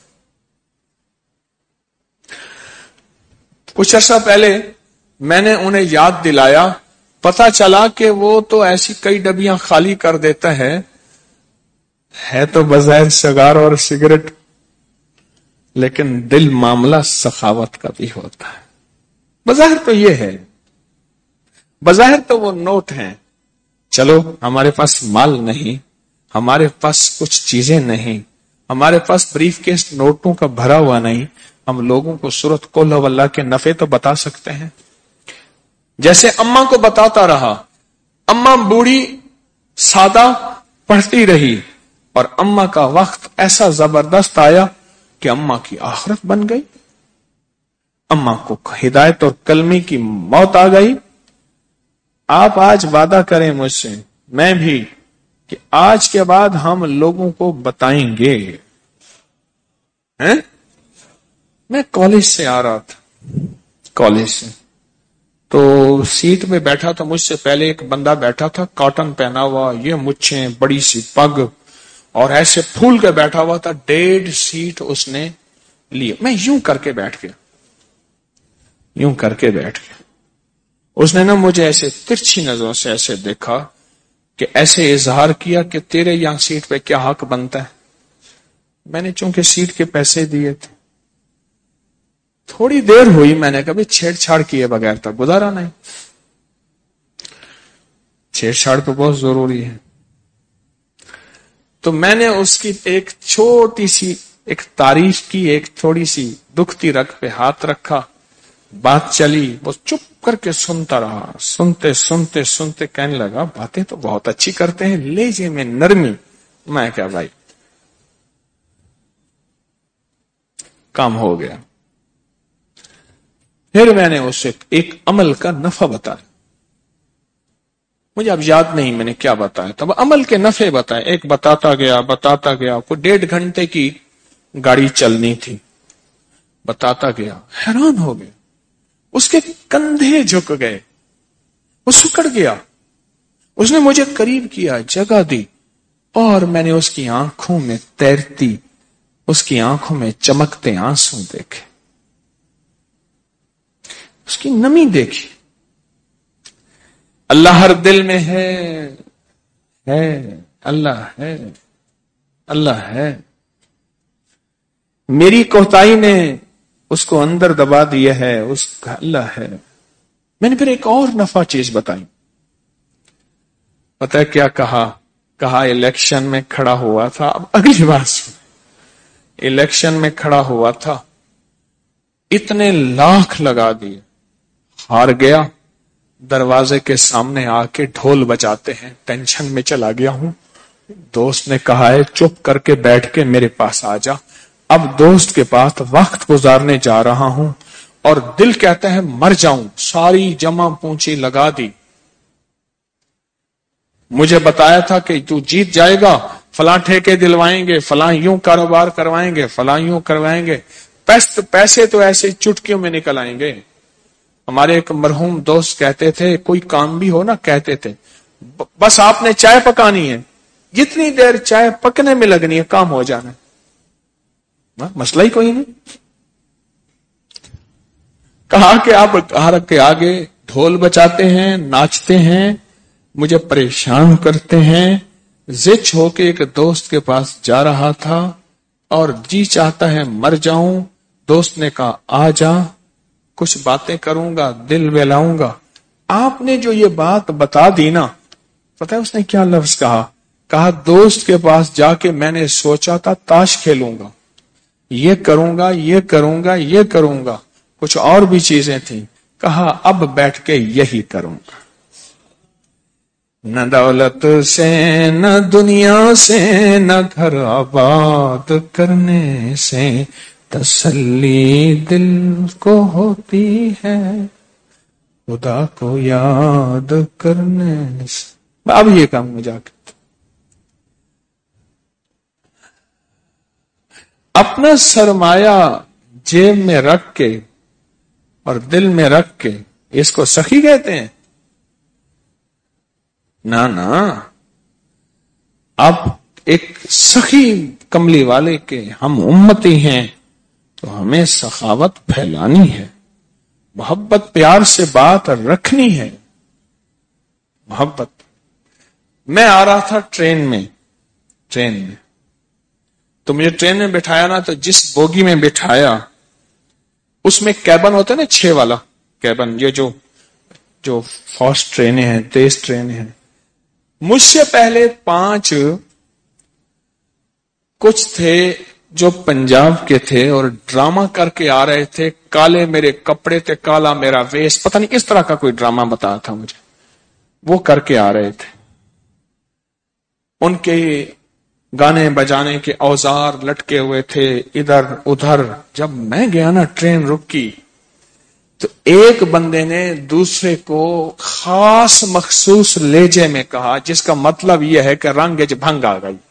Speaker 1: کچھ عرصہ پہلے میں نے انہیں یاد دلایا، پتا چلا کہ وہ تو ایسی کئی ڈبیاں خالی کر دیتا ہے ہے تو بظاہر سگار اور سگریٹ، لیکن دل معاملہ سخاوت کا بھی ہوتا ہے۔ بظاہر تو یہ ہے، بظاہر تو وہ نوٹ ہیں، چلو ہمارے پاس مال نہیں، ہمارے پاس کچھ چیزیں نہیں، ہمارے پاس بریف کیس نوٹوں کا بھرا ہوا نہیں، ہم لوگوں کو سورت قل ہو اللہ کے نفع تو بتا سکتے ہیں۔ جیسے اماں کو بتاتا رہا، اماں بوڑھی سادہ پڑھتی رہی، اور اماں کا وقت ایسا زبردست آیا کہ اماں کی آخرت بن گئی، اماں کو ہدایت اور کلمے کی موت آ گئی۔ آپ آج وعدہ کریں مجھ سے، میں بھی، کہ آج کے بعد ہم لوگوں کو بتائیں گے۔ ہیں؟ میں کالج سے آ رہا تھا، کالج سے، تو سیٹ میں بیٹھا تھا، مجھ سے پہلے ایک بندہ بیٹھا تھا، کاٹن پہنا ہوا، یہ مچھیں، بڑی سی پگ، اور ایسے پھول کے بیٹھا ہوا تھا، ڈیڑھ سیٹ اس نے لی، میں یوں کر کے بیٹھ گیا، یوں کر کے بیٹھ گیا۔ اس نے نا مجھے ایسے ترچھی نظروں سے ایسے دیکھا کہ ایسے اظہار کیا کہ تیرے یہاں سیٹ پہ کیا حق بنتا ہے۔ میں نے چونکہ سیٹ کے پیسے دیے تھے تھوڑی دیر ہوئی، میں نے کبھی چھیڑ چھاڑ کیے بغیر تک گزارا نہیں. چھیڑ چھاڑ تو بہت ضروری ہے. تو میں نے اس کی ایک چھوٹی سی ایک تعریف کی، ایک تھوڑی سی دکھتی رگ پہ ہاتھ رکھا، بات چلی، وہ چپ کر کے سنتا رہا. سنتے سنتے سنتے کہنے لگا باتیں تو بہت اچھی کرتے ہیں، لہجے میں نرمی. میں کیا بھائی، کام ہو گیا. پھر میں نے اسے ایک عمل کا نفع بتایا. مجھے اب یاد نہیں میں نے کیا بتایا تھا، عمل کے نفع بتائے. ایک بتاتا گیا بتاتا گیا، کوئی ڈیڑھ گھنٹے کی گاڑی چلنی تھی. بتاتا گیا، حیران ہو گیا. اس کے کندھے جھک گئے، وہ سکڑ گیا. اس نے مجھے قریب کیا، جگہ دی، اور میں نے اس کی آنکھوں میں تیرتی، اس کی آنکھوں میں چمکتے آنسو دیکھے، اس کی نمی دیکھی. اللہ ہر دل میں ہے، ہے اللہ ہے، اللہ ہے. میری کوتاہی نے اس کو اندر دبا دیا ہے، اس کا اللہ ہے. میں نے پھر ایک اور نفع چیز بتائی. پتہ ہے کیا کہا؟ کہا الیکشن میں کھڑا ہوا تھا. اب اگلی بات سن. الیکشن میں کھڑا ہوا تھا، اتنے لاکھ لگا دیے، ہار گیا. دروازے کے سامنے آ کے ڈھول بجاتے ہیں، ٹینشن میں چلا گیا ہوں. دوست نے کہا ہے چپ کر کے بیٹھ کے میرے پاس آ جا. اب دوست کے پاس وقت گزارنے جا رہا ہوں اور دل کہتا ہے مر جاؤں. ساری جمع پونچی لگا دی. مجھے بتایا تھا کہ تو جیت جائے گا، فلاں ٹھیکے دلوائیں گے، فلاں یوں کاروبار کروائیں گے، فلاں یوں کروائیں گے. پیسے تو ایسے چٹکیوں میں نکل آئیں گے. ہمارے ایک مرحوم دوست کہتے تھے کوئی کام بھی ہو نا، کہتے تھے بس آپ نے چائے پکانی ہے، جتنی دیر چائے پکنے میں لگنی ہے کام ہو جانا ہے، مسئلہ ہی کوئی نہیں. کہا کہ آپ گھر کے آگے ڈھول بجاتے ہیں، ناچتے ہیں، مجھے پریشان کرتے ہیں. زچ ہو کے ایک دوست کے پاس جا رہا تھا اور جی چاہتا ہے مر جاؤں. دوست نے کہا آ جا، کچھ باتیں کروں گا، دل بہلاؤں گا. آپ نے جو یہ بات بتا دی نا، پتہ ہے اس نے کیا لفظ کہا؟ کہا دوست کے پاس جا کے میں نے سوچا تھا تاش کھیلوں گا، یہ کروں گا، یہ کروں گا، یہ کروں گا، کچھ اور بھی چیزیں تھیں. کہا اب بیٹھ کے یہی کروں گا. نہ دولت سے نہ دنیا سے نہ گھر آباد کرنے سے تسلی دل کو ہوتی ہے، خدا کو یاد کرنے سے. اب یہ کام میں جا کے اپنا سرمایہ جیب میں رکھ کے اور دل میں رکھ کے، اس کو سخی کہتے ہیں؟ نہ نہ. اب ایک سخی کملی والے کے ہم امتی ہیں تو ہمیں سخاوت پھیلانی ہے، محبت پیار سے بات رکھنی ہے. محبت. میں آ رہا تھا ٹرین میں ٹرین میں تو مجھے ٹرین میں بٹھایا نا، تو جس بوگی میں بٹھایا اس میں کیبن ہوتا ہے نا، چھ والا کیبن، یہ جو جو فاسٹ ٹرینیں ہیں، تیز ٹرینیں ہیں. مجھ سے پہلے پانچ کچھ تھے جو پنجاب کے تھے اور ڈرامہ کر کے آ رہے تھے. کالے میرے کپڑے تھے، کالا میرا ویس، پتہ نہیں اس طرح کا کوئی ڈرامہ بتایا تھا مجھے. وہ کر کے آ رہے تھے. ان کے گانے بجانے کے اوزار لٹکے ہوئے تھے ادھر ادھر. جب میں گیا نا، ٹرین رکی تو ایک بندے نے دوسرے کو خاص مخصوص لہجے میں کہا، جس کا مطلب یہ ہے کہ رنگ وچ بھنگ آ گئی.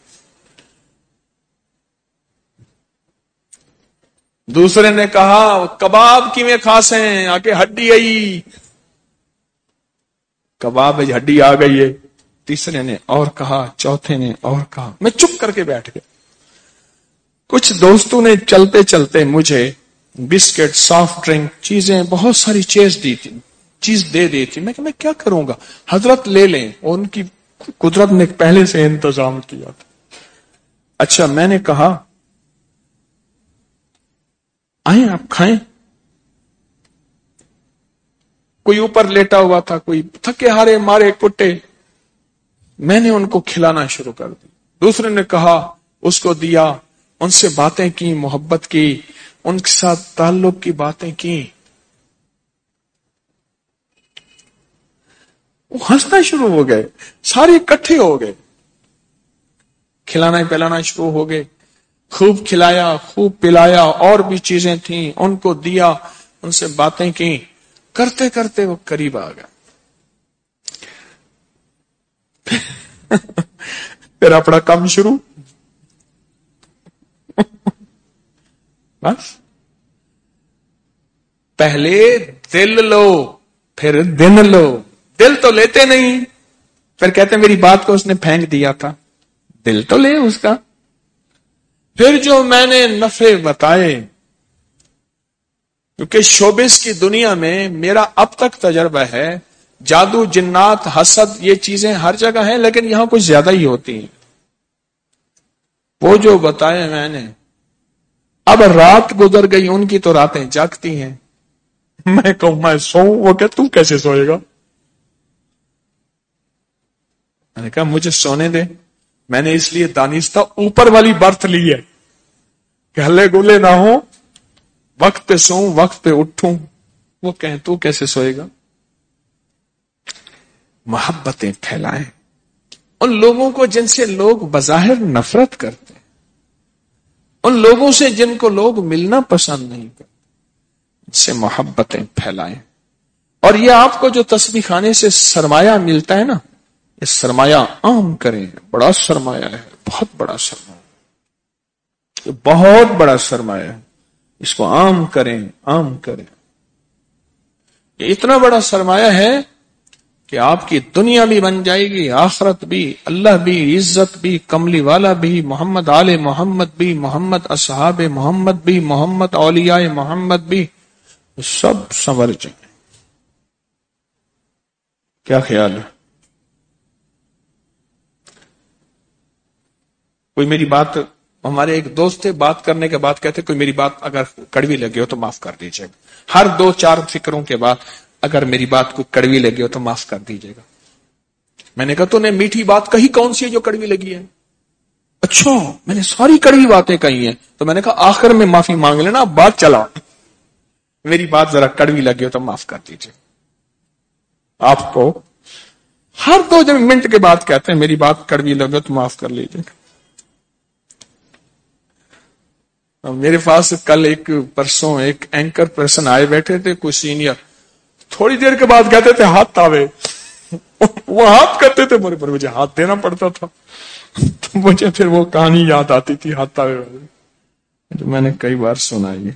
Speaker 1: دوسرے نے کہا کباب کی میں خاص ہیں، آگے ہڈی آئی، کباب ہڈی آ گئی ہے. تیسرے نے اور کہا، چوتھے نے اور کہا. میں چپ کر کے بیٹھ گیا. کچھ دوستوں نے چلتے چلتے مجھے بسکٹ، سافٹ ڈرنک، چیزیں، بہت ساری چیز دی تھی چیز دے دی تھی. میں کہ میں کیا کروں گا؟ حضرت لے لیں، اور ان کی قدرت نے پہلے سے انتظام کیا تھا. اچھا، میں نے کہا آئیں آپ کھائیں. کوئی اوپر لیٹا ہوا تھا، کوئی تھکے ہارے مارے کٹے، میں نے ان کو کھلانا شروع کر دی. دوسرے نے کہا، اس کو دیا، ان سے باتیں کی، محبت کی، ان کے ساتھ تعلق کی باتیں کی. وہ ہنسنا شروع ہو گئے، سارے اکٹھے ہو گئے، کھلانا پلانا شروع ہو گئے. خوب کھلایا، خوب پلایا، اور بھی چیزیں تھیں ان کو دیا، ان سے باتیں کی. کرتے کرتے وہ قریب آ گیا. پھر اپنا کام شروع. بس پہلے دل لو پھر دن لو. دل تو لیتے نہیں، پھر کہتے میری بات کو اس نے پھینک دیا تھا. دل تو لے اس کا. پھر جو میں نے نفع بتائے، کیونکہ شوبز کی دنیا میں میرا اب تک تجربہ ہے، جادو، جنات، حسد، یہ چیزیں ہر جگہ ہیں، لیکن یہاں کچھ زیادہ ہی ہوتی ہیں. وہ جو بتائے میں نے، اب رات گزر گئی، ان کی تو راتیں جاگتی ہیں. میں کہوں میں سوؤں، وہ کہ تم کیسے سوئے گا؟ میں نے کہا مجھے سونے دے. میں نے اس لیے دانستہ اوپر والی برتھ لی ہے کہ ہلے گولے نہ ہو، وقت پہ سوؤں، وقت پہ اٹھوں. وہ کہیں تو کیسے سوئے گا؟ محبتیں پھیلائیں ان لوگوں کو جن سے لوگ بظاہر نفرت کرتے ہیں، ان لوگوں سے جن کو لوگ ملنا پسند نہیں کرتے، ان سے محبتیں پھیلائیں. اور یہ آپ کو جو تسبیح خانے سے سرمایہ ملتا ہے نا، یہ سرمایہ عام کریں. بڑا سرمایہ ہے، بہت بڑا سرمایہ، یہ بہت بڑا سرمایہ ہے. اس کو عام کریں، عام کریں. یہ اتنا بڑا سرمایہ ہے کہ آپ کی دنیا بھی بن جائے گی، آخرت بھی، اللہ بھی، عزت بھی، کملی والا بھی، محمد آل محمد بھی، محمد اصحاب محمد بھی، محمد اولیاء محمد بھی، سب سنور جائیں. کیا خیال ہے؟ کوئی میری بات، ہمارے ایک دوست تھے، بات کرنے کے بعد کہتے کوئی میری بات اگر کڑوی لگی ہو تو معاف کر دیجیے گا. ہر دو چار فکروں کے بعد اگر میری بات کو کڑوی لگی ہو تو معاف کر دیجیے گا. میں نے کہا تو نے میٹھی بات کہی کون سی ہے جو کڑوی لگی ہے؟ اچھا میں نے ساری کڑوی باتیں کہی ہیں. تو میں نے کہا آخر میں معافی مانگ لینا، بات چلا. میری بات ذرا کڑوی لگی ہو تو معاف کر دیجیے. آپ کو ہر دو جب منٹ کے بعد کہتے ہیں میری بات کڑوی لگی ہو تو معاف کر لیجیے. میرے پاس کل ایک پرسوں ایک اینکر پرسن آئے بیٹھے تھے، کوئی سینئر. تھوڑی دیر کے بعد کہتے تھے ہاتھ تاوے. وہ ہاتھ کرتے تھے میرے پر، مجھے ہاتھ دینا پڑتا تھا. تو مجھے پھر وہ کہانی یاد آتی تھی ہاتھ تاوے والے، جو میں نے کئی بار سنا. یہ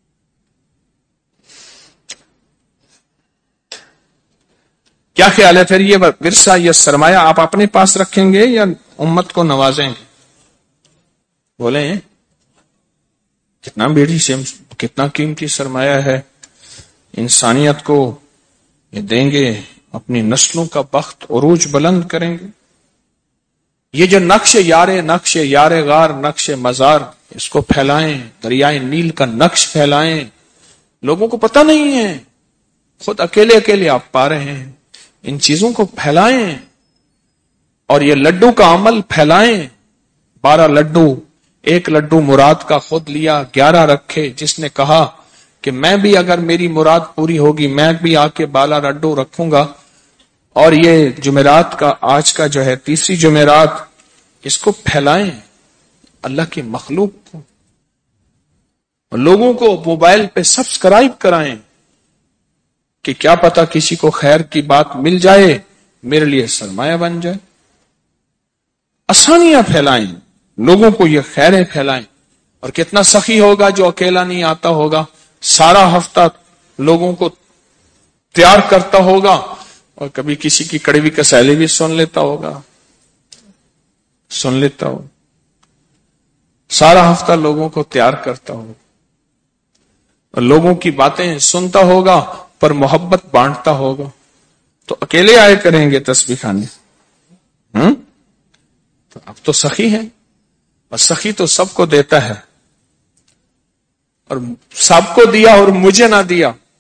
Speaker 1: کیا خیال ہے پھر؟ یہ ورثہ، یہ سرمایہ آپ اپنے پاس رکھیں گے یا امت کو نوازیں گے؟ بولیں کتنا بیڑی سے کتنا قیمتی سرمایہ ہے. انسانیت کو یہ دیں گے، اپنی نسلوں کا بخت عروج بلند کریں گے. یہ جو نقش یارے نقش یارے غار نقش مزار، اس کو پھیلائیں. دریائے نیل کا نقش پھیلائیں. لوگوں کو پتہ نہیں ہے، خود اکیلے اکیلے آپ پا رہے ہیں. ان چیزوں کو پھیلائیں اور یہ لڈو کا عمل پھیلائیں. بارہ لڈو، ایک لڈو مراد کا خود لیا، گیارہ رکھے. جس نے کہا کہ میں بھی اگر میری مراد پوری ہوگی میں بھی آ کے بالا لڈو رکھوں گا. اور یہ جمعرات کا آج کا جو ہے تیسری جمعرات، اس کو پھیلائیں اللہ کی مخلوق کو. لوگوں کو موبائل پہ سبسکرائب کرائیں کہ کیا پتا کسی کو خیر کی بات مل جائے، میرے لیے سرمایہ بن جائے. آسانیاں پھیلائیں، لوگوں کو یہ خیریں پھیلائیں. اور کتنا سخی ہوگا جو اکیلا نہیں آتا ہوگا، سارا ہفتہ لوگوں کو تیار کرتا ہوگا، اور کبھی کسی کی کڑوی کسیلی بھی سن لیتا ہوگا سن لیتا ہو سارا ہفتہ لوگوں کو تیار کرتا ہوگا اور لوگوں کی باتیں سنتا ہوگا پر محبت بانٹتا ہوگا. تو اکیلے آئے کریں گے تسبیح خانے؟ ہم تو اب تو سخی ہے، اور سخی تو سب کو دیتا ہے. اور سب کو دیا اور مجھے نہ دیا.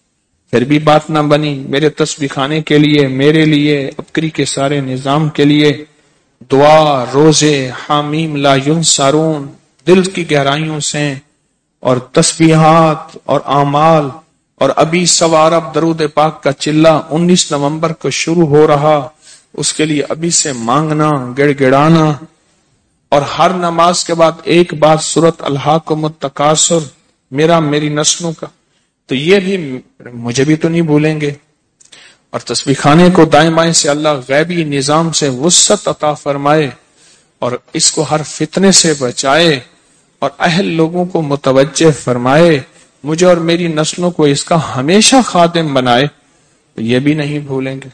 Speaker 1: پھر بھی بات نہ بنی، میرے تسبیح خانے کے لیے، میرے لیے، عبقری کے سارے نظام کے لیے دعا، روزے، حامیم لا ینصرون، دل کی گہرائیوں سے اور تسبیحات اور اعمال، اور ابھی سوا رب درود پاک کا چلہ انیس نومبر کو شروع ہو رہا، اس کے لیے ابھی سے مانگنا، گڑ گڑانا، اور ہر نماز کے بعد ایک بار سورت الہاکم التکاثر، میرا میری نسلوں کا، تو یہ بھی مجھے بھی تو نہیں بھولیں گے۔ اور تسبیح خانے کو دائیں بائیں سے اللہ غیبی نظام سے وسعت عطا فرمائے اور اس کو ہر فتنے سے بچائے اور اہل لوگوں کو متوجہ فرمائے، مجھے اور میری نسلوں کو اس کا ہمیشہ خادم بنائے، تو یہ بھی نہیں بھولیں گے۔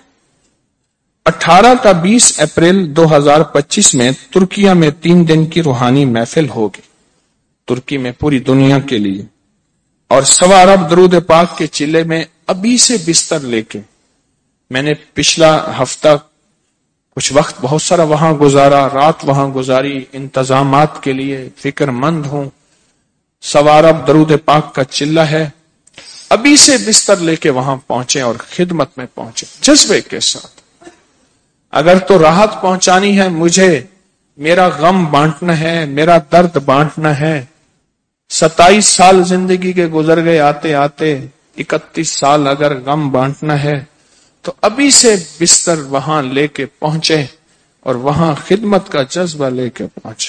Speaker 1: اٹھارہ تا بیس اپریل دو ہزار پچیس میں ترکیہ میں تین دن کی روحانی محفل ہوگی، ترکی میں پوری دنیا کے لیے، اور سوا ارب درود پاک کے چلے میں ابھی سے بستر لے کے، میں نے پچھلا ہفتہ کچھ وقت بہت سارا وہاں گزارا، رات وہاں گزاری، انتظامات کے لیے فکر مند ہوں، سوا ارب درود پاک کا چلہ ہے، ابھی سے بستر لے کے وہاں پہنچے اور خدمت میں پہنچے جذبے کے ساتھ۔ اگر تو راحت پہنچانی ہے مجھے، میرا غم بانٹنا ہے، میرا درد بانٹنا ہے، ستائیس سال زندگی کے گزر گئے آتے آتے، اکتیس سال اگر غم بانٹنا ہے تو ابھی سے بستر وہاں لے کے پہنچے اور وہاں خدمت کا جذبہ لے کے پہنچے۔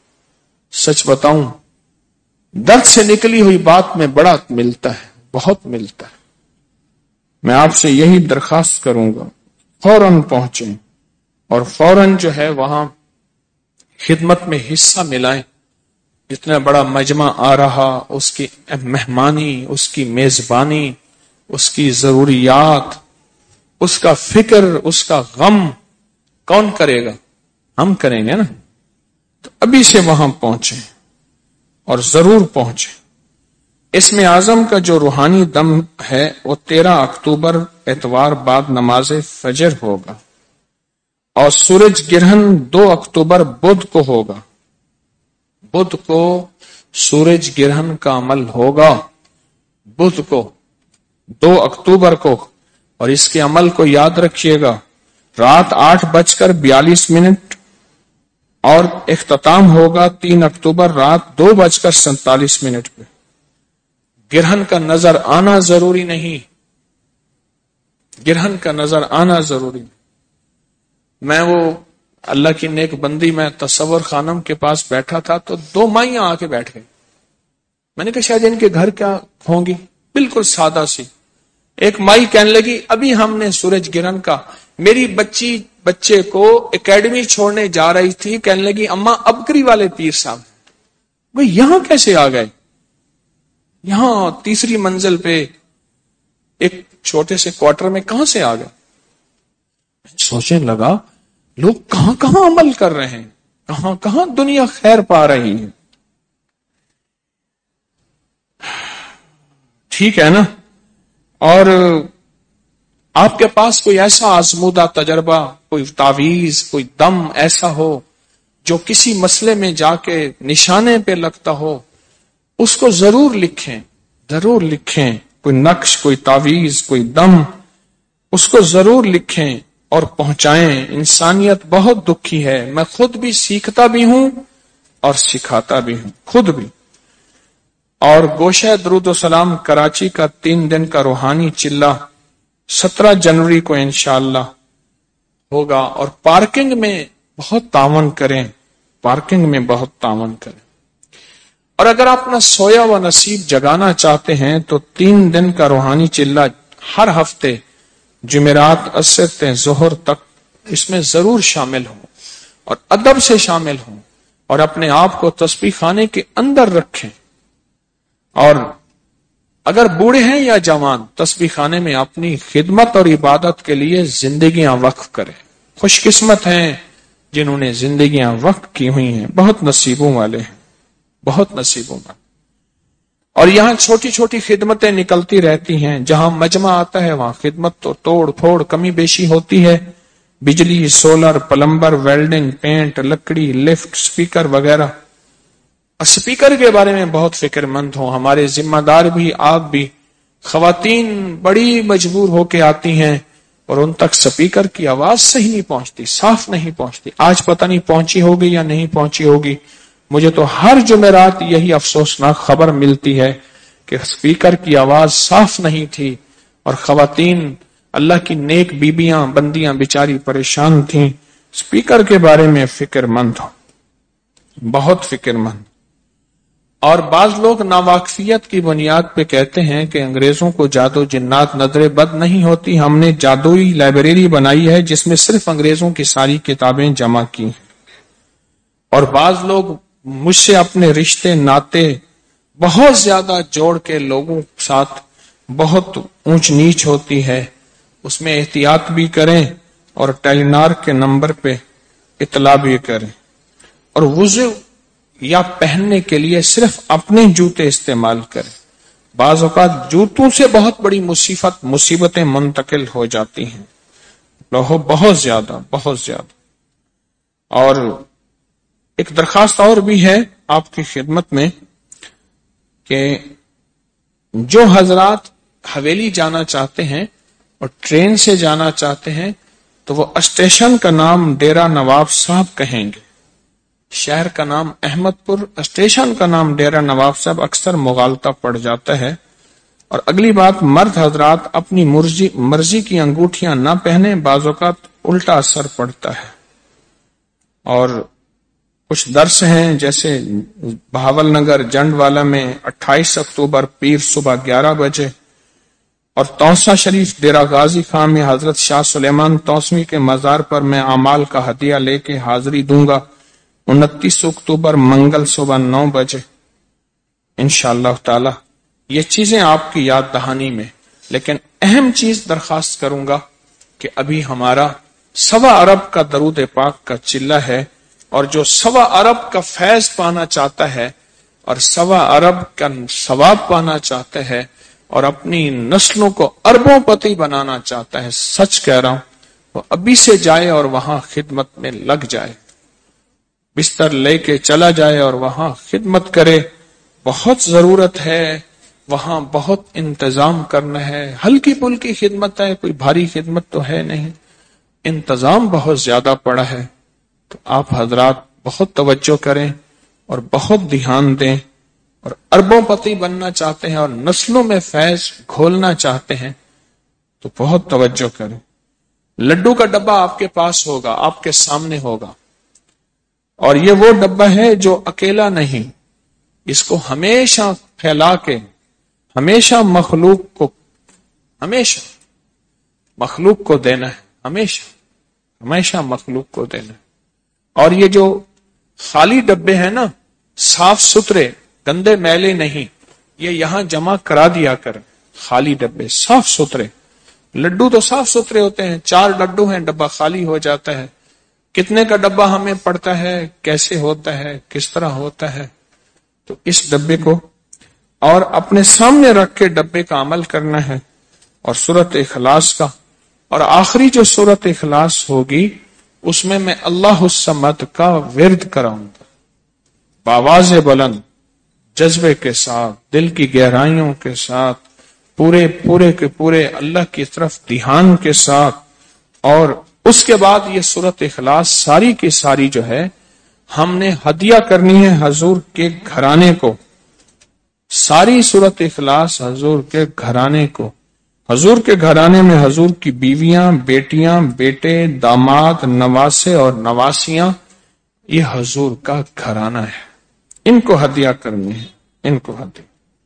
Speaker 1: سچ بتاؤں، درد سے نکلی ہوئی بات میں بڑا ملتا ہے، بہت ملتا ہے۔ میں آپ سے یہی درخواست کروں گا، فوراً پہنچیں اور فوراً جو ہے وہاں خدمت میں حصہ ملائیں۔ جتنا بڑا مجمع آ رہا، اس کی مہمانی، اس کی میزبانی، اس کی ضروریات، اس کا فکر، اس کا غم کون کرے گا؟ ہم کریں گے نا۔ تو ابھی سے وہاں پہنچیں اور ضرور پہنچیں۔ اسم اعظم کا جو روحانی دم ہے وہ تیرہ اکتوبر اتوار بعد نماز فجر ہوگا، اور سورج گرہن دو اکتوبر بدھ کو ہوگا۔ بدھ کو سورج گرہن کا عمل ہوگا، بدھ کو دو اکتوبر کو، اور اس کے عمل کو یاد رکھیے گا، رات آٹھ بج کر بیالیس منٹ اور اختتام ہوگا تین اکتوبر رات دو بج کر سینتالیس منٹ پہ۔ گرہن کا نظر آنا ضروری نہیں، گرہن کا نظر آنا ضروری نہیں۔ میں وہ اللہ کی نیک بندی میں تصور خانم کے پاس بیٹھا تھا تو دو مائیاں آ کے بیٹھ گئی۔ میں نے کہا شاید ان کے گھر کیا ہوں گی، بالکل سادہ سی۔ ایک مائی کہنے لگی ابھی ہم نے سورج گرہن کا، میری بچی بچے کو اکیڈمی چھوڑنے جا رہی تھی، کہنے لگی اماں ابکری والے پیر صاحب وہ یہاں کیسے آ گئے؟ یہاں تیسری منزل پہ ایک چھوٹے سے کوارٹر میں کہاں سے آ گئے؟ سوچنے لگا لوگ کہاں کہاں عمل کر رہے ہیں، کہاں کہاں دنیا خیر پا رہی ہے۔ ٹھیک ہے نا؟ اور آپ کے پاس کوئی ایسا آزمودہ تجربہ، کوئی تعویذ، کوئی دم ایسا ہو جو کسی مسئلے میں جا کے نشانے پہ لگتا ہو، اس کو ضرور لکھیں، ضرور لکھیں۔ کوئی نقش، کوئی تعویذ، کوئی دم، اس کو ضرور لکھیں اور پہنچائیں۔ انسانیت بہت دکھی ہے، میں خود بھی سیکھتا بھی ہوں اور سکھاتا بھی ہوں، خود بھی۔ اور گوشہ درود و سلام کراچی کا تین دن کا روحانی چلہ سترہ جنوری کو انشاءاللہ ہوگا، اور پارکنگ میں بہت تعاون کریں، پارکنگ میں بہت تعاون کریں۔ اور اگر آپ اپنا سویا و نصیب جگانا چاہتے ہیں تو تین دن کا روحانی چلہ ہر ہفتے جمعرات عصر سے ظہر تک اس میں ضرور شامل ہوں اور ادب سے شامل ہوں اور اپنے آپ کو تسبیح خانے کے اندر رکھیں۔ اور اگر بوڑھے ہیں یا جوان، تسبیح خانے میں اپنی خدمت اور عبادت کے لیے زندگیاں وقف کریں۔ خوش قسمت ہیں جنہوں نے زندگیاں وقف کی ہوئی ہیں، بہت نصیبوں والے ہیں، بہت نصیبوں والے۔ اور یہاں چھوٹی چھوٹی خدمتیں نکلتی رہتی ہیں، جہاں مجمع آتا ہے وہاں خدمت تو توڑ پھوڑ کمی بیشی ہوتی ہے، بجلی، سولر، پلمبر، ویلڈنگ، پینٹ، لکڑی، لفٹ، سپیکر وغیرہ۔ اور سپیکر کے بارے میں بہت فکر مند ہوں، ہمارے ذمہ دار بھی، آپ بھی، خواتین بڑی مجبور ہو کے آتی ہیں اور ان تک سپیکر کی آواز صحیح نہیں پہنچتی، صاف نہیں پہنچتی. آج پتہ نہیں پہنچی ہوگی یا نہیں پہنچی ہوگی. مجھے تو ہر جمعرات یہی افسوسناک خبر ملتی ہے کہ سپیکر کی آواز صاف نہیں تھی اور خواتین اللہ کی نیک بیبیاں بندیاں بیچاری پریشان تھیں. سپیکر کے بارے میں فکر مند ہو، بہت فکر مند. اور بعض لوگ ناواقفیت کی بنیاد پہ کہتے ہیں کہ انگریزوں کو جادو جنات نظر بد نہیں ہوتی، ہم نے جادوئی لائبریری بنائی ہے جس میں صرف انگریزوں کی ساری کتابیں جمع کی ہیں. اور بعض لوگ مجھ سے اپنے رشتے ناتے بہت زیادہ جوڑ کے لوگوں کے ساتھ بہت اونچ نیچ ہوتی ہے، اس میں احتیاط بھی کریں اور ٹیلی نار کے نمبر پہ اطلاع بھی کریں. اور وضو یا پہننے کے لیے صرف اپنے جوتے استعمال کریں. بعض اوقات جوتوں سے بہت بڑی مصیبت مصیبتیں منتقل ہو جاتی ہیں، لوہو بہت زیادہ بہت زیادہ. اور ایک درخواست اور بھی ہے آپ کی خدمت میں کہ جو حضرات حویلی جانا چاہتے ہیں اور ٹرین سے جانا چاہتے ہیں تو وہ اسٹیشن کا نام ڈیرہ نواب صاحب کہیں گے. شہر کا نام احمد پور، اسٹیشن کا نام ڈیرہ نواب صاحب، اکثر مغالطہ پڑ جاتا ہے. اور اگلی بات، مرد حضرات اپنی مرضی مرضی کی انگوٹھیاں نہ پہنے، بعض اوقات الٹا اثر پڑتا ہے. اور کچھ درس ہیں جیسے بہاول نگر جنڈ والا میں اٹھائیس اکتوبر پیر صبح گیارہ بجے، اور توسا شریف ڈیرہ غازی خان میں حضرت شاہ سلیمان توسوی کے مزار پر میں اعمال کا ہدیہ لے کے حاضری دوں گا انتیس اکتوبر منگل صبح نو بجے انشاءاللہ تعالی. یہ چیزیں آپ کی یاد دہانی میں. لیکن اہم چیز درخواست کروں گا کہ ابھی ہمارا سوا ارب کا درود پاک کا چلہ ہے، اور جو سوا ارب کا فیض پانا چاہتا ہے اور سوا ارب کا ثواب پانا چاہتا ہے اور اپنی نسلوں کو اربوں پتی بنانا چاہتا ہے، سچ کہہ رہا ہوں، وہ ابھی سے جائے اور وہاں خدمت میں لگ جائے، بستر لے کے چلا جائے اور وہاں خدمت کرے. بہت ضرورت ہے، وہاں بہت انتظام کرنا ہے. ہلکی پھلکی خدمت ہے، کوئی بھاری خدمت تو ہے نہیں، انتظام بہت زیادہ پڑا ہے. تو آپ حضرات بہت توجہ کریں اور بہت دھیان دیں. اور اربوں پتی بننا چاہتے ہیں اور نسلوں میں فیض گھولنا چاہتے ہیں تو بہت توجہ کریں. لڈو کا ڈبہ آپ کے پاس ہوگا، آپ کے سامنے ہوگا، اور یہ وہ ڈبہ ہے جو اکیلا نہیں، اس کو ہمیشہ پھیلا کے ہمیشہ مخلوق کو ہمیشہ مخلوق کو دینا ہے، ہمیشہ ہمیشہ مخلوق کو دینا ہے. اور یہ جو خالی ڈبے ہیں نا، صاف ستھرے، گندے میلے نہیں، یہ یہاں جمع کرا دیا کر. خالی ڈبے صاف ستھرے. لڈو تو صاف ستھرے ہوتے ہیں، چار لڈو ہیں ڈبہ خالی ہو جاتا ہے. کتنے کا ڈبہ ہمیں پڑتا ہے، کیسے ہوتا ہے، کس طرح ہوتا ہے. تو اس ڈبے کو اور اپنے سامنے رکھ کے ڈبے کا عمل کرنا ہے، اور سورت اخلاص کا. اور آخری جو سورت اخلاص ہوگی اس میں میں اللہ الصمد کا ورد کراؤں گا، بآواز بلند، جذبے کے ساتھ، دل کی گہرائیوں کے ساتھ، پورے پورے کے پورے اللہ کی طرف دھیان کے ساتھ. اور اس کے بعد یہ سورت اخلاص ساری کی ساری جو ہے ہم نے ہدیہ کرنی ہے حضور کے گھرانے کو. ساری سورت اخلاص حضور کے گھرانے کو. حضور کے گھرانے میں حضور کی بیویاں، بیٹیاں، بیٹے، داماد، نواسے اور نواسیاں، یہ حضور کا گھرانہ ہے. ان کو ہدیہ کرنی ہے، ان کو ہدیہ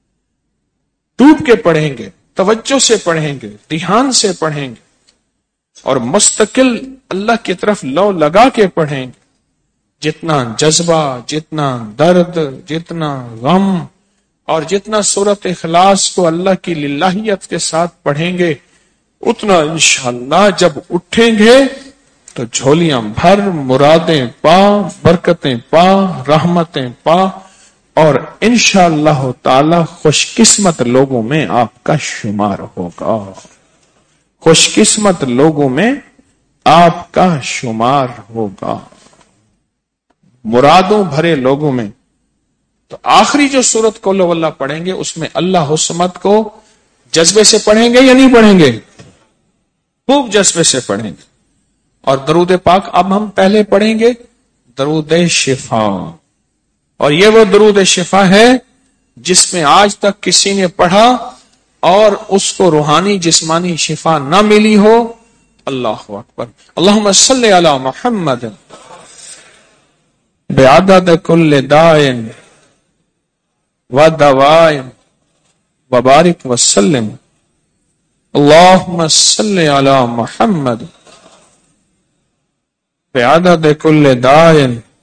Speaker 1: ڈوب کے پڑھیں گے، توجہ سے پڑھیں گے، دھیان سے پڑھیں گے، اور مستقل اللہ کی طرف لو لگا کے پڑھیں گے. جتنا جذبہ، جتنا درد، جتنا غم، اور جتنا سورت اخلاص کو اللہ کی للہیت کے ساتھ پڑھیں گے، اتنا انشاءاللہ جب اٹھیں گے تو جھولیاں بھر، مرادیں پا، برکتیں پا، رحمتیں پا، اور انشاءاللہ تعالی خوش قسمت لوگوں میں آپ کا شمار ہوگا. خوش قسمت لوگوں میں آپ کا شمار ہوگا، مرادوں بھرے لوگوں میں. تو آخری جو سورت قل ہو اللہ پڑھیں گے اس میں اللہ الصمد کو جذبے سے پڑھیں گے یا نہیں پڑھیں گے؟ خوب جذبے سے پڑھیں گے. اور درود پاک اب ہم پہلے پڑھیں گے درود شفا. اور یہ وہ درود شفا ہے جس میں آج تک کسی نے پڑھا اور اس کو روحانی جسمانی شفا نہ ملی ہو. اللہ اکبر. اللہم صلی علی محمد بعدد کل داء و دواء وبارک وسلم. اللہم صلی علی محمد بعدد کل داء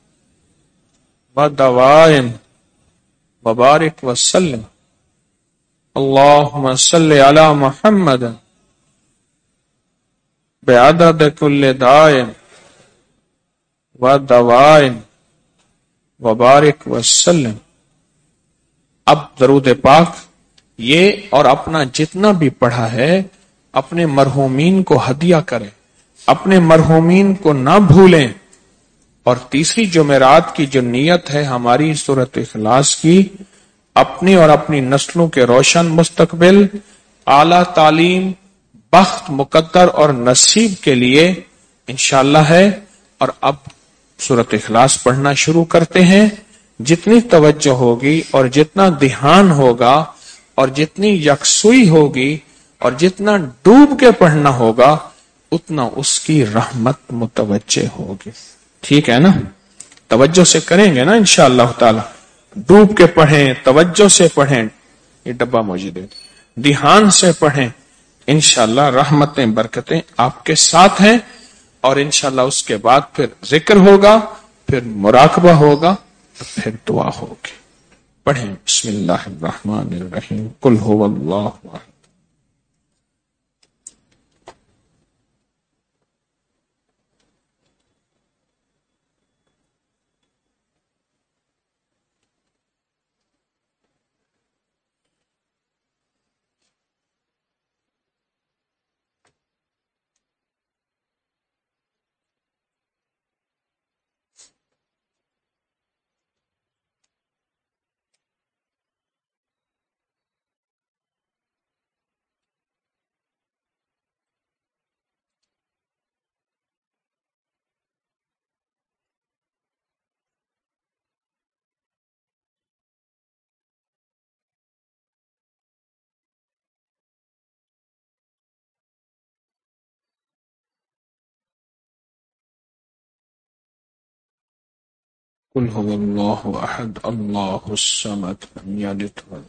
Speaker 1: و دواء وبارک وسلم. اللہم صلی علی محمد بعدد کل داء و دواء وبارک وسلم. اب درود پاک یہ اور اپنا جتنا بھی پڑھا ہے اپنے مرحومین کو ہدیہ کریں، اپنے مرحومین کو نہ بھولیں. اور تیسری جمعرات کی جو نیت ہے ہماری سورۃ اخلاص کی، اپنی اور اپنی نسلوں کے روشن مستقبل، اعلی تعلیم، بخت مقدر اور نصیب کے لیے انشاءاللہ ہے. اور اب سورۃ اخلاص پڑھنا شروع کرتے ہیں. جتنی توجہ ہوگی اور جتنا دھیان ہوگا اور جتنی یکسوئی ہوگی اور جتنا ڈوب کے پڑھنا ہوگا اتنا اس کی رحمت متوجہ ہوگی. ٹھیک ہے نا؟ توجہ سے کریں گے نا انشاءاللہ تعالی. ڈوب کے پڑھیں، توجہ سے پڑھیں. یہ ڈبہ موجود ہے. دھیان سے پڑھیں. انشاءاللہ رحمتیں برکتیں آپ کے ساتھ ہیں. اور انشاءاللہ اس کے بعد پھر ذکر ہوگا، پھر مراقبہ ہوگا، پھر دعا ہوگی. پڑھیں. بسم اللہ الرحمن الرحیم. قل هو اللہ احد. قل هو اللہ احد اللہ الصمد لم یلد ولم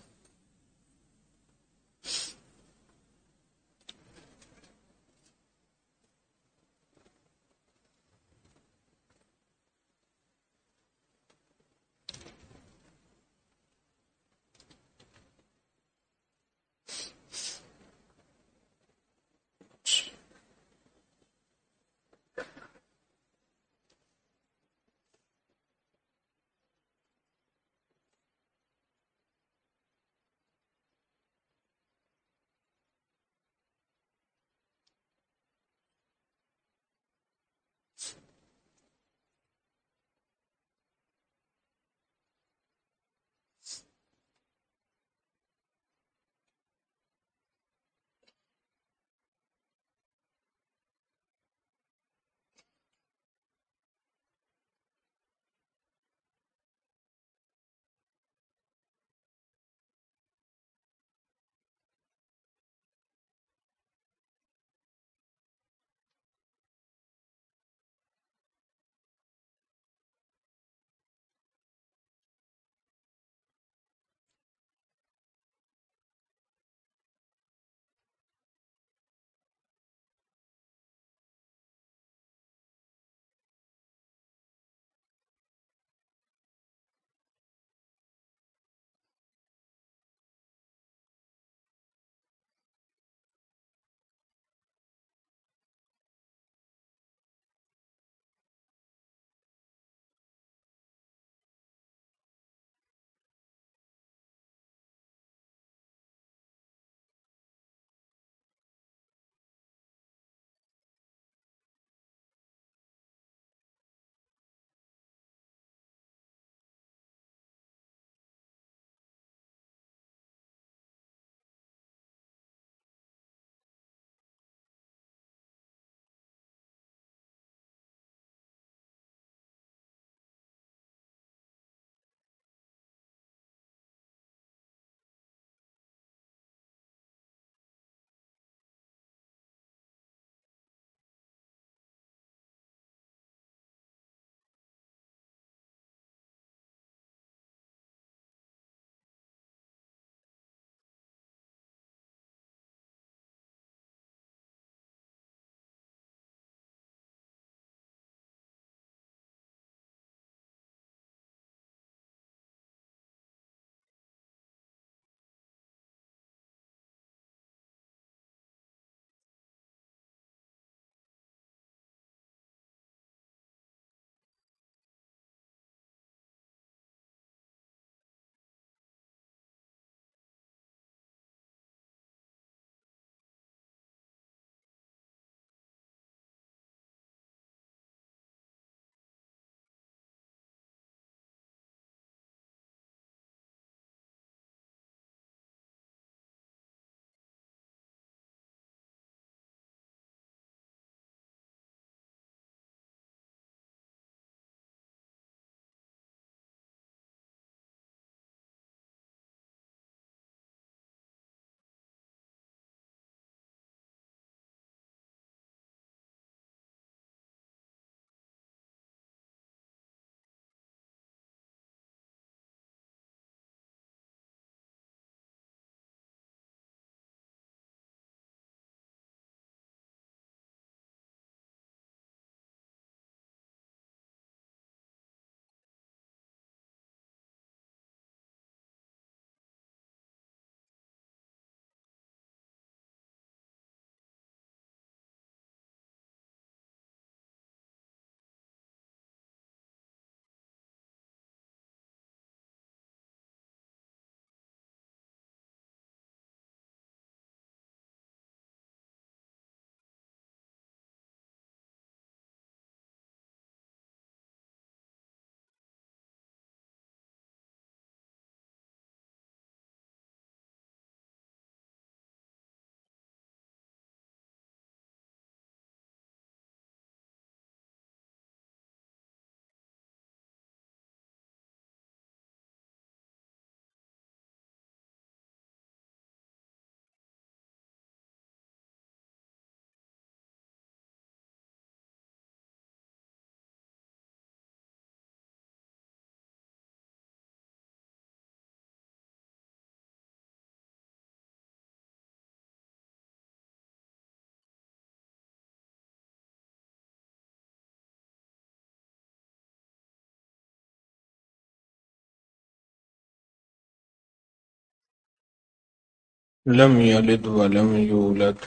Speaker 1: लम यलिद वलम यूलद।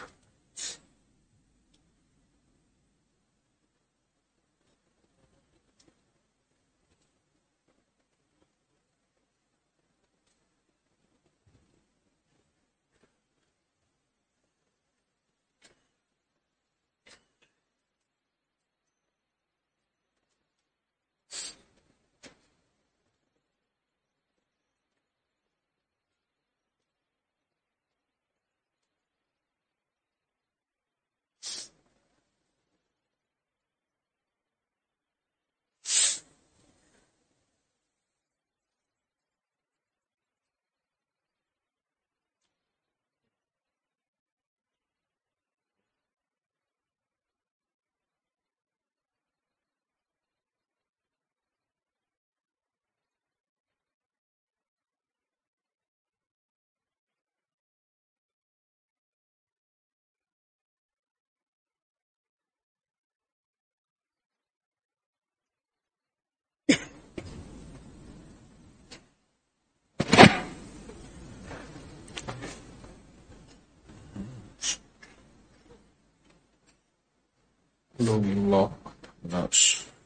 Speaker 1: अल्लाह नास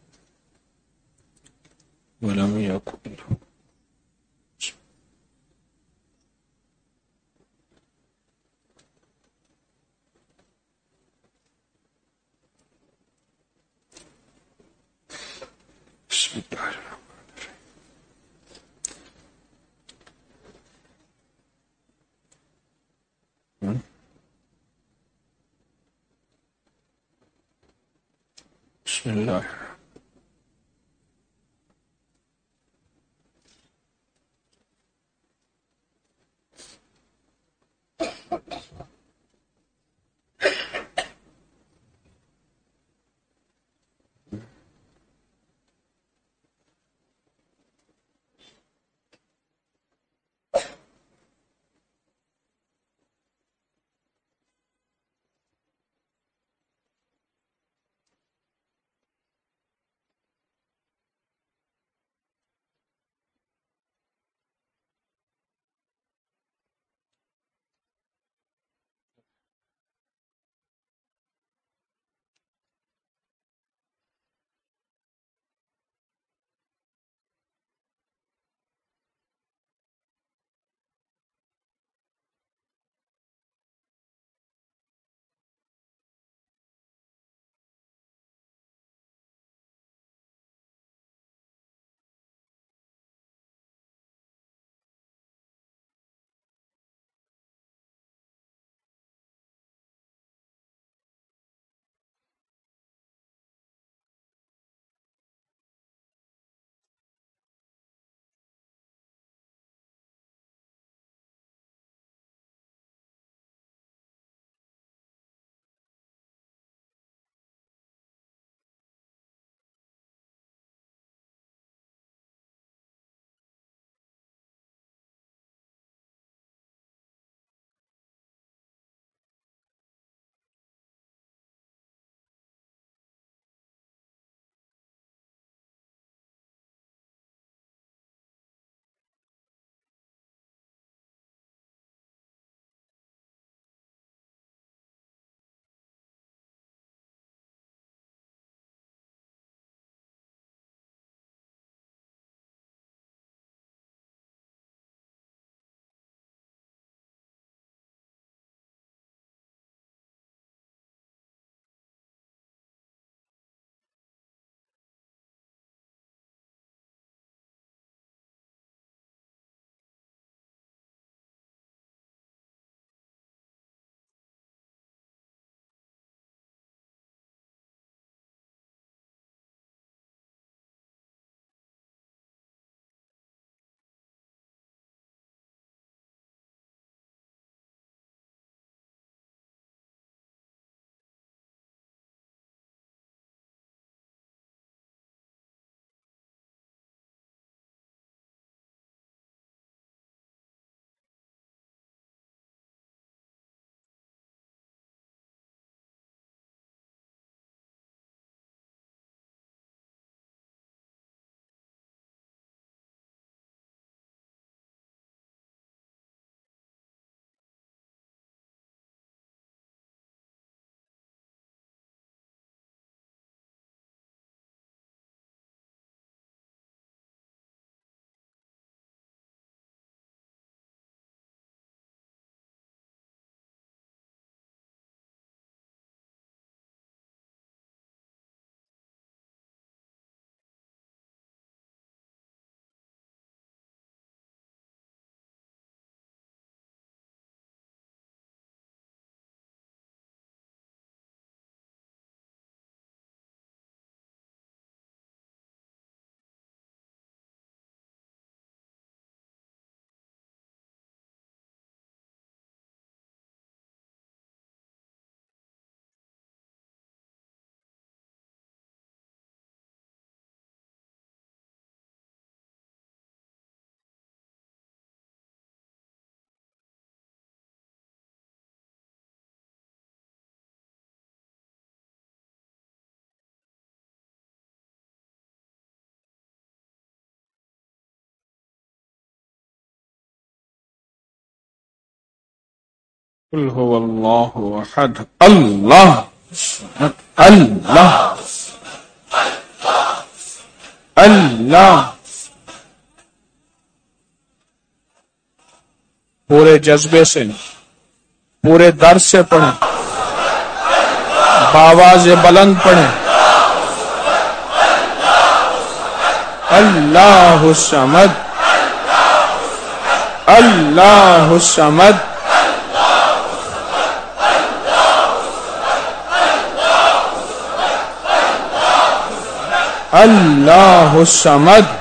Speaker 1: वलम यकुल lahu। बिस्मिल्लाह। बिस्मिल्लाह। قل هو الله احد اللہ الصمد اللہ اللہ پورے جذبے سے پورے درد سے پڑھیں، بآواز بلند پڑھیں، اللہ الصمد اللہ الصمد اللہ الصمد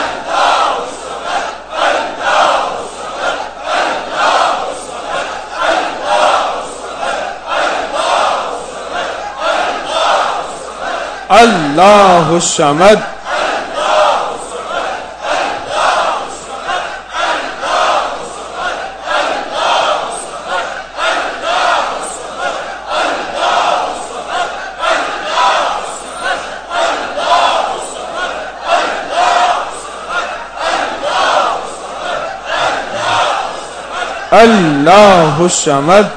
Speaker 1: اللہ الصمد اللہ الصمد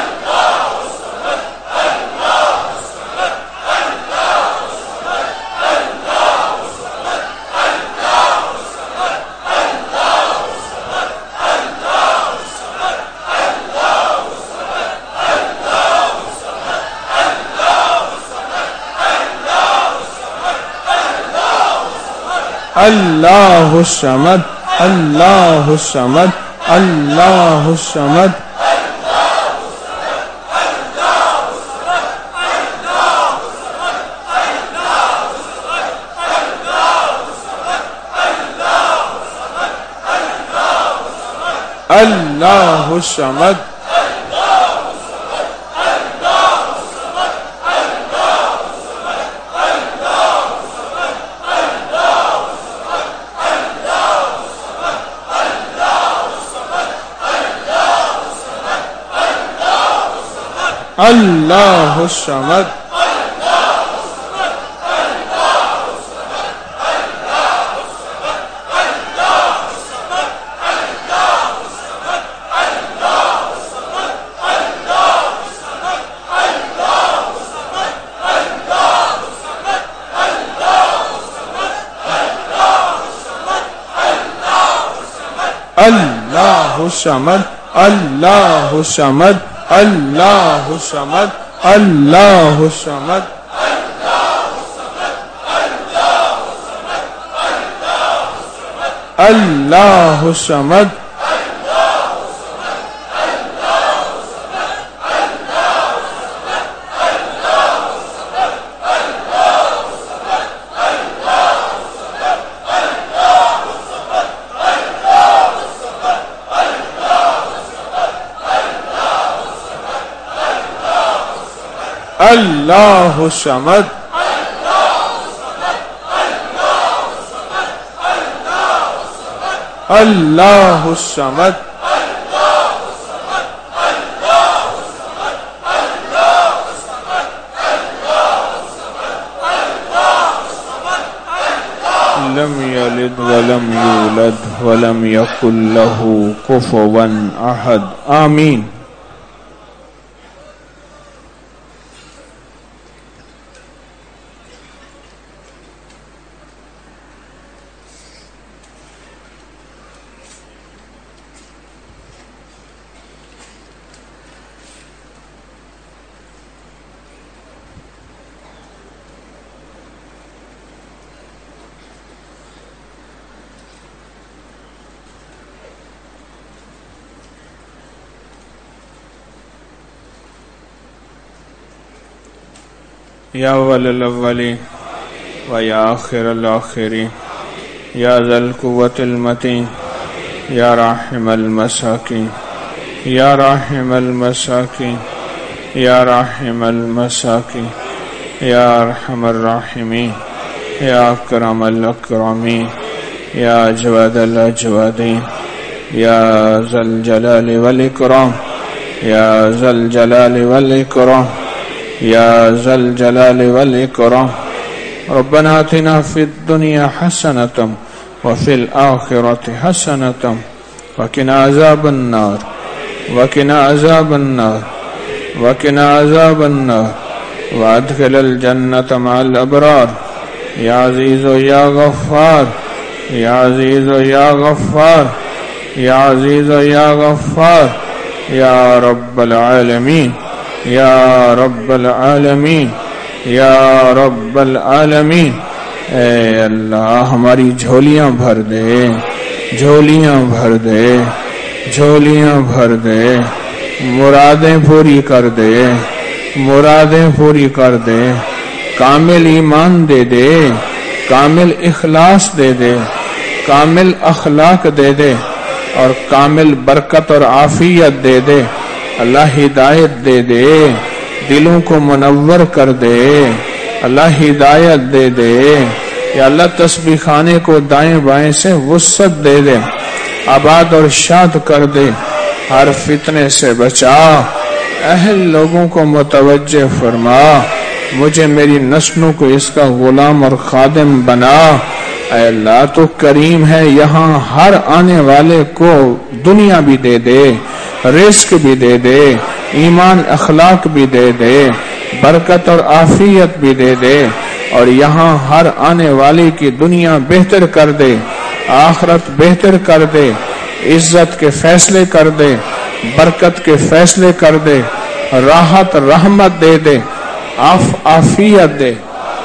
Speaker 1: اللہ الصمد اللہ الصمد اللہ الصمد اللہ الصمد اللہ الصمد اللہ الصمد اللہ الصمد اللہ الصمد اللہ الصمد اللہ الصمد اللہ الصمد اللہ الصمد لم یلد ولم یولد ولم یکن له کفوا احد آمین. یا اول الاولین و یا آخر الاخرین یا ذا القوة المتین یا راحم المساکین یا راحم المساکین یا راحم المساکین یا ارحم الراحمین یا اکرم الاکرمین یا اجود الاجودین یا ذا الجلال والاکرام یا ذا الجلال والاکرام یا ذا الجلال والاکرام. ربنا آتنا فی الدنیا حسنة وفی الآخرة حسنة وقنا عذاب النار وقنا عذاب النار وقنا عذاب النار وادخل الجنة مع الأبرار یا عزیز و یا غفار یا عزیز و یا غفار یا عزیز و یا غفار یا رب العالمین یا رب العالمین یا رب العالمین. اے اللہ ہماری جھولیاں بھر دے جھولیاں بھر دے جھولیاں بھر دے مرادیں پوری کر دے مرادیں پوری کر دے کامل ایمان دے دے کامل اخلاص دے دے کامل اخلاق دے دے اور کامل برکت اور عافیت دے دے. اللہ ہدایت دے دے دلوں کو منور کر دے اللہ ہدایت دے دے یا اللہ تسبیح خانے کو دائیں بائیں سے وسعت دے دے آباد اور شاد کر دے ہر فتنے سے بچا اہل لوگوں کو متوجہ فرما مجھے میری نسلوں کو اس کا غلام اور خادم بنا. اے اللہ تو کریم ہے یہاں ہر آنے والے کو دنیا بھی دے دے رزق بھی دے دے ایمان اخلاق بھی دے دے برکت اور عافیت بھی دے دے اور یہاں ہر آنے والی کی دنیا بہتر کر دے آخرت بہتر کر دے عزت کے فیصلے کر دے برکت کے فیصلے کر دے راحت رحمت دے دے آف عافیت دے.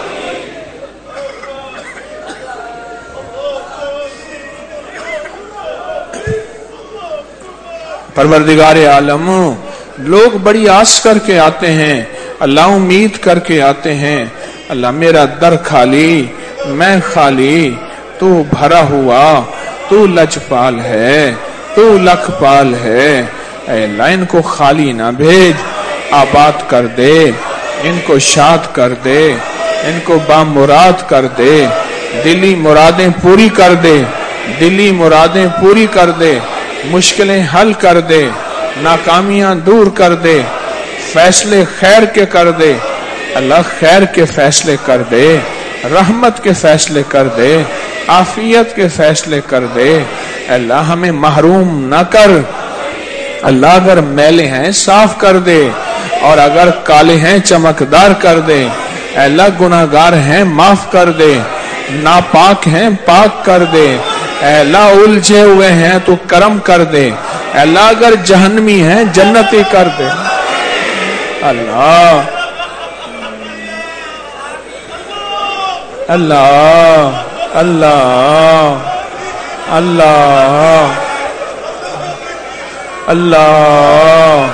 Speaker 1: پروردگار عالم لوگ بڑی آس کر کے آتے ہیں اللہ امید کر کے آتے ہیں اللہ میرا در خالی میں خالی تو بھرا ہوا تو لجپال ہے تو لکھ پال ہے. اے اللہ ان کو خالی نہ بھیج آباد کر دے ان کو شاد کر دے ان کو بامراد کر دے دلی مرادیں پوری کر دے دلی مرادیں پوری کر دے مشکلیں حل کر دے ناکامیاں دور کر دے فیصلے خیر کے کر دے اللہ خیر کے فیصلے کر دے رحمت کے فیصلے کر دے عافیت کے فیصلے کر دے. اللہ ہمیں محروم نہ کر اللہ اگر میلے ہیں صاف کر دے اور اگر کالے ہیں چمکدار کر دے. اللہ گناہگار ہیں معاف کر دے ناپاک ہیں پاک کر دے. اللہ الجھے ہوئے ہیں تو کرم کر دے اللہ اگر جہنمی ہیں جنتی کر دے. اللہ اللہ اللہ اللہ اللہ.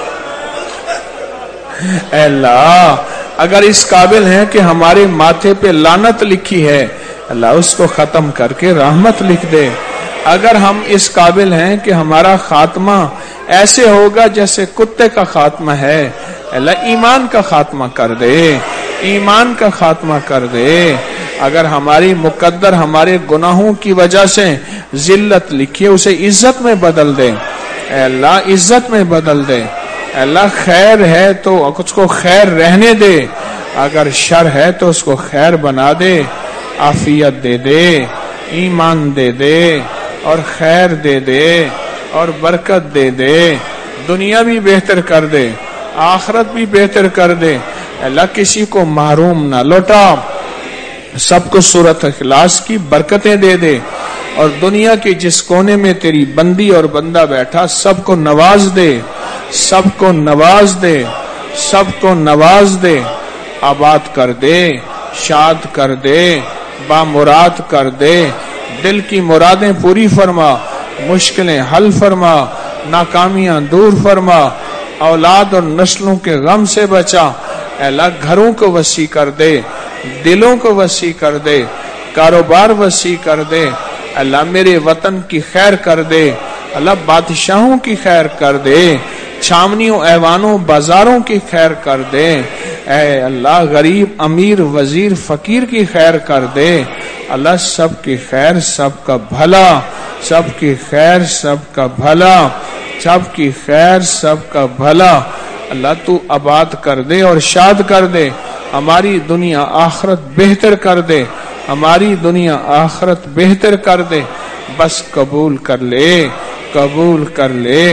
Speaker 1: اے اللہ اگر اس قابل ہیں کہ ہمارے ماتھے پہ لعنت لکھی ہے اللہ اس کو ختم کر کے رحمت لکھ دے. اگر ہم اس قابل ہیں کہ ہمارا خاتمہ ایسے ہوگا جیسے کتے کا خاتمہ ہے اللہ ایمان کا خاتمہ کر دے ایمان کا خاتمہ کر دے. اگر ہماری مقدر ہمارے گناہوں کی وجہ سے ذلت لکھی ہے اسے عزت میں بدل دے اے اللہ عزت میں بدل دے. اللہ خیر ہے تو اس کو خیر رہنے دے اگر شر ہے تو اس کو خیر بنا دے عافیت دے دے ایمان دے دے اور خیر دے دے اور برکت دے دے دنیا بھی بہتر کر دے آخرت بھی بہتر کر دے. اللہ کسی کو محروم نہ لوٹا سب کو سورۃ اخلاص کی برکتیں دے دے اور دنیا کے جس کونے میں تیری بندی اور بندہ بیٹھا سب کو نواز دے سب کو نواز دے سب کو نواز دے آباد کر دے شاد کر دے بامراد کر دے دل کی مرادیں پوری فرما مشکلیں حل فرما ناکامیاں دور فرما اولاد اور نسلوں کے غم سے بچا. اے اللہ گھروں کو وسیع کر دے دلوں کو وسیع کر دے کاروبار وسیع کر دے. اللہ میرے وطن کی خیر کر دے اللہ بادشاہوں کی خیر کر دے چھاونیوں ایوانوں بازاروں کی خیر کر دے. اے اللہ غریب امیر وزیر فقیر کی خیر کر دے اللہ سب کی خیر سب کا بھلا سب کی خیر سب کا بھلا سب کی خیر سب کا بھلا. اللہ تو آباد کر دے اور شاد کر دے ہماری دنیا آخرت بہتر کر دے ہماری دنیا آخرت بہتر کر دے. بس قبول کر لے قبول کر لے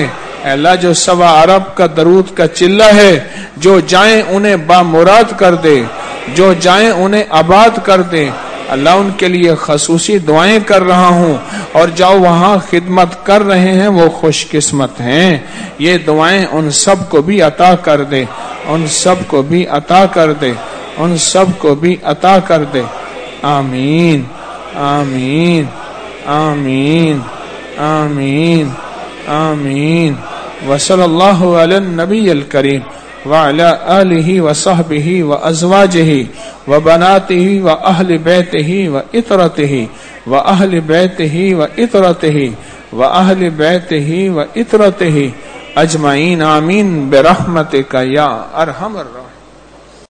Speaker 1: اے اللہ جو سوا عرب کا درود کا چلہ ہے، جو جائیں انہیں بامراد کر دے، جو جائیں انہیں آباد کر دے۔ اللہ ان کے لیے خصوصی دعائیں کر رہا ہوں، اور جاؤ وہاں خدمت کر رہے ہیں وہ خوش قسمت ہیں۔ یہ دعائیں ان سب کو بھی عطا کر دے، ان سب کو بھی عطا کر دے، ان سب کو بھی عطا کر دے۔ آمین آمین آمین آمین آمین۔ وصلی اللہ علی النبی الکریم وعلی آلہ وصحبہ وازواجہ وبناتہ واہل بیتہ وعطرتہ واہل بیتہ وعطرتہ واہل بیتہ وعطرتہ اجمعین آمین برحمتک یا ارحم الراحمین۔